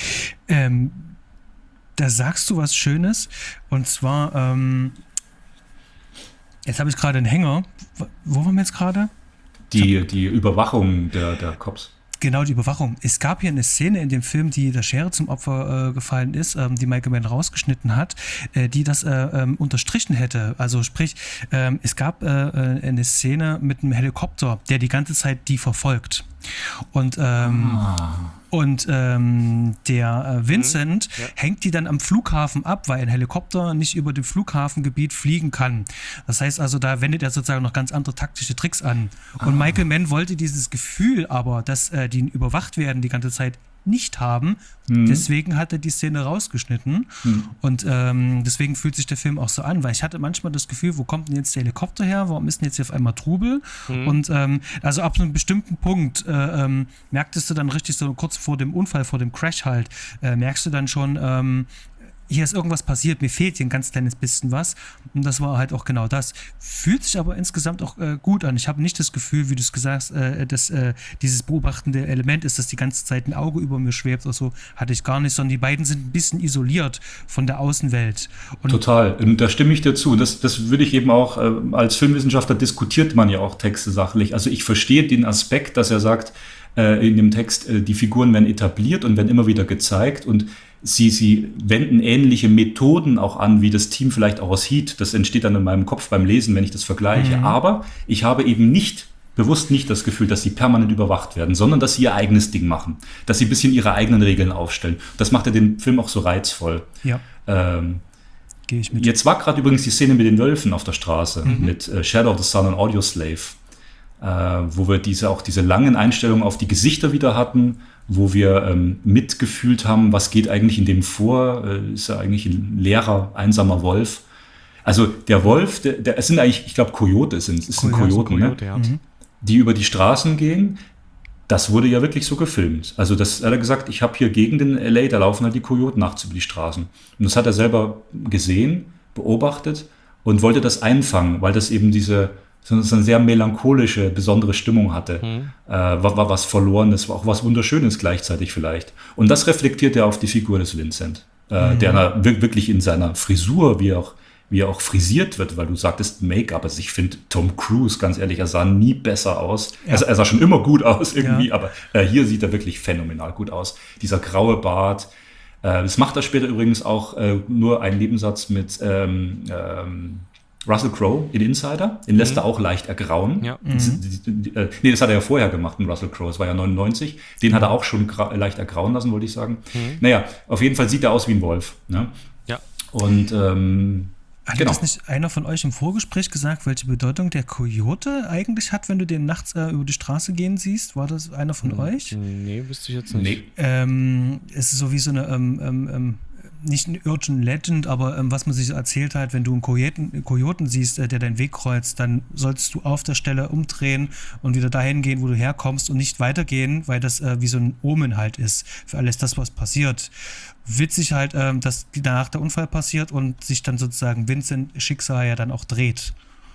Ähm, da sagst du was Schönes, und zwar... Ähm Jetzt habe ich gerade einen Hänger. Wo waren wir jetzt gerade? Die, die Überwachung der, der Cops. Genau, die Überwachung. Es gab hier eine Szene in dem Film, die der Schere zum Opfer äh, gefallen ist, ähm, die Michael Mann rausgeschnitten hat, äh, die das äh, ähm, unterstrichen hätte. Also sprich, ähm, es gab äh, eine Szene mit einem Helikopter, der die ganze Zeit die verfolgt. Und ähm, ah. Und ähm, der äh, Vincent mhm, ja. hängt die dann am Flughafen ab, weil ein Helikopter nicht über dem Flughafengebiet fliegen kann. Das heißt also, da wendet er sozusagen noch ganz andere taktische Tricks an. Und ah. Michael Mann wollte dieses Gefühl aber, dass äh, die überwacht werden die ganze Zeit, nicht haben. Mhm. Deswegen hat er die Szene rausgeschnitten. Mhm. Und ähm, deswegen fühlt sich der Film auch so an, weil ich hatte manchmal das Gefühl, wo kommt denn jetzt der Helikopter her? Warum ist denn jetzt hier auf einmal Trubel? Mhm. Und ähm, also ab einem bestimmten Punkt äh, ähm, merktest du dann richtig so kurz vor dem Unfall, vor dem Crash halt, äh, merkst du dann schon, ähm, hier ist irgendwas passiert, mir fehlt hier ein ganz kleines bisschen was. Und das war halt auch genau das. Fühlt sich aber insgesamt auch äh, gut an. Ich habe nicht das Gefühl, wie du es gesagt hast, äh, dass äh, dieses beobachtende Element ist, dass die ganze Zeit ein Auge über mir schwebt oder so. Hatte ich gar nicht, sondern die beiden sind ein bisschen isoliert von der Außenwelt. Und total, da stimme ich dir zu. Das, das würde ich eben auch, äh, als Filmwissenschaftler diskutiert man ja auch Texte sachlich. Also ich verstehe den Aspekt, dass er sagt, äh, in dem Text, äh, die Figuren werden etabliert und werden immer wieder gezeigt und Sie, sie wenden ähnliche Methoden auch an, wie das Team vielleicht auch aus Heat. Das entsteht dann in meinem Kopf beim Lesen, wenn ich das vergleiche. Mhm. Aber ich habe eben nicht, bewusst nicht das Gefühl, dass sie permanent überwacht werden, sondern dass sie ihr eigenes Ding machen. Dass sie ein bisschen ihre eigenen Regeln aufstellen. Das macht ja den Film auch so reizvoll. Ja. Ähm, Gehe ich mit. Jetzt war gerade übrigens die Szene mit den Wölfen auf der Straße, mhm. mit äh, Shadow of the Sun und Audio Slave, äh, wo wir diese, auch diese langen Einstellungen auf die Gesichter wieder hatten, wo wir ähm, mitgefühlt haben, was geht eigentlich in dem vor, äh, ist ja eigentlich ein leerer, einsamer Wolf. Also der Wolf, der, der, es sind eigentlich, ich glaube Coyote sind es, sind Kojoten, Coyote, ne? ja. mhm. die über die Straßen gehen. Das wurde ja wirklich so gefilmt. Also das hat er gesagt, ich habe hier Gegenden in L A, da laufen halt die Kojoten nachts über die Straßen. Und das hat er selber gesehen, beobachtet und wollte das einfangen, weil das eben diese so eine sehr melancholische, besondere Stimmung hatte. Mhm. Äh, war, war was Verlorenes, war auch was Wunderschönes gleichzeitig vielleicht. Und das reflektiert er auf die Figur des Vincent, äh, mhm. der na, wirklich in seiner Frisur, wie auch, wie er auch frisiert wird, weil du sagtest Make-up. Also ich finde Tom Cruise, ganz ehrlich, er sah nie besser aus. Ja. Er, er sah schon immer gut aus irgendwie, ja. aber äh, hier sieht er wirklich phänomenal gut aus. Dieser graue Bart. Äh, das macht er später übrigens auch äh, nur einen Nebensatz mit ähm, ähm, Russell Crowe in Insider. Den lässt mhm. er auch leicht ergrauen. Ja. Mhm. Die, die, die, äh, nee, das hat er ja vorher gemacht, in Russell Crowe. Das war ja neunundneunzig. Den mhm. hat er auch schon gra- leicht ergrauen lassen, wollte ich sagen. Mhm. Naja, auf jeden Fall sieht er aus wie ein Wolf. Ne? Ja. Und ähm, Hat genau. das nicht einer von euch im Vorgespräch gesagt, welche Bedeutung der Coyote eigentlich hat, wenn du den nachts äh, über die Straße gehen siehst? War das einer von hm, euch? Nee, wüsste ich jetzt nicht. Nee. Ähm, es ist so wie so eine, ähm, ähm, nicht ein Urban Legend, aber ähm, was man sich so erzählt hat, wenn du einen Kojoten, Kojoten siehst, äh, der deinen Weg kreuzt, dann solltest du auf der Stelle umdrehen und wieder dahin gehen, wo du herkommst und nicht weitergehen, weil das äh, wie so ein Omen halt ist für alles das, was passiert. Witzig halt, ähm, dass danach der Unfall passiert und sich dann sozusagen Vincent Schicksal ja dann auch dreht.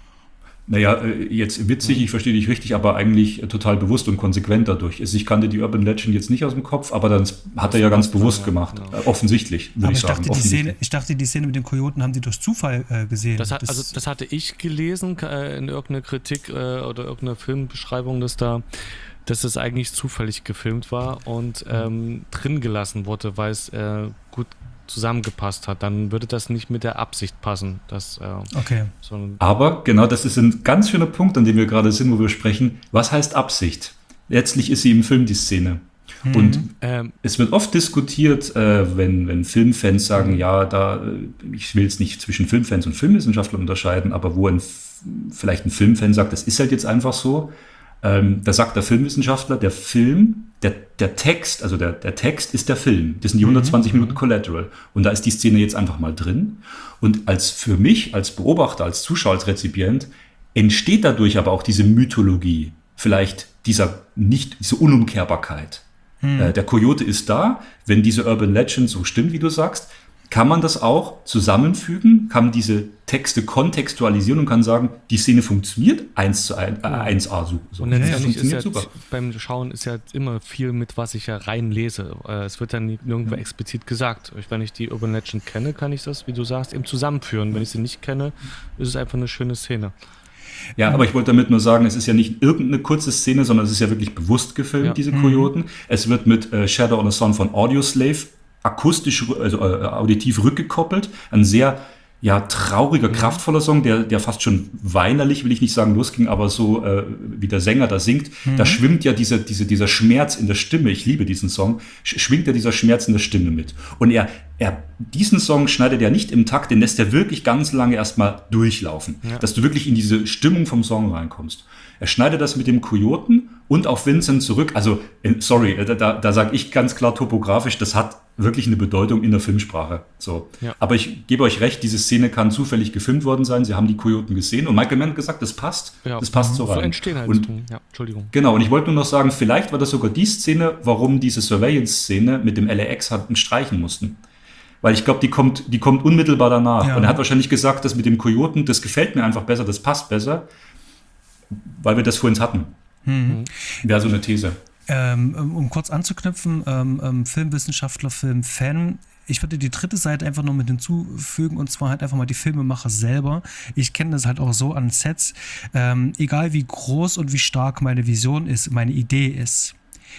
Naja, jetzt witzig, ich verstehe dich richtig, aber eigentlich total bewusst und konsequent dadurch. Ich kannte die Urban Legend jetzt nicht aus dem Kopf, aber dann hat er ja ganz bewusst gemacht. Ja. Offensichtlich, würde ich, ich sagen. Dachte, die Szene, ich dachte, die Szene mit dem Kojoten haben die durch Zufall äh, gesehen. Das, hat, das, also, das hatte ich gelesen äh, in irgendeiner Kritik äh, oder irgendeiner Filmbeschreibung, dass da dass es eigentlich zufällig gefilmt war und ähm, drin gelassen wurde, weil es äh, gut zusammengepasst hat, dann würde das nicht mit der Absicht passen. Dass, äh, okay. So Aber genau, das ist ein ganz schöner Punkt, an dem wir gerade sind, wo wir sprechen. Was heißt Absicht? Letztlich ist sie im Film die Szene. Mhm. Und ähm, es wird oft diskutiert, äh, wenn, wenn Filmfans sagen, mhm. ja, da, ich will es nicht zwischen Filmfans und Filmwissenschaftlern unterscheiden, aber wo ein, vielleicht ein Filmfan sagt, das ist halt jetzt einfach so, ähm, da sagt der Filmwissenschaftler, der Film, der, der Text, also der, der Text ist der Film. Das sind die hundertzwanzig mhm. Minuten Collateral. Und da ist die Szene jetzt einfach mal drin. Und als für mich, als Beobachter, als Zuschauer, als Rezipient, entsteht dadurch aber auch diese Mythologie. Vielleicht dieser nicht, diese Unumkehrbarkeit. Mhm. Äh, der Coyote ist da. Wenn diese Urban Legend so stimmt, wie du sagst, kann man das auch zusammenfügen, kann diese Texte kontextualisieren und kann sagen, die Szene funktioniert eins zu eins, äh, eins A so. Und letztendlich ist ja super. Beim Schauen ist ja immer viel mit, was ich ja rein lese. Es wird dann nirgendwo ja. explizit gesagt. Wenn ich die Urban Legend kenne, kann ich das, wie du sagst, eben zusammenführen. Wenn ich sie nicht kenne, ist es einfach eine schöne Szene. Ja, aber ich wollte damit nur sagen, es ist ja nicht irgendeine kurze Szene, sondern es ist ja wirklich bewusst gefilmt, ja. diese Kojoten. Mhm. Es wird mit äh, Shadow on the Sun von Audioslave akustisch, also äh, auditiv rückgekoppelt. Ein sehr ja, trauriger, kraftvoller Song, der, der fast schon weinerlich, will ich nicht sagen, losging, aber so äh, wie der Sänger da singt. Mhm. Da schwimmt ja diese, diese, dieser Schmerz in der Stimme, ich liebe diesen Song, sch- schwingt ja dieser Schmerz in der Stimme mit. Und er, er diesen Song schneidet er nicht im Takt, den lässt er wirklich ganz lange erstmal durchlaufen, ja. dass du wirklich in diese Stimmung vom Song reinkommst. Er schneidet das mit dem Kojoten und auf Vincent zurück. Also, sorry, da, da, da sage ich ganz klar topografisch, das hat wirklich eine Bedeutung in der Filmsprache. So. Ja. Aber ich gebe euch recht, diese Szene kann zufällig gefilmt worden sein. Sie haben die Kojoten gesehen und Michael Mann hat gesagt, das passt. Ja, das passt so rein. So entstehen halt. Und, ja, Entschuldigung. Genau, und ich wollte nur noch sagen, vielleicht war das sogar die Szene, warum diese Surveillance-Szene mit dem L A X hatten streichen mussten. Weil ich glaube, die kommt, die kommt unmittelbar danach. Ja. Und er hat wahrscheinlich gesagt, das mit dem Kojoten, das gefällt mir einfach besser, das passt besser, weil wir das vorhin hatten. Mhm. Wäre so eine These. Ähm, um kurz anzuknüpfen, ähm, ähm, Filmwissenschaftler, Filmfan, ich würde die dritte Seite einfach noch mit hinzufügen und zwar halt einfach mal die Filmemacher selber. Ich kenne das halt auch so an Sets, ähm, egal wie groß und wie stark meine Vision ist, meine Idee ist.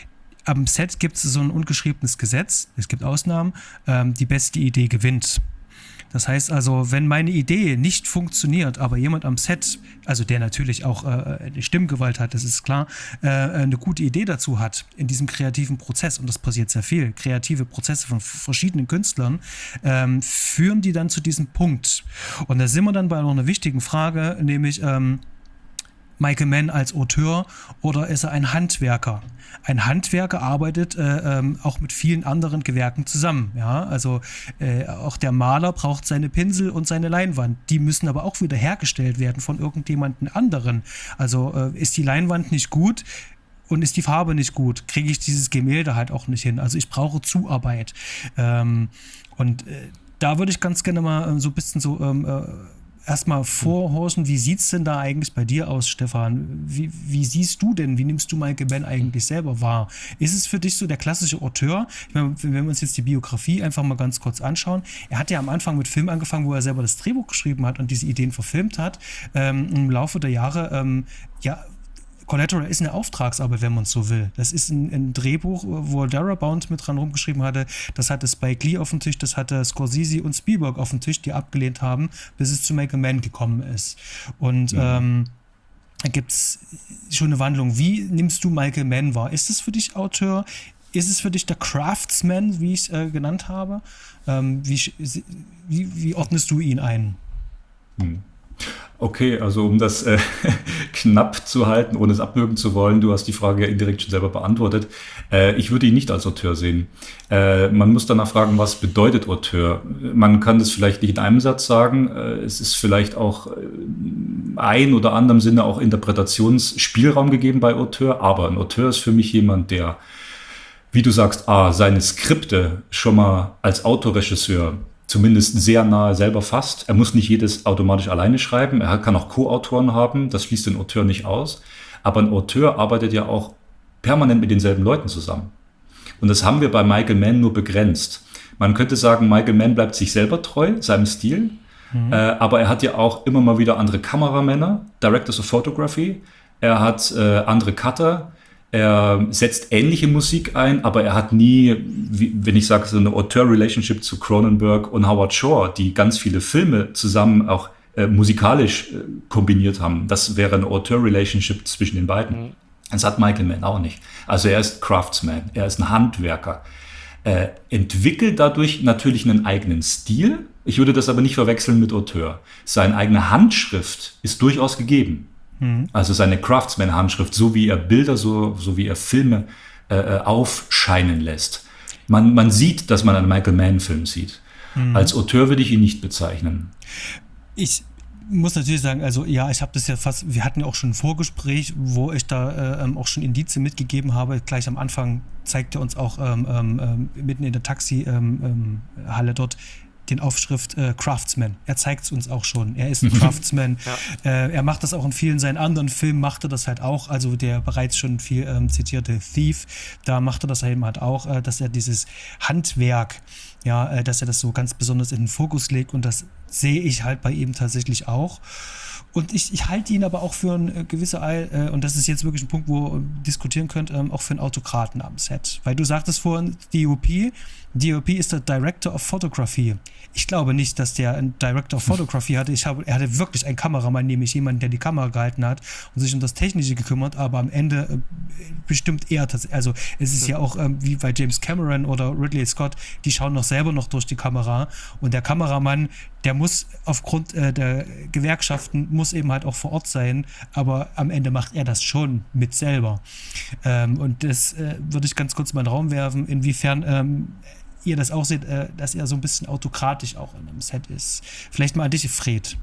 Am Set gibt es so ein ungeschriebenes Gesetz, es gibt Ausnahmen, ähm, die beste Idee gewinnt. Das heißt also, wenn meine Idee nicht funktioniert, aber jemand am Set, also der natürlich auch äh, eine Stimmgewalt hat, das ist klar, äh, eine gute Idee dazu hat in diesem kreativen Prozess, und das passiert sehr viel, kreative Prozesse von verschiedenen Künstlern, ähm, führen die dann zu diesem Punkt. Und da sind wir dann bei noch einer wichtigen Frage, nämlich ähm, Michael Mann als Auteur oder ist er ein Handwerker? Ein Handwerker arbeitet äh, ähm, auch mit vielen anderen Gewerken zusammen. Ja? Also äh, auch der Maler braucht seine Pinsel und seine Leinwand. Die müssen aber auch wieder hergestellt werden von irgendjemandem anderen. Also äh, ist die Leinwand nicht gut und ist die Farbe nicht gut, kriege ich dieses Gemälde halt auch nicht hin. Also ich brauche Zuarbeit. Ähm, und äh, da würde ich ganz gerne mal äh, so ein bisschen so ähm, äh, erstmal vorhorchen, wie sieht es denn da eigentlich bei dir aus, Stefan? Wie, wie siehst du denn, wie nimmst du Michael Mann eigentlich selber wahr? Ist es für dich so der klassische Auteur? Ich meine, wenn wir uns jetzt die Biografie einfach mal ganz kurz anschauen, er hat ja am Anfang mit Film angefangen, wo er selber das Drehbuch geschrieben hat und diese Ideen verfilmt hat. Ähm, im Laufe der Jahre, ähm, ja, Collateral ist eine Auftragsarbeit, wenn man es so will. Das ist ein, ein Drehbuch, wo Darabont mit dran rumgeschrieben hatte. Das hatte Spike Lee auf dem Tisch, das hatte Scorsese und Spielberg auf dem Tisch, die abgelehnt haben, bis es zu Michael Mann gekommen ist. Und mhm. ähm, da gibt es schon eine Wandlung. Wie nimmst du Michael Mann wahr? Ist es für dich Autor? Ist es für dich der Craftsman, wie ich es äh, genannt habe? Ähm, wie, wie, wie ordnest du ihn ein? Hm. Okay, also um das äh, knapp zu halten, ohne es abwürgen zu wollen, du hast die Frage ja indirekt schon selber beantwortet. Äh, ich würde ihn nicht als Auteur sehen. Äh, man muss danach fragen, was bedeutet Auteur? Man kann das vielleicht nicht in einem Satz sagen. Äh, es ist vielleicht auch äh, ein oder anderem Sinne auch Interpretationsspielraum gegeben bei Auteur, aber ein Auteur ist für mich jemand, der, wie du sagst, A, seine Skripte schon mal als Autorregisseur zumindest sehr nahe selber fasst. Er muss nicht jedes automatisch alleine schreiben. Er kann auch Co-Autoren haben. Das schließt den Auteur nicht aus. Aber ein Auteur arbeitet ja auch permanent mit denselben Leuten zusammen. Und das haben wir bei Michael Mann nur begrenzt. Man könnte sagen, Michael Mann bleibt sich selber treu, seinem Stil. Mhm. Äh, aber er hat ja auch immer mal wieder andere Kameramänner, Directors of Photography. Er hat äh, andere Cutter. Er setzt ähnliche Musik ein, aber er hat nie, wie, wenn ich sage, so eine Auteur-Relationship zu Cronenberg und Howard Shore, die ganz viele Filme zusammen auch äh, musikalisch äh, kombiniert haben. Das wäre eine Auteur-Relationship zwischen den beiden. Mhm. Das hat Michael Mann auch nicht. Also er ist Craftsman, er ist ein Handwerker. Er entwickelt dadurch natürlich einen eigenen Stil. Ich würde das aber nicht verwechseln mit Auteur. Seine eigene Handschrift ist durchaus gegeben. Also seine Craftsman-Handschrift, so wie er Bilder, so, so wie er Filme äh, aufscheinen lässt. Man, man sieht, dass man einen Michael Mann-Film sieht. Mhm. Als Auteur würde ich ihn nicht bezeichnen. Ich muss natürlich sagen, also ja, ich habe das ja fast, wir hatten ja auch schon ein Vorgespräch, wo ich da äh, auch schon Indizien mitgegeben habe. Gleich am Anfang zeigt er uns auch ähm, ähm, mitten in der Taxi-Halle ähm, ähm, dort den Aufschrift äh, Craftsman. Er zeigt es uns auch schon. Er ist ein Craftsman. Ja. Äh, er macht das auch in vielen seinen anderen Filmen, macht er das halt auch. Also der bereits schon viel ähm, zitierte Thief, da macht er das eben halt auch, äh, dass er dieses Handwerk, ja, äh, dass er das so ganz besonders in den Fokus legt, und das sehe ich halt bei ihm tatsächlich auch. Und ich, ich halte ihn aber auch für ein gewisser, äh, und das ist jetzt wirklich ein Punkt, wo ihr diskutieren könnt, ähm, auch für einen Autokraten am Set. Weil du sagtest vorhin, D O P, D O P ist der Director of Photography. Ich glaube nicht, dass der einen Director of Photography hatte. Ich habe, er hatte wirklich einen Kameramann, nämlich jemanden, der die Kamera gehalten hat und sich um das Technische gekümmert, aber am Ende äh, bestimmt eher, also es ist ja auch ähm, wie bei James Cameron oder Ridley Scott, die schauen noch selber noch durch die Kamera, und der Kameramann, der muss aufgrund äh, der Gewerkschaften, muss eben halt auch vor Ort sein, aber am Ende macht er das schon mit selber. Ähm, und das äh, würde ich ganz kurz mal in den Raum werfen, inwiefern ähm, ihr das auch seht, äh, dass er so ein bisschen autokratisch auch in einem Set ist. Vielleicht mal an dich, Fred.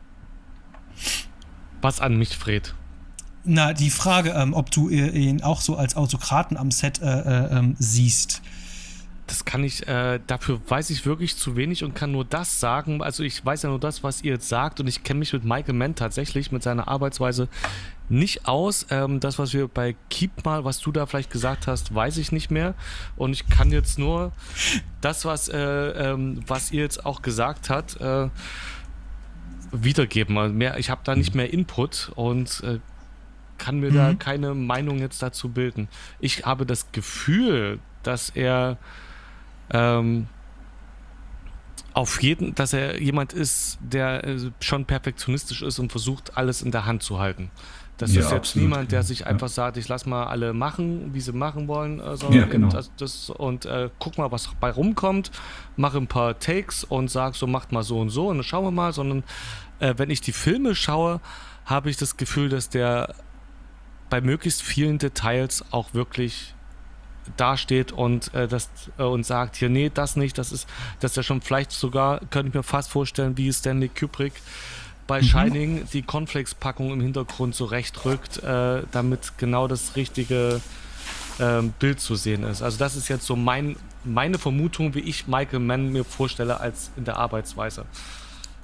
Was an mich, Fred? Na, die Frage, ähm, ob du ihn auch so als Autokraten am Set äh, äh, ähm, siehst. Das kann ich, äh, dafür weiß ich wirklich zu wenig und kann nur das sagen. Also ich weiß ja nur das, was ihr jetzt sagt, und ich kenne mich mit Michael Mann tatsächlich, mit seiner Arbeitsweise nicht aus. Ähm, das, was wir bei Keep mal, was du da vielleicht gesagt hast, weiß ich nicht mehr. Und ich kann jetzt nur das, was, äh, ähm, was ihr jetzt auch gesagt habt, äh, wiedergeben. Also mehr, ich habe da nicht mehr Input und äh, kann mir mhm. da keine Meinung jetzt dazu bilden. Ich habe das Gefühl, dass er ähm, auf jeden, dass er jemand ist, der äh, schon perfektionistisch ist und versucht, alles in der Hand zu halten. Das ja, ist jetzt absolut, niemand, der sich ja. einfach sagt, ich lass mal alle machen, wie sie machen wollen, äh, sondern ja, genau. das, das, und äh, guck mal, was bei rumkommt, mache ein paar Takes und sag so, macht mal so und so und dann schauen wir mal, sondern äh, wenn ich die Filme schaue, habe ich das Gefühl, dass der bei möglichst vielen Details auch wirklich dasteht und äh, das äh, und sagt, hier, nee, das nicht, das ist, dass er schon vielleicht sogar, könnte ich mir fast vorstellen, wie Stanley Kubrick bei mhm. Shining die Cornflakes-Packung im Hintergrund so recht rückt, äh, damit genau das richtige äh, Bild zu sehen ist. Also das ist jetzt so mein, meine Vermutung, wie ich Michael Mann mir vorstelle als in der Arbeitsweise.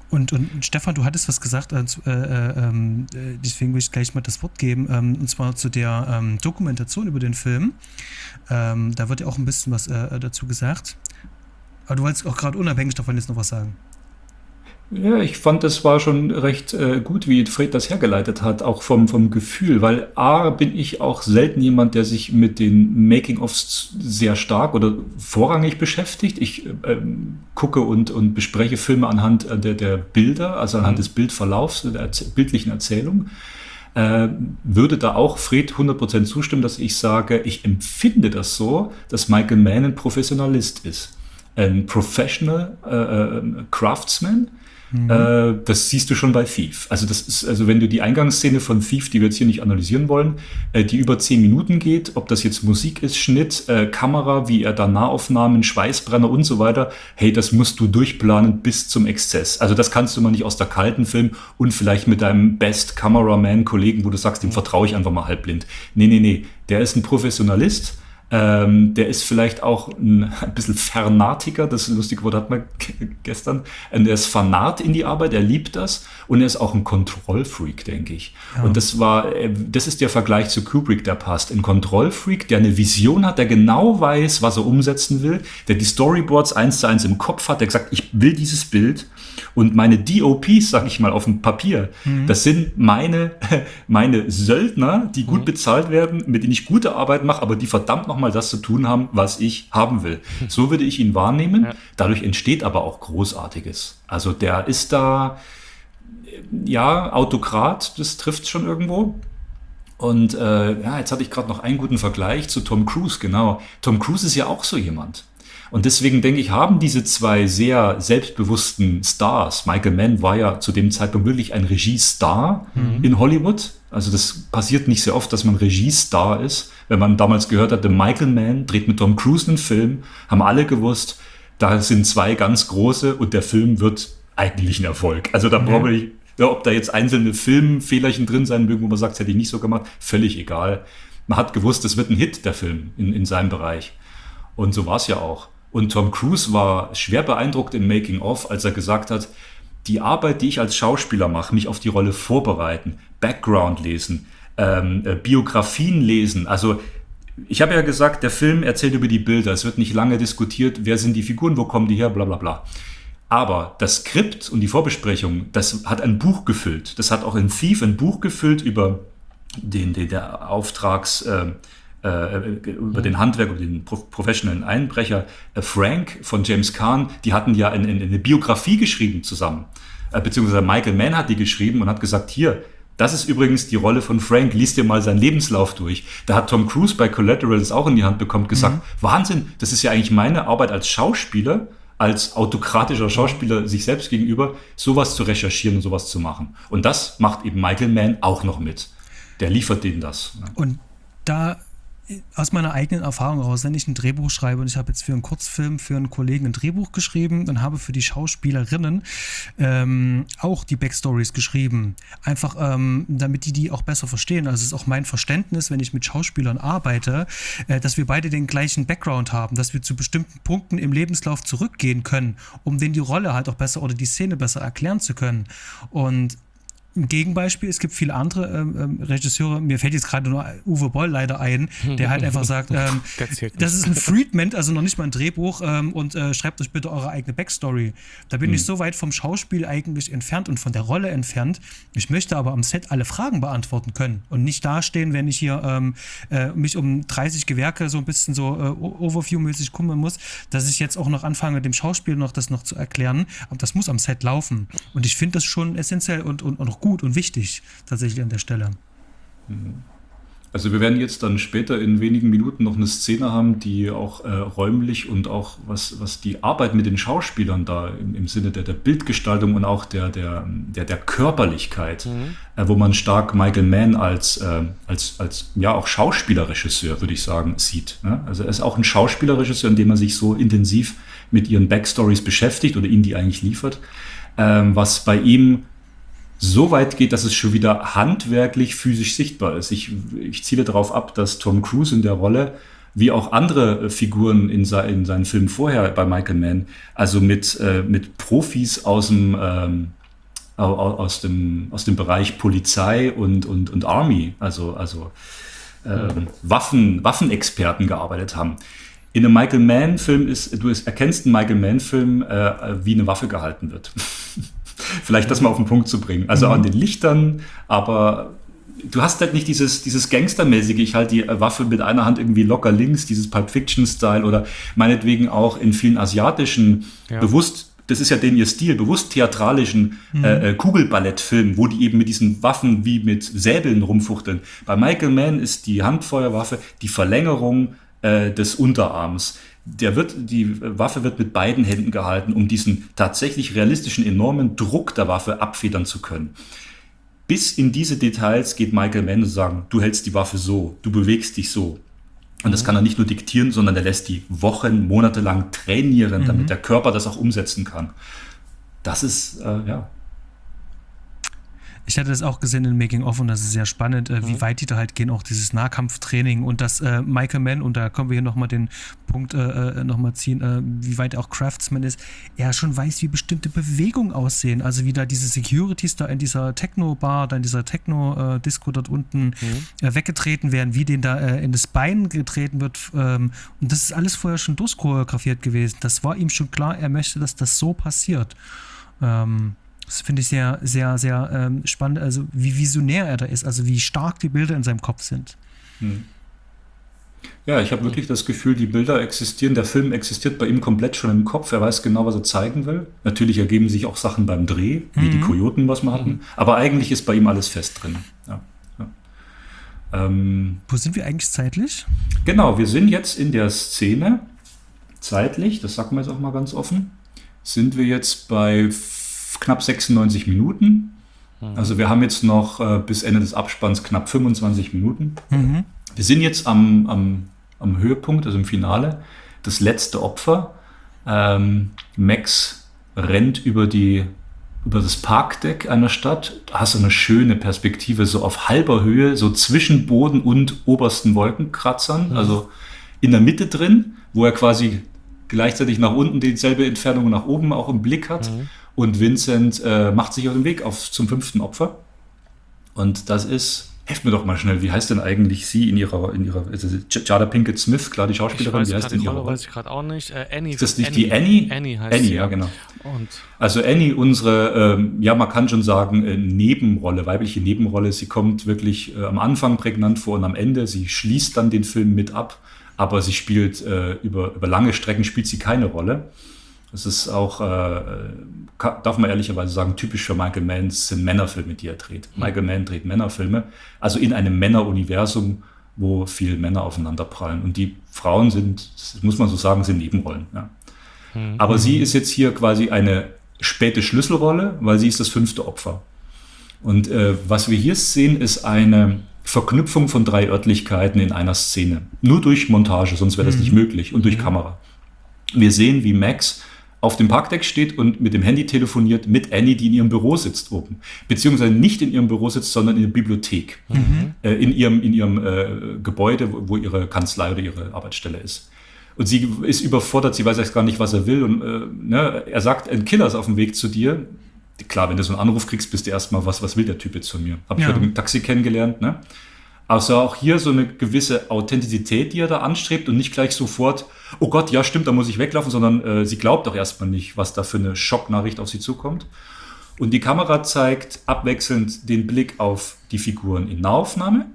Und, und Stefan, du hattest was gesagt, äh, äh, äh, deswegen will ich gleich mal das Wort geben, ähm, und zwar zu der ähm, Dokumentation über den Film. Ähm, da wird ja auch ein bisschen was äh, dazu gesagt. Aber du wolltest auch gerade unabhängig davon jetzt noch was sagen. Ja, ich fand, das war schon recht äh, gut, wie Fred das hergeleitet hat, auch vom, vom Gefühl, weil A, bin ich auch selten jemand, der sich mit den Making-ofs sehr stark oder vorrangig beschäftigt. Ich ähm, gucke und, und bespreche Filme anhand der, der Bilder, also anhand des Bildverlaufs, der Erz- bildlichen Erzählung. Äh, würde da auch Fred hundert Prozent zustimmen, dass ich sage, ich empfinde das so, dass Michael Mann ein Professionalist ist. Ein Professional äh, äh, Craftsman. Mhm. Äh, das siehst du schon bei Thief. Also das ist, also wenn du die Eingangsszene von Thief, die wir jetzt hier nicht analysieren wollen, äh, die über zehn Minuten geht, ob das jetzt Musik ist, Schnitt, äh, Kamera, wie er da Nahaufnahmen, Schweißbrenner und so weiter, hey, das musst du durchplanen bis zum Exzess. Also das kannst du mal nicht aus der kalten Film und vielleicht mit deinem Best Cameraman-Kollegen, wo du sagst, dem vertraue ich einfach mal halbblind. Nee, nee, nee, der ist ein Professionalist. Ähm, der ist vielleicht auch ein, ein bisschen Fanatiker, das lustige Wort hat man g- gestern. Und der ist Fanat in die Arbeit, er liebt das und er ist auch ein Kontrollfreak, denke ich. Ja. Und das war, das ist der Vergleich zu Kubrick, der passt. Ein Kontrollfreak, der eine Vision hat, der genau weiß, was er umsetzen will, der die Storyboards eins zu eins im Kopf hat, der gesagt, ich will dieses Bild und meine D O Ps, sag ich mal, auf dem Papier, mhm. das sind meine, meine Söldner, die gut mhm. bezahlt werden, mit denen ich gute Arbeit mache, aber die verdammt noch mal das zu tun haben, was ich haben will. So würde ich ihn wahrnehmen. Ja. Dadurch entsteht aber auch Großartiges. Also der ist da, ja, Autokrat, das trifft schon irgendwo. Und äh, ja, jetzt hatte ich gerade noch einen guten Vergleich zu Tom Cruise, genau. Tom Cruise ist ja auch so jemand. Und deswegen denke ich, haben diese zwei sehr selbstbewussten Stars, Michael Mann war ja zu dem Zeitpunkt wirklich ein Regiestar mhm. in Hollywood. Also das passiert nicht sehr oft, dass man Regiestar ist. Wenn man damals gehört hatte, Michael Mann dreht mit Tom Cruise einen Film, haben alle gewusst, da sind zwei ganz große und der Film wird eigentlich ein Erfolg. Also da mhm. brauche ich, ja, ob da jetzt einzelne Filmfehlerchen drin sein mögen, wo man sagt, das hätte ich nicht so gemacht, völlig egal. Man hat gewusst, es wird ein Hit, der Film, in, in seinem Bereich. Und so war es ja auch. Und Tom Cruise war schwer beeindruckt im Making-of, als er gesagt hat, die Arbeit, die ich als Schauspieler mache, mich auf die Rolle vorbereiten, Background lesen, ähm, äh, Biografien lesen. Also ich habe ja gesagt, der Film erzählt über die Bilder. Es wird nicht lange diskutiert, wer sind die Figuren, wo kommen die her, bla bla bla. Aber das Skript und die Vorbesprechung, das hat ein Buch gefüllt. Das hat auch in Thief ein Buch gefüllt über den, den der Auftrags... Äh, über den Handwerk, über den professionellen Einbrecher Frank von James Caan, die hatten ja eine, eine Biografie geschrieben zusammen, beziehungsweise Michael Mann hat die geschrieben und hat gesagt, hier, das ist übrigens die Rolle von Frank, lies dir mal seinen Lebenslauf durch. Da hat Tom Cruise bei Collateral das auch in die Hand bekommen, gesagt, mhm. Wahnsinn, das ist ja eigentlich meine Arbeit als Schauspieler, als autokratischer Schauspieler sich selbst gegenüber, sowas zu recherchieren und sowas zu machen. Und das macht eben Michael Mann auch noch mit. Der liefert denen das. Und da aus meiner eigenen Erfahrung heraus, wenn ich ein Drehbuch schreibe und ich habe jetzt für einen Kurzfilm für einen Kollegen ein Drehbuch geschrieben und habe für die Schauspielerinnen ähm, auch die Backstories geschrieben. Einfach, ähm, damit die die auch besser verstehen. Also es ist auch mein Verständnis, wenn ich mit Schauspielern arbeite, äh, dass wir beide den gleichen Background haben, dass wir zu bestimmten Punkten im Lebenslauf zurückgehen können, um denen die Rolle halt auch besser oder die Szene besser erklären zu können. Und ein Gegenbeispiel, es gibt viele andere ähm, Regisseure, mir fällt jetzt gerade nur Uwe Boll leider ein, der halt einfach sagt, ähm, das ist ein Freedman, also noch nicht mal ein Drehbuch ähm, und äh, schreibt euch bitte eure eigene Backstory. Da bin mhm. ich so weit vom Schauspiel eigentlich entfernt und von der Rolle entfernt. Ich möchte aber am Set alle Fragen beantworten können und nicht dastehen, wenn ich hier ähm, äh, mich um dreißig Gewerke so ein bisschen so äh, Overview-mäßig kümmern muss, dass ich jetzt auch noch anfange, dem Schauspieler noch das noch zu erklären. Aber das muss am Set laufen. Und ich finde das schon essentiell und, und, und auch gut. Gut und wichtig tatsächlich an der Stelle. Also wir werden jetzt dann später in wenigen Minuten noch eine Szene haben, die auch äh, räumlich und auch was, was die Arbeit mit den Schauspielern da im, im Sinne der, der Bildgestaltung und auch der, der, der, der Körperlichkeit, mhm. äh, wo man stark Michael Mann als, äh, als, als ja auch Schauspielerregisseur, würde ich sagen, sieht. Ne? Also er ist auch ein Schauspielerregisseur, indem er sich so intensiv mit ihren Backstories beschäftigt oder ihnen die eigentlich liefert, ähm, was bei ihm so weit geht, dass es schon wieder handwerklich physisch sichtbar ist. Ich, ich ziele darauf ab, dass Tom Cruise in der Rolle wie auch andere Figuren in, se- in seinen Filmen vorher bei Michael Mann, also mit, äh, mit Profis aus dem, ähm, au- au- aus dem, aus dem Bereich Polizei und, und, und Army, also, also ähm, Waffen, Waffenexperten gearbeitet haben. In einem Michael Mann-Film ist, du erkennst einen Michael Mann-Film, äh, wie eine Waffe gehalten wird. Vielleicht das mal auf den Punkt zu bringen. Also an den Lichtern, aber du hast halt nicht dieses, dieses Gangstermäßige, ich halte die Waffe mit einer Hand irgendwie locker links, dieses Pulp Fiction-Style oder meinetwegen auch in vielen asiatischen, Ja. bewusst, das ist ja den ihr Stil, bewusst theatralischen äh, äh, Kugelballettfilmen, wo die eben mit diesen Waffen wie mit Säbeln rumfuchteln. Bei Michael Mann ist die Handfeuerwaffe die Verlängerung äh, des Unterarms. Der wird, die Waffe wird mit beiden Händen gehalten, um diesen tatsächlich realistischen, enormen Druck der Waffe abfedern zu können. Bis in diese Details geht Michael Mann und sagt, du hältst die Waffe so, du bewegst dich so. Und das kann er nicht nur diktieren, sondern er lässt die Wochen, Monate lang trainieren, damit der Körper das auch umsetzen kann. Das ist, äh, ja. Ich hatte das auch gesehen in Making-of und das ist sehr spannend, äh, wie weit die da halt gehen, auch dieses Nahkampftraining und dass äh, Michael Mann, und da können wir hier nochmal den Punkt äh, nochmal ziehen, äh, wie weit auch Craftsman ist, er schon weiß, wie bestimmte Bewegungen aussehen, also wie da diese Securities da in dieser Techno-Bar, da in dieser Techno-Disco dort unten äh, weggetreten werden, wie denen da äh, in das Bein getreten wird ähm, und das ist alles vorher schon durchchoreografiert gewesen. Das war ihm schon klar, er möchte, dass das so passiert. Ähm, Das finde ich sehr, sehr, sehr ähm, spannend, also wie visionär er da ist, also wie stark die Bilder in seinem Kopf sind. Ja, ich habe wirklich das Gefühl, die Bilder existieren, der Film existiert bei ihm komplett schon im Kopf, er weiß genau, was er zeigen will. Natürlich ergeben sich auch Sachen beim Dreh, wie die Kojoten, was wir hatten, aber eigentlich ist bei ihm alles fest drin. Ja, ja. Ähm, Wo sind wir eigentlich zeitlich? Genau, wir sind jetzt in der Szene, zeitlich, das sagen wir jetzt auch mal ganz offen, sind wir jetzt bei f- knapp sechsundneunzig Minuten. Also wir haben jetzt noch äh, bis Ende des Abspanns knapp fünfundzwanzig Minuten. Mhm. Wir sind jetzt am, am, am Höhepunkt, also im Finale, das letzte Opfer. Ähm, Max rennt über, die, über das Parkdeck einer Stadt. Da hast du eine schöne Perspektive, so auf halber Höhe, so zwischen Boden und obersten Wolkenkratzern, Mhm. also in der Mitte drin, wo er quasi gleichzeitig nach unten dieselbe Entfernung und nach oben auch im Blick hat. Mhm. Und Vincent äh, macht sich auf den Weg auf, zum fünften Opfer. Und das ist, helft mir doch mal schnell, wie heißt denn eigentlich sie in ihrer, in ihrer, also Jada Pinkett Smith, klar, die Ich Schauspielerin, weiß wie heißt gerade denn die ihre Rolle, Rolle? weiß ich gerade auch nicht. Äh, Annie. Ist das nicht die Annie? Annie heißt Annie, sie. ja, genau. Und Also Annie, unsere, ähm, ja, man kann schon sagen, äh, Nebenrolle, weibliche Nebenrolle. Sie kommt wirklich äh, am Anfang prägnant vor und am Ende. Sie schließt dann den Film mit ab, aber sie spielt äh, über, über lange Strecken spielt sie keine Rolle. Das ist auch, äh, ka- darf man ehrlicherweise sagen, typisch für Michael Mann, es sind Männerfilme, die er dreht. Michael Mann dreht Männerfilme, also in einem Männeruniversum, wo viele Männer aufeinanderprallen. Und die Frauen sind, das muss man so sagen, sind Nebenrollen. Ja. Aber sie ist jetzt hier quasi eine späte Schlüsselrolle, weil sie ist das fünfte Opfer. Und äh, was wir hier sehen, ist eine Verknüpfung von drei Örtlichkeiten in einer Szene. Nur durch Montage, sonst wäre das nicht möglich, und durch Kamera. Wir sehen, wie Max auf dem Parkdeck steht und mit dem Handy telefoniert mit Annie, die in ihrem Büro sitzt oben. Beziehungsweise nicht in ihrem Büro sitzt, sondern in der Bibliothek. Äh, in ihrem, in ihrem äh, Gebäude, wo, wo ihre Kanzlei oder ihre Arbeitsstelle ist. Und sie ist überfordert, sie weiß erst gar nicht, was er will. Und äh, ne, er sagt, ein Killer ist auf dem Weg zu dir. Klar, wenn du so einen Anruf kriegst, bist du erstmal, was, was will der Typ jetzt von mir? Hab ich Ja. heute im Taxi kennengelernt, ne? Also auch hier so eine gewisse Authentizität, die er da anstrebt und nicht gleich sofort, oh Gott, ja stimmt, da muss ich weglaufen, sondern äh, sie glaubt auch erstmal nicht, was da für eine Schocknachricht auf sie zukommt. Und die Kamera zeigt abwechselnd den Blick auf die Figuren in Nahaufnahme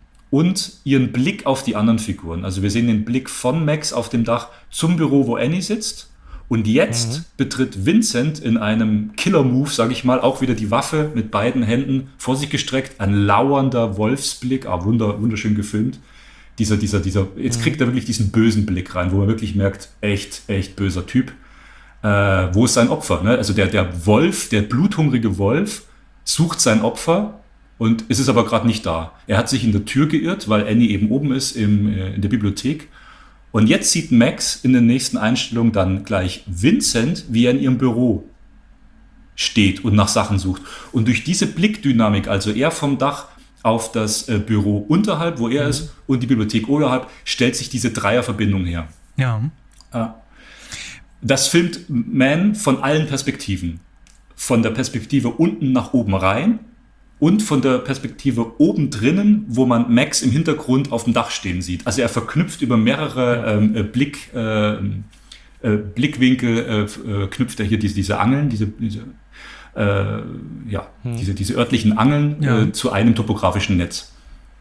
und ihren Blick auf die anderen Figuren. Also wir sehen den Blick von Max auf dem Dach zum Büro, wo Annie sitzt. Und jetzt mhm. betritt Vincent in einem Killer-Move, sage ich mal, auch wieder die Waffe mit beiden Händen vor sich gestreckt, ein lauernder Wolfsblick, ah, wunder, wunderschön gefilmt. Dieser, dieser, dieser, jetzt mhm. kriegt er wirklich diesen bösen Blick rein, wo man wirklich merkt, echt, echt böser Typ. Äh, wo ist sein Opfer? Ne? Also der, der Wolf, der bluthungrige Wolf, sucht sein Opfer und ist es aber gerade nicht da. Er hat sich in der Tür geirrt, weil Annie eben oben ist im, äh, in der Bibliothek. Und jetzt sieht Max in der nächsten Einstellung dann gleich Vincent, wie er in ihrem Büro steht und nach Sachen sucht. Und durch diese Blickdynamik, also er vom Dach auf das äh, Büro unterhalb, wo er mhm. ist, und die Bibliothek oberhalb, stellt sich diese Dreierverbindung her. Ja. Äh, das filmt Man von allen Perspektiven. Von der Perspektive unten nach oben rein und von der Perspektive oben drinnen, wo man Max im Hintergrund auf dem Dach stehen sieht. Also er verknüpft über mehrere ähm, Blick, äh, äh, Blickwinkel, äh, knüpft er hier diese, diese Angeln, diese, diese, äh, ja, hm. diese, diese örtlichen Angeln ja. äh, zu einem topografischen Netz.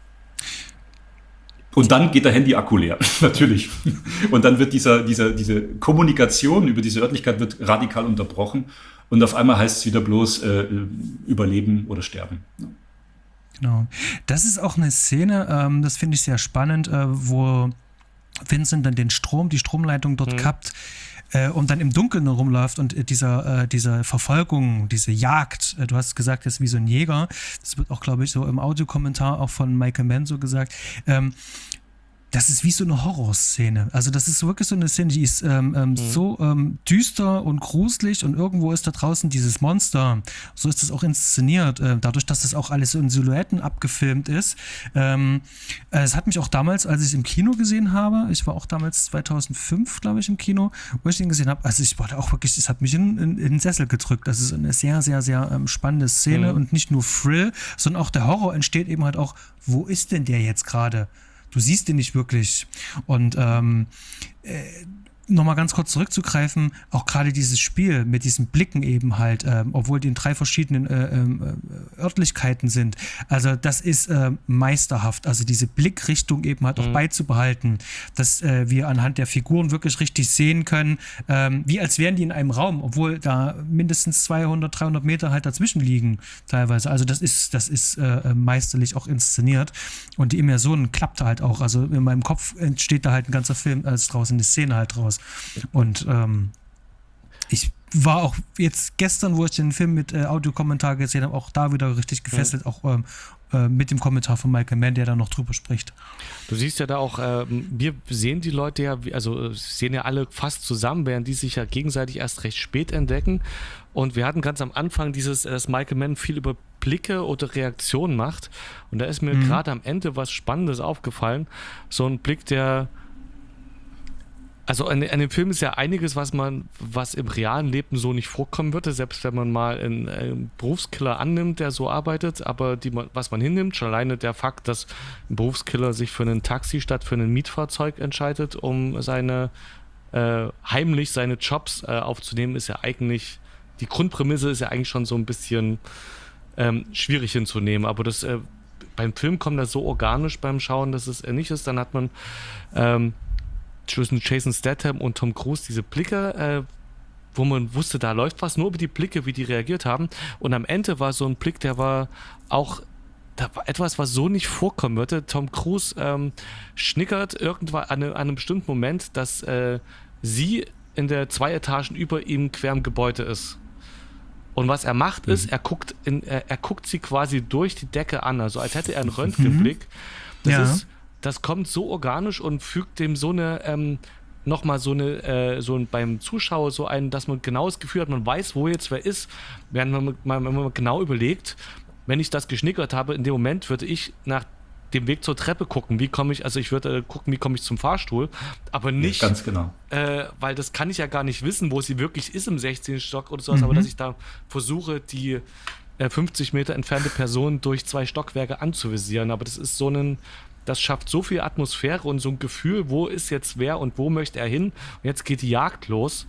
Und dann geht der Handy-Akku leer, natürlich. Und dann wird dieser, dieser, diese Kommunikation über diese Örtlichkeit wird radikal unterbrochen. Und auf einmal heißt es wieder bloß äh, überleben oder sterben. Genau. Das ist auch eine Szene, ähm, das finde ich sehr spannend, äh, wo Vincent dann den Strom, die Stromleitung dort mhm. kappt äh, und dann im Dunkeln rumläuft und äh, dieser, äh, diese Verfolgung, diese Jagd, äh, du hast gesagt, das ist wie so ein Jäger, das wird auch, glaube ich, so im Audiokommentar auch von Michael Mann so gesagt, ähm, das ist wie so eine Horrorszene. Also das ist wirklich so eine Szene, die ist ähm, ähm, mhm. so ähm, düster und gruselig und irgendwo ist da draußen dieses Monster. So ist es auch inszeniert, äh, dadurch, dass das auch alles so in Silhouetten abgefilmt ist. Ähm, äh, es hat mich auch damals, als ich es im Kino gesehen habe, ich war auch damals zweitausendfünf, glaube ich, im Kino, wo ich den gesehen habe, also ich war da auch wirklich, es hat mich in, in, in den Sessel gedrückt. Das ist eine sehr, sehr, sehr ähm, spannende Szene mhm. und nicht nur Thrill, sondern auch der Horror entsteht eben halt auch, wo ist denn der jetzt gerade? Du siehst ihn nicht wirklich. Und ähm, äh, nochmal ganz kurz zurückzugreifen, auch gerade dieses Spiel mit diesen Blicken eben halt, ähm, obwohl die in drei verschiedenen äh, äh, Örtlichkeiten sind. Also das ist äh, meisterhaft. Also diese Blickrichtung eben halt mhm. auch beizubehalten, dass äh, wir anhand der Figuren wirklich richtig sehen können, ähm, wie als wären die in einem Raum, obwohl da mindestens zweihundert, dreihundert Meter halt dazwischen liegen teilweise. Also das ist, das ist äh, meisterlich auch inszeniert. Und die Immersion klappt halt auch. Also in meinem Kopf entsteht da halt ein ganzer Film als draußen eine Szene halt draus. Und ähm, ich war auch jetzt gestern, wo ich den Film mit äh, Audiokommentar gesehen habe, auch da wieder richtig gefesselt, ja. auch ähm, äh, mit dem Kommentar von Michael Mann, der da noch drüber spricht. Du siehst ja da auch, äh, wir sehen die Leute ja, also sehen ja alle fast zusammen, während die sich ja gegenseitig erst recht spät entdecken. Und wir hatten ganz am Anfang dieses, dass Michael Mann viel über Blicke oder Reaktionen macht. Und da ist mir mhm. gerade am Ende was Spannendes aufgefallen. So ein Blick, der Also an, an dem Film ist ja einiges, was man, was im realen Leben so nicht vorkommen würde, selbst wenn man mal einen, einen Berufskiller annimmt, der so arbeitet, aber die, was man hinnimmt, schon alleine der Fakt, dass ein Berufskiller sich für ein Taxi statt für ein Mietfahrzeug entscheidet, um seine äh, heimlich seine Jobs äh, aufzunehmen, ist ja eigentlich, die Grundprämisse ist ja eigentlich schon so ein bisschen ähm, schwierig hinzunehmen, aber das äh, beim Film kommt das so organisch beim Schauen, dass es äh, nicht ist, dann hat man ähm, zwischen Jason Statham und Tom Cruise diese Blicke, äh, wo man wusste, da läuft was, nur über die Blicke, wie die reagiert haben. Und am Ende war so ein Blick, der war auch, da war etwas, was so nicht vorkommen würde. Tom Cruise ähm, schnickert irgendwann an, an einem bestimmten Moment, dass äh, sie in der zwei Etagen über ihm quer im Gebäude ist. Und was er macht ist, mhm. er guckt in, er, er guckt sie quasi durch die Decke an, also als hätte er einen Röntgenblick. Das ja. ist Das kommt so organisch und fügt dem so eine, ähm, nochmal so eine, äh, so ein, beim Zuschauer so ein, dass man genau das Gefühl hat, man weiß, wo jetzt wer ist, während man, man, wenn man genau überlegt, wenn ich das geschnickert habe, in dem Moment würde ich nach dem Weg zur Treppe gucken, wie komme ich, also ich würde äh, gucken, wie komme ich zum Fahrstuhl, aber nicht, ja, ganz genau. äh, weil das kann ich ja gar nicht wissen, wo sie wirklich ist im sechzehnten Stock oder sowas, mhm. aber dass ich da versuche, die äh, fünfzig Meter entfernte Person durch zwei Stockwerke anzuvisieren, aber das ist so ein Das schafft so viel Atmosphäre und so ein Gefühl, wo ist jetzt wer und wo möchte er hin. Und jetzt geht die Jagd los.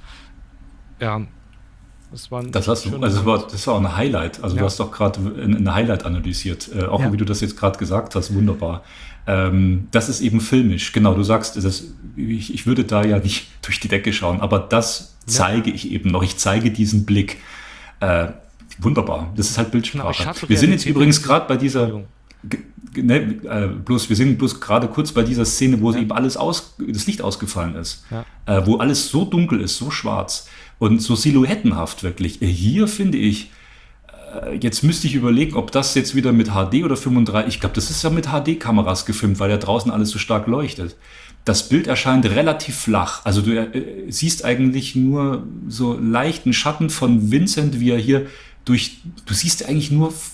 Ja, das war ein das, hast du, also das, war, das war auch ein Highlight. Also ja. du hast doch gerade ein Highlight analysiert. Äh, auch ja. wie du das jetzt gerade gesagt hast, wunderbar. Ähm, das ist eben filmisch. Genau, du sagst, das, ich, ich würde da ja nicht durch die Decke schauen, aber das ja. zeige ich eben noch. Ich zeige diesen Blick. Äh, wunderbar. Das ist halt Bildsprache. Wir sind jetzt übrigens gerade bei dieser... Ne, äh, bloß, wir sind bloß gerade kurz bei dieser Szene, wo ja. eben alles aus, das Licht ausgefallen ist, ja. äh, wo alles so dunkel ist, so schwarz und so silhouettenhaft wirklich. Hier finde ich, äh, jetzt müsste ich überlegen, ob das jetzt wieder mit H D oder fünfunddreißig, ich glaube, das ist ja mit H D-Kameras gefilmt, weil ja draußen alles so stark leuchtet. Das Bild erscheint relativ flach, also du äh, siehst eigentlich nur so leichten Schatten von Vincent, wie er hier durch, du siehst eigentlich nur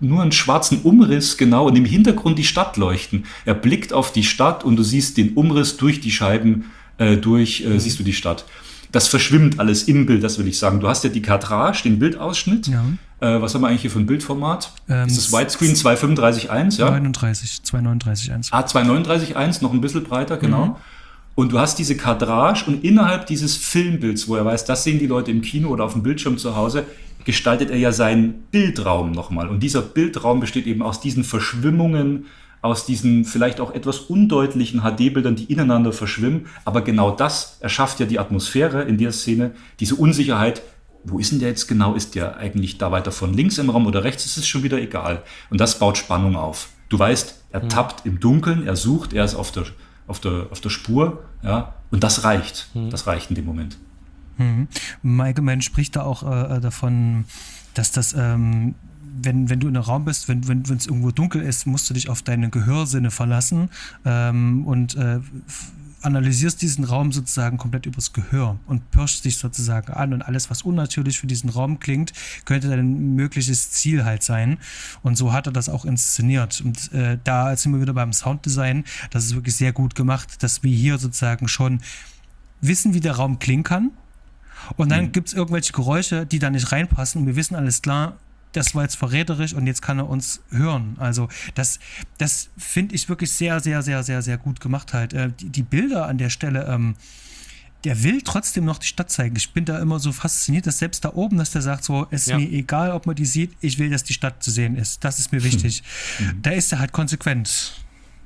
nur einen schwarzen Umriss, genau, und im Hintergrund die Stadt leuchten. Er blickt auf die Stadt und du siehst den Umriss durch die Scheiben, äh, durch äh, siehst du die Stadt. Das verschwimmt alles im Bild, das will ich sagen. Du hast ja die Kadrage, den Bildausschnitt. Ja. Äh, was haben wir eigentlich hier für ein Bildformat? Ähm, ist das Widescreen zwei fünfunddreißig eins, ja? neununddreißig, zwei neununddreißig eins. Ah, zwei neununddreißig eins, noch ein bisschen breiter, genau. Mhm. Und du hast diese Kadrage und innerhalb dieses Filmbilds, wo er weiß, das sehen die Leute im Kino oder auf dem Bildschirm zu Hause, gestaltet er ja seinen Bildraum nochmal. Und dieser Bildraum besteht eben aus diesen Verschwimmungen, aus diesen vielleicht auch etwas undeutlichen H D-Bildern, die ineinander verschwimmen. Aber genau das erschafft ja die Atmosphäre in der Szene, diese Unsicherheit. Wo ist denn der jetzt genau? Ist der eigentlich da weiter von links im Raum oder rechts? Es ist schon wieder egal. Und das baut Spannung auf. Du weißt, er tappt im Dunkeln, er sucht, er ist auf der, auf der, auf der Spur. Ja? Und das reicht. Das reicht in dem Moment. Mhm. Michael Mann spricht da auch äh, davon, dass das... Ähm Wenn, wenn du in einem Raum bist, wenn wenn es irgendwo dunkel ist, musst du dich auf deine Gehörsinne verlassen ähm, und äh, f- analysierst diesen Raum sozusagen komplett übers Gehör und pirschst dich sozusagen an und alles, was unnatürlich für diesen Raum klingt, könnte dein mögliches Ziel halt sein. Und so hat er das auch inszeniert. Und äh, da sind wir wieder beim Sounddesign. Das ist wirklich sehr gut gemacht, dass wir hier sozusagen schon wissen, wie der Raum klingen kann. Und dann mhm. gibt es irgendwelche Geräusche, die da nicht reinpassen und wir wissen, alles klar, das war jetzt verräterisch und jetzt kann er uns hören. Also das, das finde ich wirklich sehr, sehr, sehr, sehr, sehr gut gemacht halt. Äh, die, die Bilder an der Stelle, ähm, der will trotzdem noch die Stadt zeigen. Ich bin da immer so fasziniert, dass selbst da oben, dass der sagt so, es ist ja. mir egal, ob man die sieht, ich will, dass die Stadt zu sehen ist. Das ist mir wichtig. Mhm. Da ist er halt konsequent.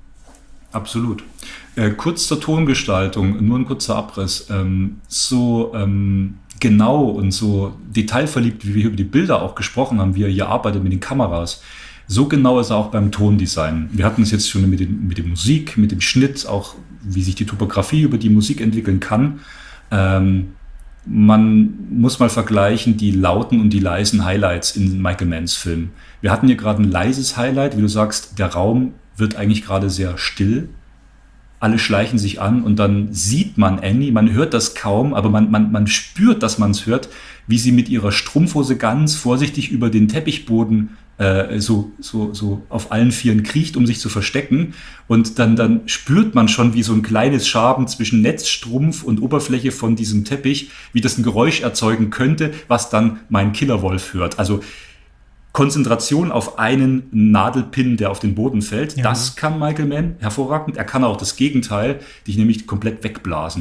Absolut. Äh, kurz zur Tongestaltung, nur ein kurzer Abriss. Ähm, so ähm, genau und so detailverliebt, wie wir über die Bilder auch gesprochen haben, wie er hier arbeitet mit den Kameras, so genau ist er auch beim Tondesign. Wir hatten es jetzt schon mit, den, mit der Musik, mit dem Schnitt, auch wie sich die Topografie über die Musik entwickeln kann. Ähm, man muss mal vergleichen die lauten und die leisen Highlights in Michael Manns Film. Wir hatten hier gerade ein leises Highlight, wie du sagst, der Raum wird eigentlich gerade sehr still. Alle schleichen sich an und dann sieht man Annie, man hört das kaum, aber man, man, man spürt, dass man es hört, wie sie mit ihrer Strumpfhose ganz vorsichtig über den Teppichboden äh, so, so, so auf allen Vieren kriecht, um sich zu verstecken. Und dann, dann spürt man schon, wie so ein kleines Schaben zwischen Netz, Strumpf und Oberfläche von diesem Teppich, wie das ein Geräusch erzeugen könnte, was dann mein Killerwolf hört. Also Konzentration auf einen Nadelpin, der auf den Boden fällt. Ja. Das kann Michael Mann hervorragend. Er kann auch das Gegenteil, dich nämlich komplett wegblasen.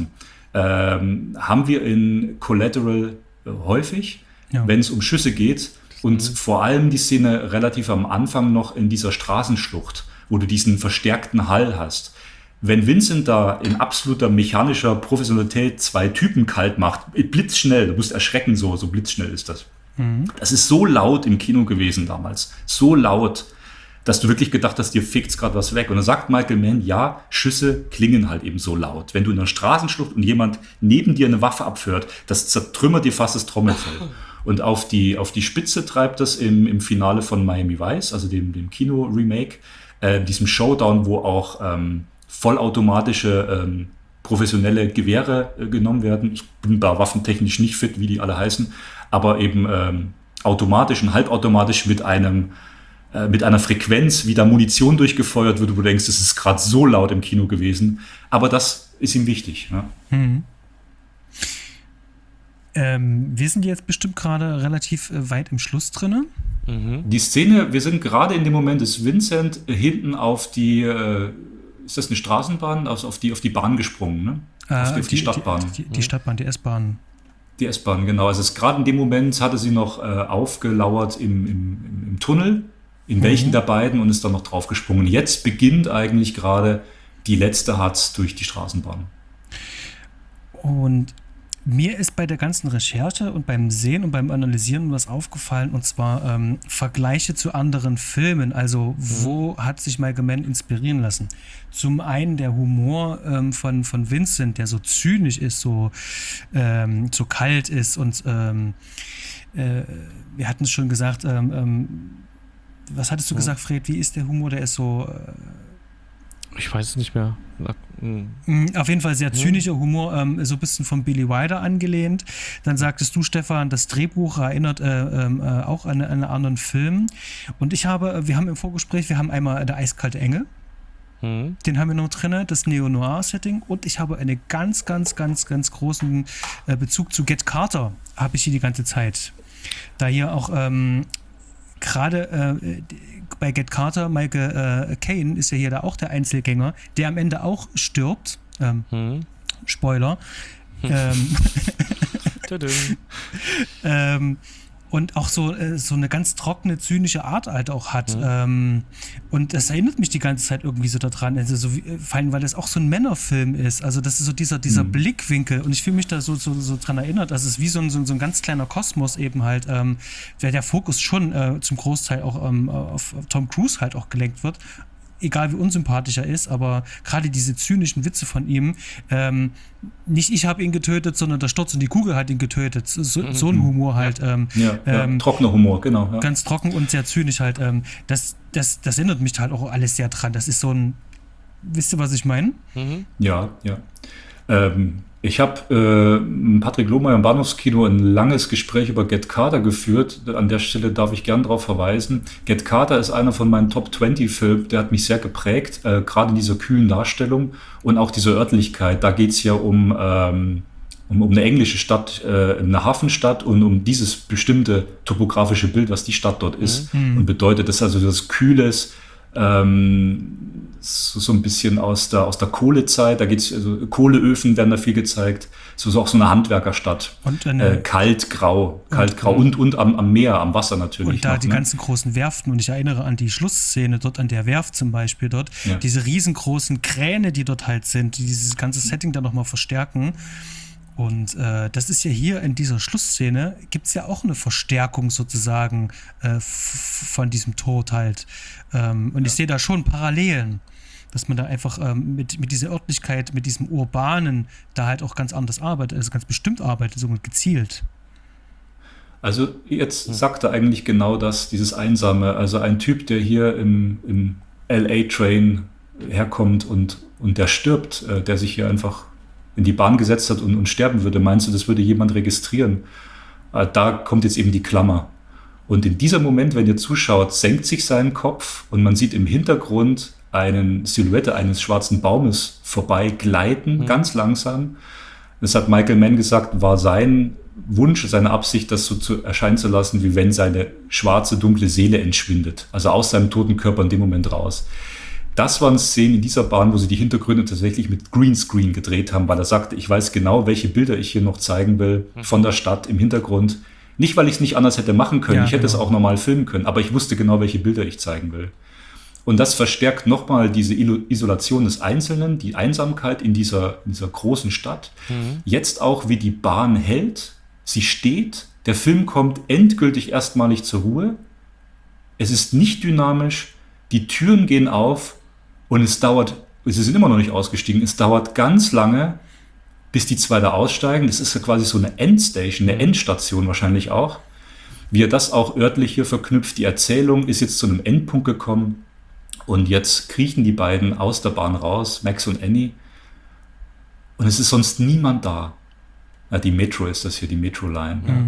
Ähm, haben wir in Collateral äh, häufig, ja. wenn es um Schüsse geht und mhm. vor allem die Szene relativ am Anfang noch in dieser Straßenschlucht, wo du diesen verstärkten Hall hast. Wenn Vincent da in absoluter mechanischer Professionalität zwei Typen kalt macht, blitzschnell, du musst erschrecken, so, so blitzschnell ist das. Das ist so laut im Kino gewesen damals. So laut, dass du wirklich gedacht hast, dir fickt's gerade was weg. Und dann sagt Michael Mann, ja, Schüsse klingen halt eben so laut. Wenn du in einer Straßenschlucht und jemand neben dir eine Waffe abführt, das zertrümmert dir fast das Trommelfell. Und auf die, auf die Spitze treibt das im, im Finale von Miami Vice, also dem, dem Kino-Remake, äh, diesem Showdown, wo auch ähm, vollautomatische ähm, professionelle Gewehre äh, genommen werden. Ich bin da waffentechnisch nicht fit, wie die alle heißen, aber eben ähm, automatisch und halbautomatisch mit einem äh, mit einer Frequenz, wie da Munition durchgefeuert wird, wo du denkst, das ist gerade so laut im Kino gewesen. Aber das ist ihm wichtig. Ja. Mhm. Ähm, wir sind jetzt bestimmt gerade relativ äh, weit im Schluss drin. Mhm. Die Szene, wir sind gerade in dem Moment, ist Vincent hinten auf die, äh, ist das eine Straßenbahn? Also auf die, auf die Bahn gesprungen, ne? Äh, auf die, auf die, die Stadtbahn. Die, die, die Stadtbahn, die S-Bahn. Die S-Bahn, genau. Also es gerade in dem Moment hatte sie noch äh, aufgelauert im, im, im Tunnel, in mhm. welchen der beiden, und ist dann noch draufgesprungen. Jetzt beginnt eigentlich gerade die letzte Hatz durch die Straßenbahn. Und mir ist bei der ganzen Recherche und beim Sehen und beim Analysieren was aufgefallen, und zwar ähm, Vergleiche zu anderen Filmen. Also wo mhm. hat sich Michael Mann inspirieren lassen? Zum einen der Humor ähm, von, von Vincent, der so zynisch ist, so, ähm, so kalt ist und ähm, äh, wir hatten es schon gesagt, ähm, ähm, was hattest du ja. gesagt, Fred? Wie ist der Humor? Der ist so... Äh, Ich weiß es nicht mehr. Auf jeden Fall sehr zynischer Humor, ähm, so ein bisschen von Billy Wilder angelehnt. Dann sagtest du, Stefan, das Drehbuch erinnert äh, äh, auch an, an einen anderen Film. Und ich habe, wir haben im Vorgespräch, wir haben einmal Der eiskalte Engel. Mhm. Den haben wir noch drin, das Neo-Noir-Setting. Und ich habe einen ganz, ganz, ganz, ganz großen äh, Bezug zu Get Carter, habe ich hier die ganze Zeit. Da hier auch ähm, gerade äh, bei Get Carter, Michael äh, Caine ist ja hier da auch der Einzelgänger, der am Ende auch stirbt. Ähm, hm. Spoiler. Hm. Ähm, ähm, und auch so, äh, so eine ganz trockene, zynische Art halt auch hat. Hm. Ähm, und das erinnert mich die ganze Zeit irgendwie so daran, also so wie, vor allem, weil das auch so ein Männerfilm ist. Also das ist so dieser, dieser hm. Blickwinkel und ich fühle mich da so, so, so dran erinnert, dass es wie so ein, so, so ein ganz kleiner Kosmos eben halt, ähm, der, der Fokus schon äh, zum Großteil auch ähm, auf, auf Tom Cruise halt auch gelenkt wird. Egal wie unsympathisch er ist, aber gerade diese zynischen Witze von ihm, ähm, nicht ich habe ihn getötet, sondern der Sturz und die Kugel hat ihn getötet. So, mhm. so ein Humor halt. Ähm, ja, ja, ähm, trockener Humor, genau. Ja. Ganz trocken und sehr zynisch halt. Ähm, das, das, das erinnert mich halt auch alles sehr dran. Das ist so ein, wisst ihr, was ich meine? Mhm. Ja, ja. Ähm, ich habe äh, Patrick Lohmeier im Bahnhofskino ein langes Gespräch über Get Carter geführt. An der Stelle darf ich gern darauf verweisen. Get Carter ist einer von meinen Top zwanzig Filmen, der hat mich sehr geprägt, äh, gerade in dieser kühlen Darstellung und auch dieser Örtlichkeit. Da geht es ja um, ähm, um, um eine englische Stadt, äh, eine Hafenstadt und um dieses bestimmte topografische Bild, was die Stadt dort ist. Mhm. Und bedeutet das also das Kühles, ähm, so, so ein bisschen aus der, aus der Kohlezeit, da geht's, also Kohleöfen werden da viel gezeigt, so, so auch so eine Handwerkerstadt. Und eine, äh, kalt, grau, kalt, grau und, und am, am Meer, am Wasser natürlich. Und da noch, die ne? ganzen großen Werften und ich erinnere an die Schlussszene dort an der Werft zum Beispiel dort, ja. Diese riesengroßen Kräne, die dort halt sind, die dieses ganze Setting dann nochmal verstärken. Und äh, das ist ja hier in dieser Schlussszene, gibt es ja auch eine Verstärkung sozusagen äh, f- von diesem Tod halt. Ähm, und ja. Ich sehe da schon Parallelen, dass man da einfach ähm, mit, mit dieser Örtlichkeit, mit diesem Urbanen da halt auch ganz anders arbeitet, also ganz bestimmt arbeitet, so gezielt. Also jetzt sagt er eigentlich genau das, dieses Einsame. Also ein Typ, der hier im, im L A-Train herkommt und, und der stirbt, äh, der sich hier einfach in die Bahn gesetzt hat und, und sterben würde. Meinst du, das würde jemand registrieren? Äh, da kommt jetzt eben die Klammer. Und in diesem Moment, wenn ihr zuschaut, senkt sich sein Kopf und man sieht im Hintergrund eine Silhouette eines schwarzen Baumes vorbei gleiten, mhm. ganz langsam. Das hat Michael Mann gesagt, war sein Wunsch, seine Absicht, das so zu erscheinen zu lassen, wie wenn seine schwarze, dunkle Seele entschwindet. Also aus seinem toten Körper in dem Moment raus. Das waren Szenen in dieser Bahn, wo sie die Hintergründe tatsächlich mit Greenscreen gedreht haben, weil er sagte, ich weiß genau, welche Bilder ich hier noch zeigen will von der Stadt im Hintergrund. Nicht, weil ich es nicht anders hätte machen können, ja, ich hätte genau. es auch normal filmen können, aber ich wusste genau, welche Bilder ich zeigen will. Und das verstärkt nochmal diese Isolation des Einzelnen, die Einsamkeit in dieser, in dieser großen Stadt. Mhm. Jetzt auch, wie die Bahn hält, sie steht, der Film kommt endgültig erstmalig zur Ruhe. Es ist nicht dynamisch, die Türen gehen auf, und es dauert, sie sind immer noch nicht ausgestiegen, es dauert ganz lange, bis die zwei da aussteigen. Das ist ja quasi so eine Endstation, eine Endstation wahrscheinlich auch. Wie er das auch örtlich hier verknüpft, die Erzählung ist jetzt zu einem Endpunkt gekommen und jetzt kriechen die beiden aus der Bahn raus, Max und Annie, und es ist sonst niemand da. Ja, die Metro ist das hier, die Metro-Line. Mhm. Ja.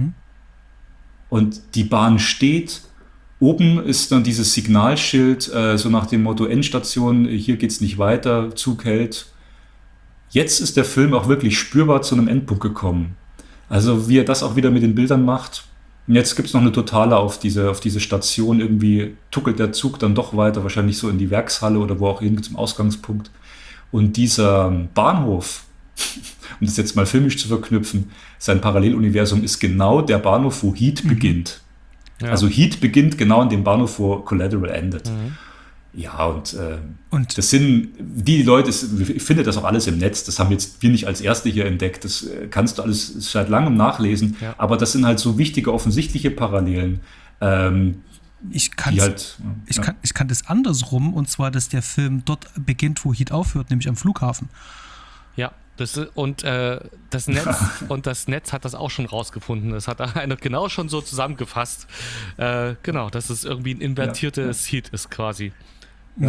Und die Bahn steht. Oben ist dann dieses Signalschild, äh, so nach dem Motto Endstation, hier geht's nicht weiter, Zug hält. Jetzt ist der Film auch wirklich spürbar zu einem Endpunkt gekommen. Also wie er das auch wieder mit den Bildern macht. Und jetzt gibt's noch eine Totale auf diese, auf diese Station. Irgendwie tuckelt der Zug dann doch weiter, wahrscheinlich so in die Werkshalle oder wo auch hin zum Ausgangspunkt. Und dieser Bahnhof, um das jetzt mal filmisch zu verknüpfen, sein Paralleluniversum ist genau der Bahnhof, wo Heat mhm. beginnt. Ja. Also Heat beginnt genau an dem Bahnhof, wo Collateral endet. Mhm. Ja, und, äh, und das sind die Leute, ich finde das auch alles im Netz, das haben jetzt wir nicht als Erste hier entdeckt, das kannst du alles seit langem nachlesen, ja. Aber das sind halt so wichtige, offensichtliche Parallelen. Ähm, ich kann halt, ich ja. kann, ich kann das andersrum, und zwar, dass der Film dort beginnt, wo Heat aufhört, nämlich am Flughafen. Ja. Das, und, äh, das Netz, und das Netz hat das auch schon rausgefunden. Das hat einer genau schon so zusammengefasst. Äh, genau, dass es irgendwie ein invertiertes ja, ja. Heat ist quasi. Ja. Um,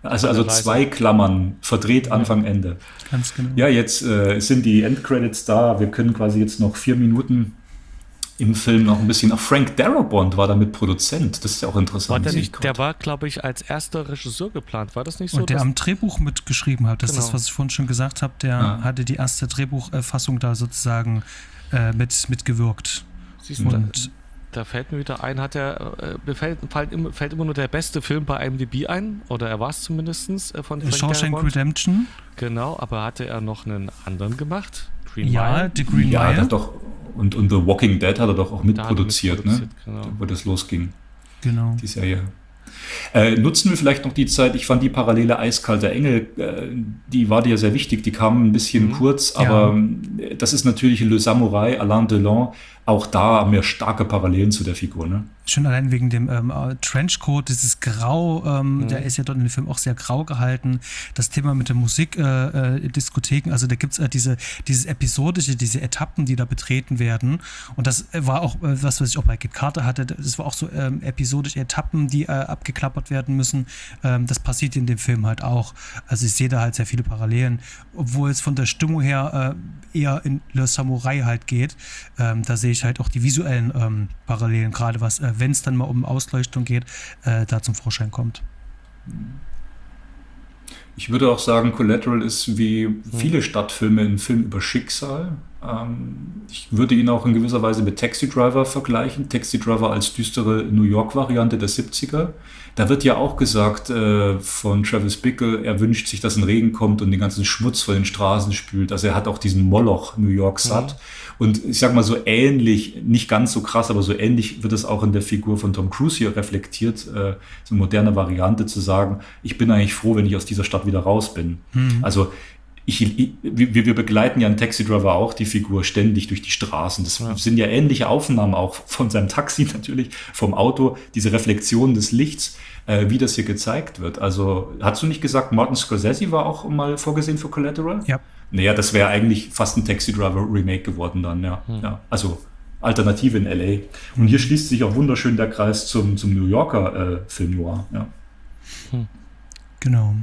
Also, also zwei Klammern, verdreht Anfang, Ende. Ganz genau. Ja, jetzt äh, sind die Endcredits da. Wir können quasi jetzt noch vier Minuten im Film noch ein bisschen. Auch Frank Darabont war damit Produzent. Das ist ja auch interessant. War der, nicht, der war, glaube ich, als erster Regisseur geplant. War das nicht so? Und der am Drehbuch mitgeschrieben hat. Das Genau. ist das, was ich vorhin schon gesagt habe. Der Ja. hatte die erste Drehbuchfassung da sozusagen äh, mit, mitgewirkt. Siehst du, Und da, da fällt mir wieder ein, hat er, äh, mir fällt, fällt, immer, fällt immer nur der beste Film bei I M D B ein, oder er war es zumindest äh, von Frank Shawshank Darabont. Redemption. Genau, aber hatte er noch einen anderen gemacht? Green Ja, Mile? The Green Ja, Mile. der hat doch, und, und The Walking Dead hat er doch auch Da hat er mitproduziert, ne? mitproduziert, genau. Wo das losging, Genau. die Serie. Äh, nutzen wir vielleicht noch die Zeit, ich fand die Parallele Eiskalter Engel, äh, die war dir ja sehr wichtig, die kam ein bisschen Mhm. kurz, Ja. aber äh, das ist natürlich Le Samurai, Alain Delon, auch da haben wir starke Parallelen zu der Figur, ne? Schon allein wegen dem ähm, äh, Trenchcoat, dieses Grau, ähm, Mhm. der ist ja dort in dem Film auch sehr grau gehalten. Das Thema mit der Musik, äh, äh, Diskotheken, also da gibt es äh, diese, dieses Episodische, diese Etappen, die da betreten werden. Und das war auch äh, was, was ich auch bei Kid Carter hatte. Das war auch so ähm, episodische Etappen, die äh, abgeklappert werden müssen. Ähm, das passiert in dem Film halt auch. Also ich sehe da halt sehr viele Parallelen, obwohl es von der Stimmung her äh, eher in Le Samurai halt geht. Ähm, da sehe ich halt auch die visuellen ähm, Parallelen, gerade was äh, wenn es dann mal um Ausleuchtung geht, äh, da zum Vorschein kommt. Ich würde auch sagen, Collateral ist wie viele Stadtfilme ein Film über Schicksal. Ähm, ich würde ihn auch in gewisser Weise mit Taxi Driver vergleichen. Taxi Driver als düstere New York-Variante der siebziger. Da wird ja auch gesagt äh, von Travis Bickle, er wünscht sich, dass ein Regen kommt und den ganzen Schmutz von den Straßen spült. Also er hat auch diesen Moloch New York satt. Mhm. Und ich sag mal so ähnlich, nicht ganz so krass, aber so ähnlich wird es auch in der Figur von Tom Cruise hier reflektiert. Äh, so eine moderne Variante zu sagen, ich bin eigentlich froh, wenn ich aus dieser Stadt wieder raus bin. Mhm. Also Ich, ich, wir, wir begleiten ja in Taxi Driver auch die Figur ständig durch die Straßen. Das ja. sind ja ähnliche Aufnahmen auch von seinem Taxi natürlich, vom Auto, diese Reflexion des Lichts, äh, wie das hier gezeigt wird. Also hast du nicht gesagt, Martin Scorsese war auch mal vorgesehen für Collateral? Ja. Naja, das wäre eigentlich fast ein Taxi Driver Remake geworden dann, ja. Hm. ja. Also Alternative in L A. Und hier schließt sich auch wunderschön der Kreis zum, zum New Yorker äh, Film Noir. Ja. Hm. Genau.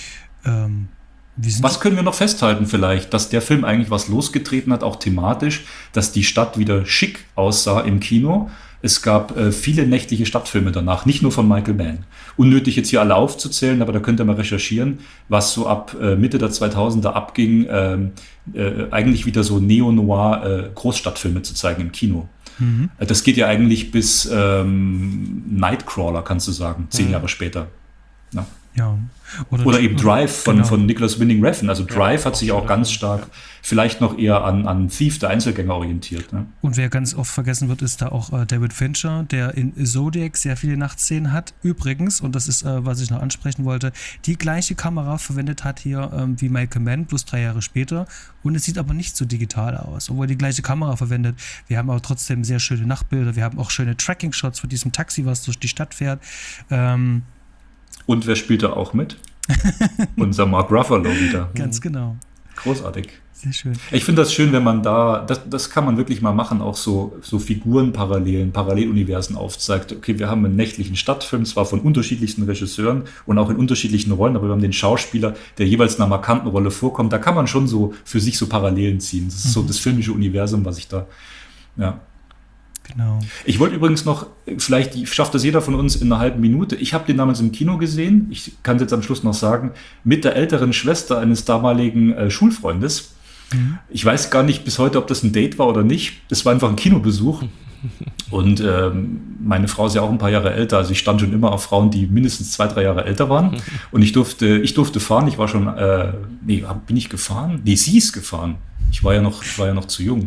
Ähm Was können wir noch festhalten vielleicht, dass der Film eigentlich was losgetreten hat, auch thematisch, dass die Stadt wieder schick aussah im Kino. Es gab äh, viele nächtliche Stadtfilme danach, nicht nur von Michael Mann. Unnötig jetzt hier alle aufzuzählen, aber da könnt ihr mal recherchieren, was so ab äh, Mitte der zweitausender abging, äh, äh, eigentlich wieder so Neo-Noir äh, Großstadtfilme zu zeigen im Kino. Mhm. Äh, das geht ja eigentlich bis ähm, Nightcrawler, kannst du sagen, zehn mhm. Jahre später. Ja. Ja. Oder, Oder eben Drive von, genau. von Nicholas Winding Refn. Also Drive ja, hat sich auch ganz stark ja. vielleicht noch eher an, an Thief, der Einzelgänger, orientiert. Ne? Und wer ganz oft vergessen wird, ist da auch äh, David Fincher, der in Zodiac sehr viele Nachtszenen hat. Übrigens, und das ist, äh, was ich noch ansprechen wollte, die gleiche Kamera verwendet hat hier ähm, wie Michael Mann, plus drei Jahre später. Und es sieht aber nicht so digital aus, obwohl die gleiche Kamera verwendet. Wir haben aber trotzdem sehr schöne Nachtbilder. Wir haben auch schöne Tracking-Shots von diesem Taxi, was durch die Stadt fährt. Ähm, Und wer spielt da auch mit? Unser Mark Ruffalo wieder. Ganz genau. Großartig. Sehr schön. Ich finde das schön, wenn man da, das, das kann man wirklich mal machen, auch so, so Figurenparallelen, Paralleluniversen aufzeigt. Okay, wir haben einen nächtlichen Stadtfilm, zwar von unterschiedlichsten Regisseuren und auch in unterschiedlichen Rollen, aber wir haben den Schauspieler, der jeweils in einer markanten Rolle vorkommt. Da kann man schon so für sich so Parallelen ziehen. Das ist mhm. so das filmische Universum, was ich da, ja. Genau. Ich wollte übrigens noch, vielleicht schafft das jeder von uns in einer halben Minute. Ich habe den damals im Kino gesehen, ich kann es jetzt am Schluss noch sagen, mit der älteren Schwester eines damaligen äh, Schulfreundes. Mhm. Ich weiß gar nicht bis heute, ob das ein Date war oder nicht. Das war einfach ein Kinobesuch. Und ähm, meine Frau ist ja auch ein paar Jahre älter, also ich stand schon immer auf Frauen, die mindestens zwei, drei Jahre älter waren. Und ich durfte, ich durfte fahren, ich war schon, äh, nee, bin ich gefahren? Nee, sie ist gefahren. Ich war ja noch, ich war ja noch zu jung.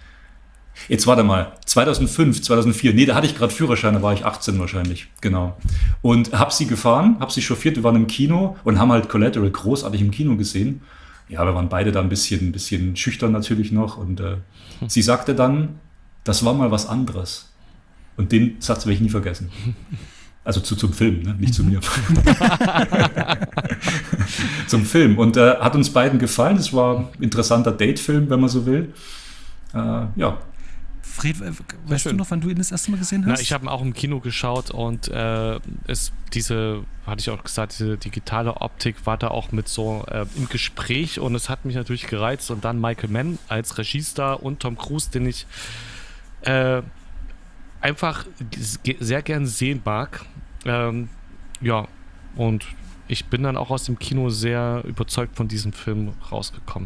Jetzt warte mal, zweitausendfünf, zweitausendvier, nee, da hatte ich gerade Führerschein, da war ich achtzehn wahrscheinlich, genau. Und hab sie gefahren, hab sie chauffiert, wir waren im Kino und haben halt Collateral großartig im Kino gesehen. Ja, wir waren beide da ein bisschen, ein bisschen schüchtern natürlich noch und äh, sie sagte dann, das war mal was anderes. Und den Satz werde ich nie vergessen. Also zu, zum Film, ne? Nicht zu mir. Zum Film. Und äh, hat uns beiden gefallen, es war ein interessanter Datefilm, wenn man so will. Äh, ja. Fred, weißt du noch, wann du ihn das erste Mal gesehen hast? Na, ich habe ihn auch im Kino geschaut und äh, es, diese, hatte ich auch gesagt, diese digitale Optik war da auch mit so äh, im Gespräch und es hat mich natürlich gereizt. Und dann Michael Mann als Regiestar und Tom Cruise, den ich äh, einfach sehr gern sehen mag. Ähm, ja, und ich bin dann auch aus dem Kino sehr überzeugt von diesem Film rausgekommen.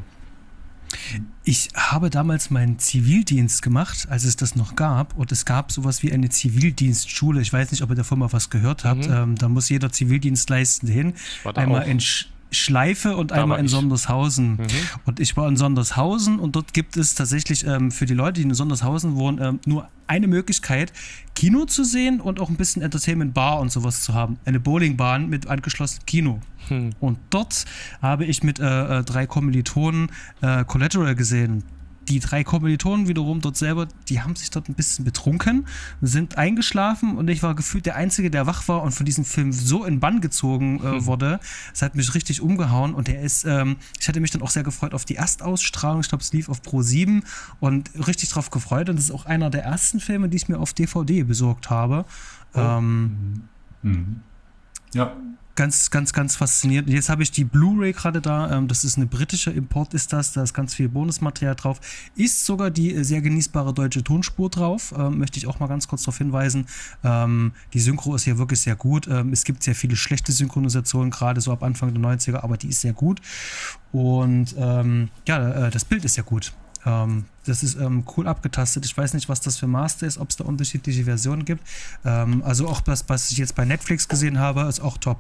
Ich habe damals meinen Zivildienst gemacht, als es das noch gab. Und es gab sowas wie eine Zivildienstschule. Ich weiß nicht, ob ihr davon mal was gehört habt. Mhm. Ähm, da muss jeder Zivildienstleistende hin. Einmal auch. in Sch- Schleife und Da einmal war in ich. Sondershausen. Mhm. Und ich war in Sondershausen und dort gibt es tatsächlich ähm, für die Leute, die in Sondershausen wohnen, ähm, nur eine Möglichkeit, Kino zu sehen und auch ein bisschen Entertainment Bar und sowas zu haben. Eine Bowlingbahn mit angeschlossenem Kino. Hm. Und dort habe ich mit äh, äh, drei Kommilitonen äh, Collateral gesehen. Die drei Kommilitonen wiederum dort selber, die haben sich dort ein bisschen betrunken, sind eingeschlafen und ich war gefühlt der Einzige, der wach war und von diesem Film so in Bann gezogen äh, Hm. wurde. Es hat mich richtig umgehauen und der ist, ähm, ich hatte mich dann auch sehr gefreut auf die Erstausstrahlung. Ich glaube, es lief auf Pro sieben und richtig drauf gefreut. Und das ist auch einer der ersten Filme, die ich mir auf D V D besorgt habe. Oh. Ähm, Mhm. Ja, Ganz, ganz, ganz faszinierend. Jetzt habe ich die Blu-ray gerade da. Ähm, das ist eine britische Import, ist das. Da ist ganz viel Bonusmaterial drauf. Ist sogar die äh, sehr genießbare deutsche Tonspur drauf. Ähm, möchte ich auch mal ganz kurz darauf hinweisen. Ähm, die Synchro ist hier wirklich sehr gut. Ähm, es gibt sehr viele schlechte Synchronisationen, gerade so ab Anfang der neunziger, aber die ist sehr gut. Und ähm, ja, äh, das Bild ist sehr gut. Ähm, das ist ähm, cool abgetastet. Ich weiß nicht, was das für Master ist, ob es da unterschiedliche Versionen gibt. Ähm, also auch das, was ich jetzt bei Netflix gesehen habe, ist auch top.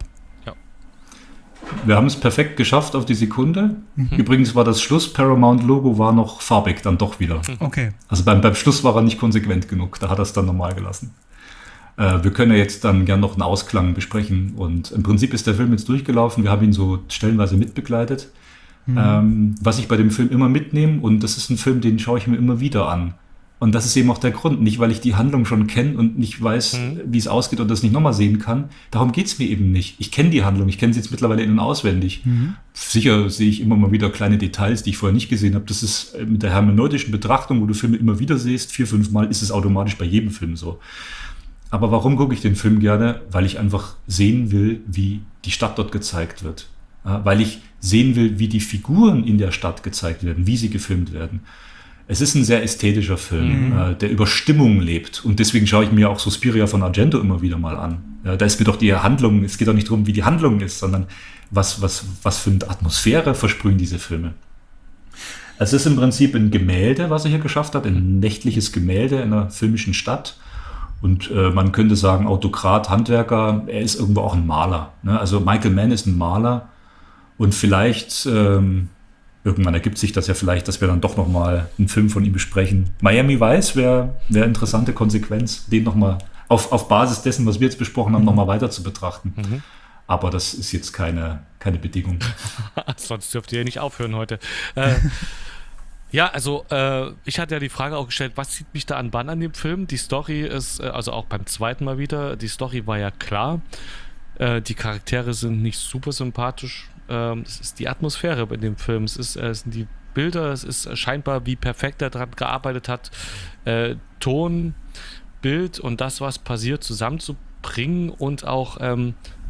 wir haben es perfekt geschafft auf die Sekunde. Mhm. Übrigens war das Schluss Paramount-Logo war noch farbig dann doch wieder. Okay. Also beim, beim Schluss war er nicht konsequent genug. Da hat er es dann normal gelassen. Äh, wir können ja jetzt dann gern noch einen Ausklang besprechen. Und im Prinzip ist der Film jetzt durchgelaufen. Wir haben ihn so stellenweise mitbegleitet. Mhm. Ähm, was ich bei dem Film immer mitnehme, und das ist ein Film, den schaue ich mir immer wieder an. Und das ist eben auch der Grund. Nicht, weil ich die Handlung schon kenne und nicht weiß, Mhm. wie es ausgeht und das nicht nochmal sehen kann. Darum geht es mir eben nicht. Ich kenne die Handlung, ich kenne sie jetzt mittlerweile in- und auswendig. Mhm. Sicher sehe ich immer mal wieder kleine Details, die ich vorher nicht gesehen habe. Das ist mit der hermeneutischen Betrachtung, wo du Filme immer wieder siehst, vier, fünf Mal, ist es automatisch bei jedem Film so. Aber warum gucke ich den Film gerne? Weil ich einfach sehen will, wie die Stadt dort gezeigt wird. Ja, weil ich sehen will, wie die Figuren in der Stadt gezeigt werden, wie sie gefilmt werden. Es ist ein sehr ästhetischer Film, Mhm. äh, der über Stimmung lebt. Und deswegen schaue ich mir auch Suspiria von Argento immer wieder mal an. Ja, da ist mir doch die Handlung, es geht doch nicht darum, wie die Handlung ist, sondern was, was, was für eine Atmosphäre versprühen diese Filme. Es ist im Prinzip ein Gemälde, was er hier geschafft hat, ein nächtliches Gemälde in einer filmischen Stadt. Und äh, man könnte sagen, Autokrat, Handwerker, er ist irgendwo auch ein Maler. Ne? Also Michael Mann ist ein Maler. Und vielleicht... Ähm, Irgendwann ergibt sich das ja vielleicht, dass wir dann doch nochmal einen Film von ihm besprechen. Miami Vice wäre wär interessante Konsequenz, den nochmal auf, auf Basis dessen, was wir jetzt besprochen haben, Mhm. nochmal weiter zu betrachten. Mhm. Aber das ist jetzt keine, keine Bedingung. Sonst dürft ihr nicht aufhören heute. Äh, ja, also äh, ich hatte ja die Frage auch gestellt, was zieht mich da an Bann an dem Film? Die Story ist, äh, also auch beim zweiten Mal wieder, die Story war ja klar. Äh, die Charaktere sind nicht super sympathisch. Ähm, es ist die Atmosphäre in dem Film. Es, ist, äh, es sind die Bilder, es ist äh, scheinbar, wie perfekt er daran gearbeitet hat, äh, Ton, Bild und das, was passiert, zusammenzubringen und auch ähm,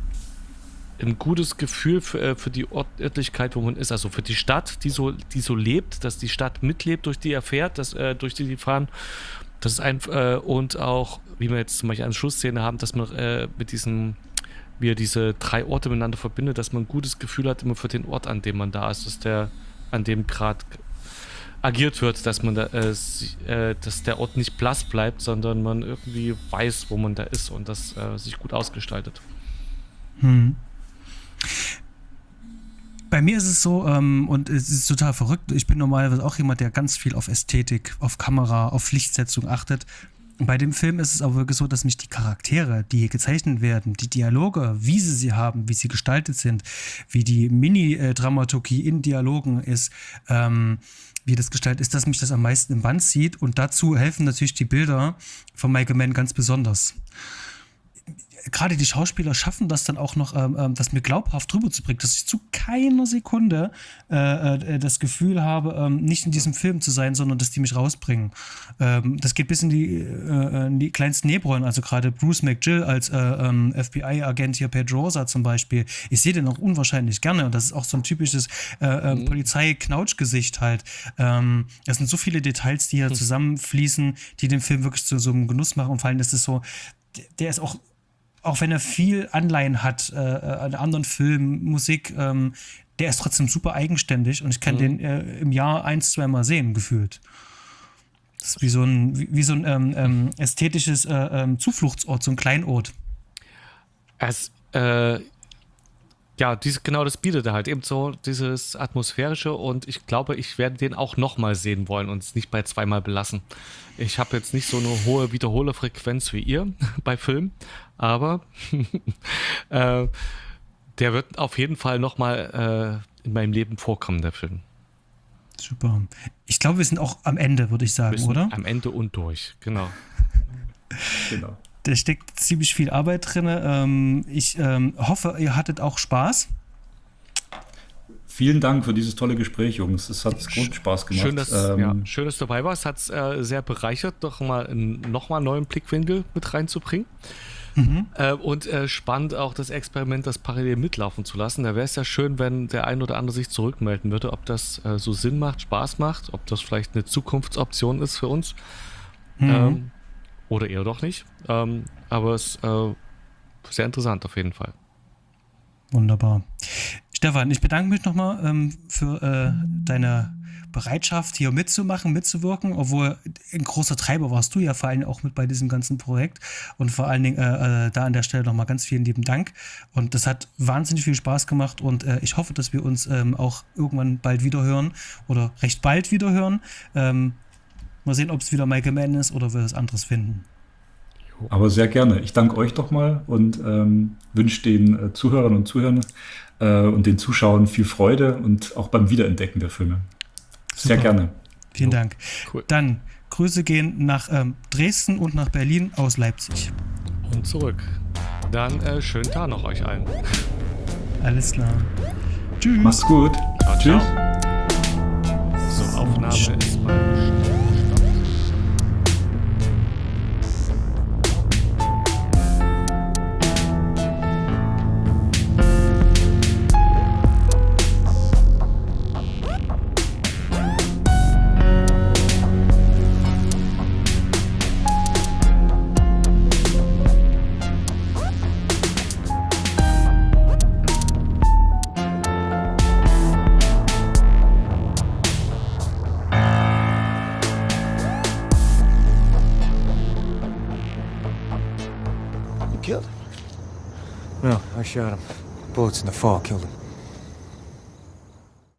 ein gutes Gefühl für, äh, für die Ort- Örtlichkeit, wo man ist, also für die Stadt, die so, die so lebt, dass die Stadt mitlebt, durch die er fährt, dass, äh, durch die die fahren. Das ist ein, äh, und auch, wie wir jetzt zum Beispiel eine Schlussszene haben, dass man äh, mit diesen, wie er diese drei Orte miteinander verbindet, dass man ein gutes Gefühl hat immer für den Ort, an dem man da ist, dass der, an dem gerade agiert wird, dass man da, äh, sich, äh, dass der Ort nicht blass bleibt, sondern man irgendwie weiß, wo man da ist und das äh, sich gut ausgestaltet. Hm. Bei mir ist es so, ähm, und es ist total verrückt, ich bin normalerweise auch jemand, der ganz viel auf Ästhetik, auf Kamera, auf Lichtsetzung achtet. Bei dem Film ist es aber wirklich so, dass mich die Charaktere, die hier gezeichnet werden, die Dialoge, wie sie sie haben, wie sie gestaltet sind, wie die Mini-Dramaturgie in Dialogen ist, ähm, wie das gestaltet ist, dass mich das am meisten im Bann zieht. Und dazu helfen natürlich die Bilder von Michael Mann ganz besonders. gerade die Schauspieler schaffen das dann auch noch, ähm, das mir glaubhaft rüberzubringen, dass ich zu keiner Sekunde äh, äh, das Gefühl habe, ähm, nicht in diesem Film zu sein, sondern dass die mich rausbringen. Ähm, das geht bis in die, äh, in die kleinsten Nebenrollen, also gerade Bruce McGill als äh, ähm, F B I-Agent hier, Pedrosa zum Beispiel. Ich sehe den auch unwahrscheinlich gerne und das ist auch so ein typisches äh, äh, mhm. Polizei-Knautschgesicht halt. Ähm, es sind so viele Details, die hier mhm. zusammenfließen, die den Film wirklich zu so einem Genuss machen und vor allem, das ist so, der ist auch, auch wenn er viel Anleihen hat äh, an anderen Filmen, Musik, ähm, der ist trotzdem super eigenständig und ich kann mhm. den äh, im Jahr eins, zweimal sehen, gefühlt. Das ist wie so ein, wie, wie so ein ähm, ähm, ästhetisches äh, ähm, Zufluchtsort, so ein Kleinod. Es, äh, ja, dies, genau das bietet er halt eben so, dieses Atmosphärische und ich glaube, ich werde den auch nochmal sehen wollen und es nicht bei zweimal belassen. Ich habe jetzt nicht so eine hohe Wiederholefrequenz wie ihr bei Filmen, aber äh, der wird auf jeden Fall nochmal äh, in meinem Leben vorkommen, der Film. Super. Ich glaube, wir sind auch am Ende, würde ich sagen, oder? Am Ende und durch, genau. Genau. Da steckt ziemlich viel Arbeit drin. Ähm, ich ähm, hoffe, ihr hattet auch Spaß. Vielen Dank für dieses tolle Gespräch, Jungs. Es hat großen Spaß gemacht. Schön, dass, ähm, ja, schön, dass du dabei warst. Hat es äh, sehr bereichert, doch mal einen nochmal neuen Blickwinkel mit reinzubringen. Mhm. Äh, und äh, spannend auch das Experiment, das parallel mitlaufen zu lassen. Da wäre es ja schön, wenn der ein oder andere sich zurückmelden würde, ob das äh, so Sinn macht, Spaß macht, ob das vielleicht eine Zukunftsoption ist für uns. Mhm. Ähm, oder eher doch nicht. Ähm, aber es ist äh, sehr interessant auf jeden Fall. Wunderbar. Stefan, ich bedanke mich nochmal ähm, für äh, deine Bereitschaft, hier mitzumachen, mitzuwirken, obwohl ein großer Treiber warst du ja vor allem auch mit bei diesem ganzen Projekt und vor allen Dingen äh, da an der Stelle nochmal ganz vielen lieben Dank und das hat wahnsinnig viel Spaß gemacht und äh, ich hoffe, dass wir uns ähm, auch irgendwann bald wieder hören oder recht bald wieder hören. Ähm, mal sehen, ob es wieder Michael Mann ist oder wir was anderes finden. Aber sehr gerne. Ich danke euch doch mal und ähm, wünsche den äh, Zuhörern und Zuhörern äh, und den Zuschauern viel Freude und auch beim Wiederentdecken der Filme. Sehr Super. Gerne. Vielen Dank. Cool. Dann Grüße gehen nach ähm, Dresden und nach Berlin aus Leipzig. Und zurück. Dann äh, schönen Tag noch euch allen. Alles klar. Tschüss. Macht's gut. Ciao, Tschüss. Ciao. So, Aufnahme ist mal. No, I shot him. Bullets in the fall killed him.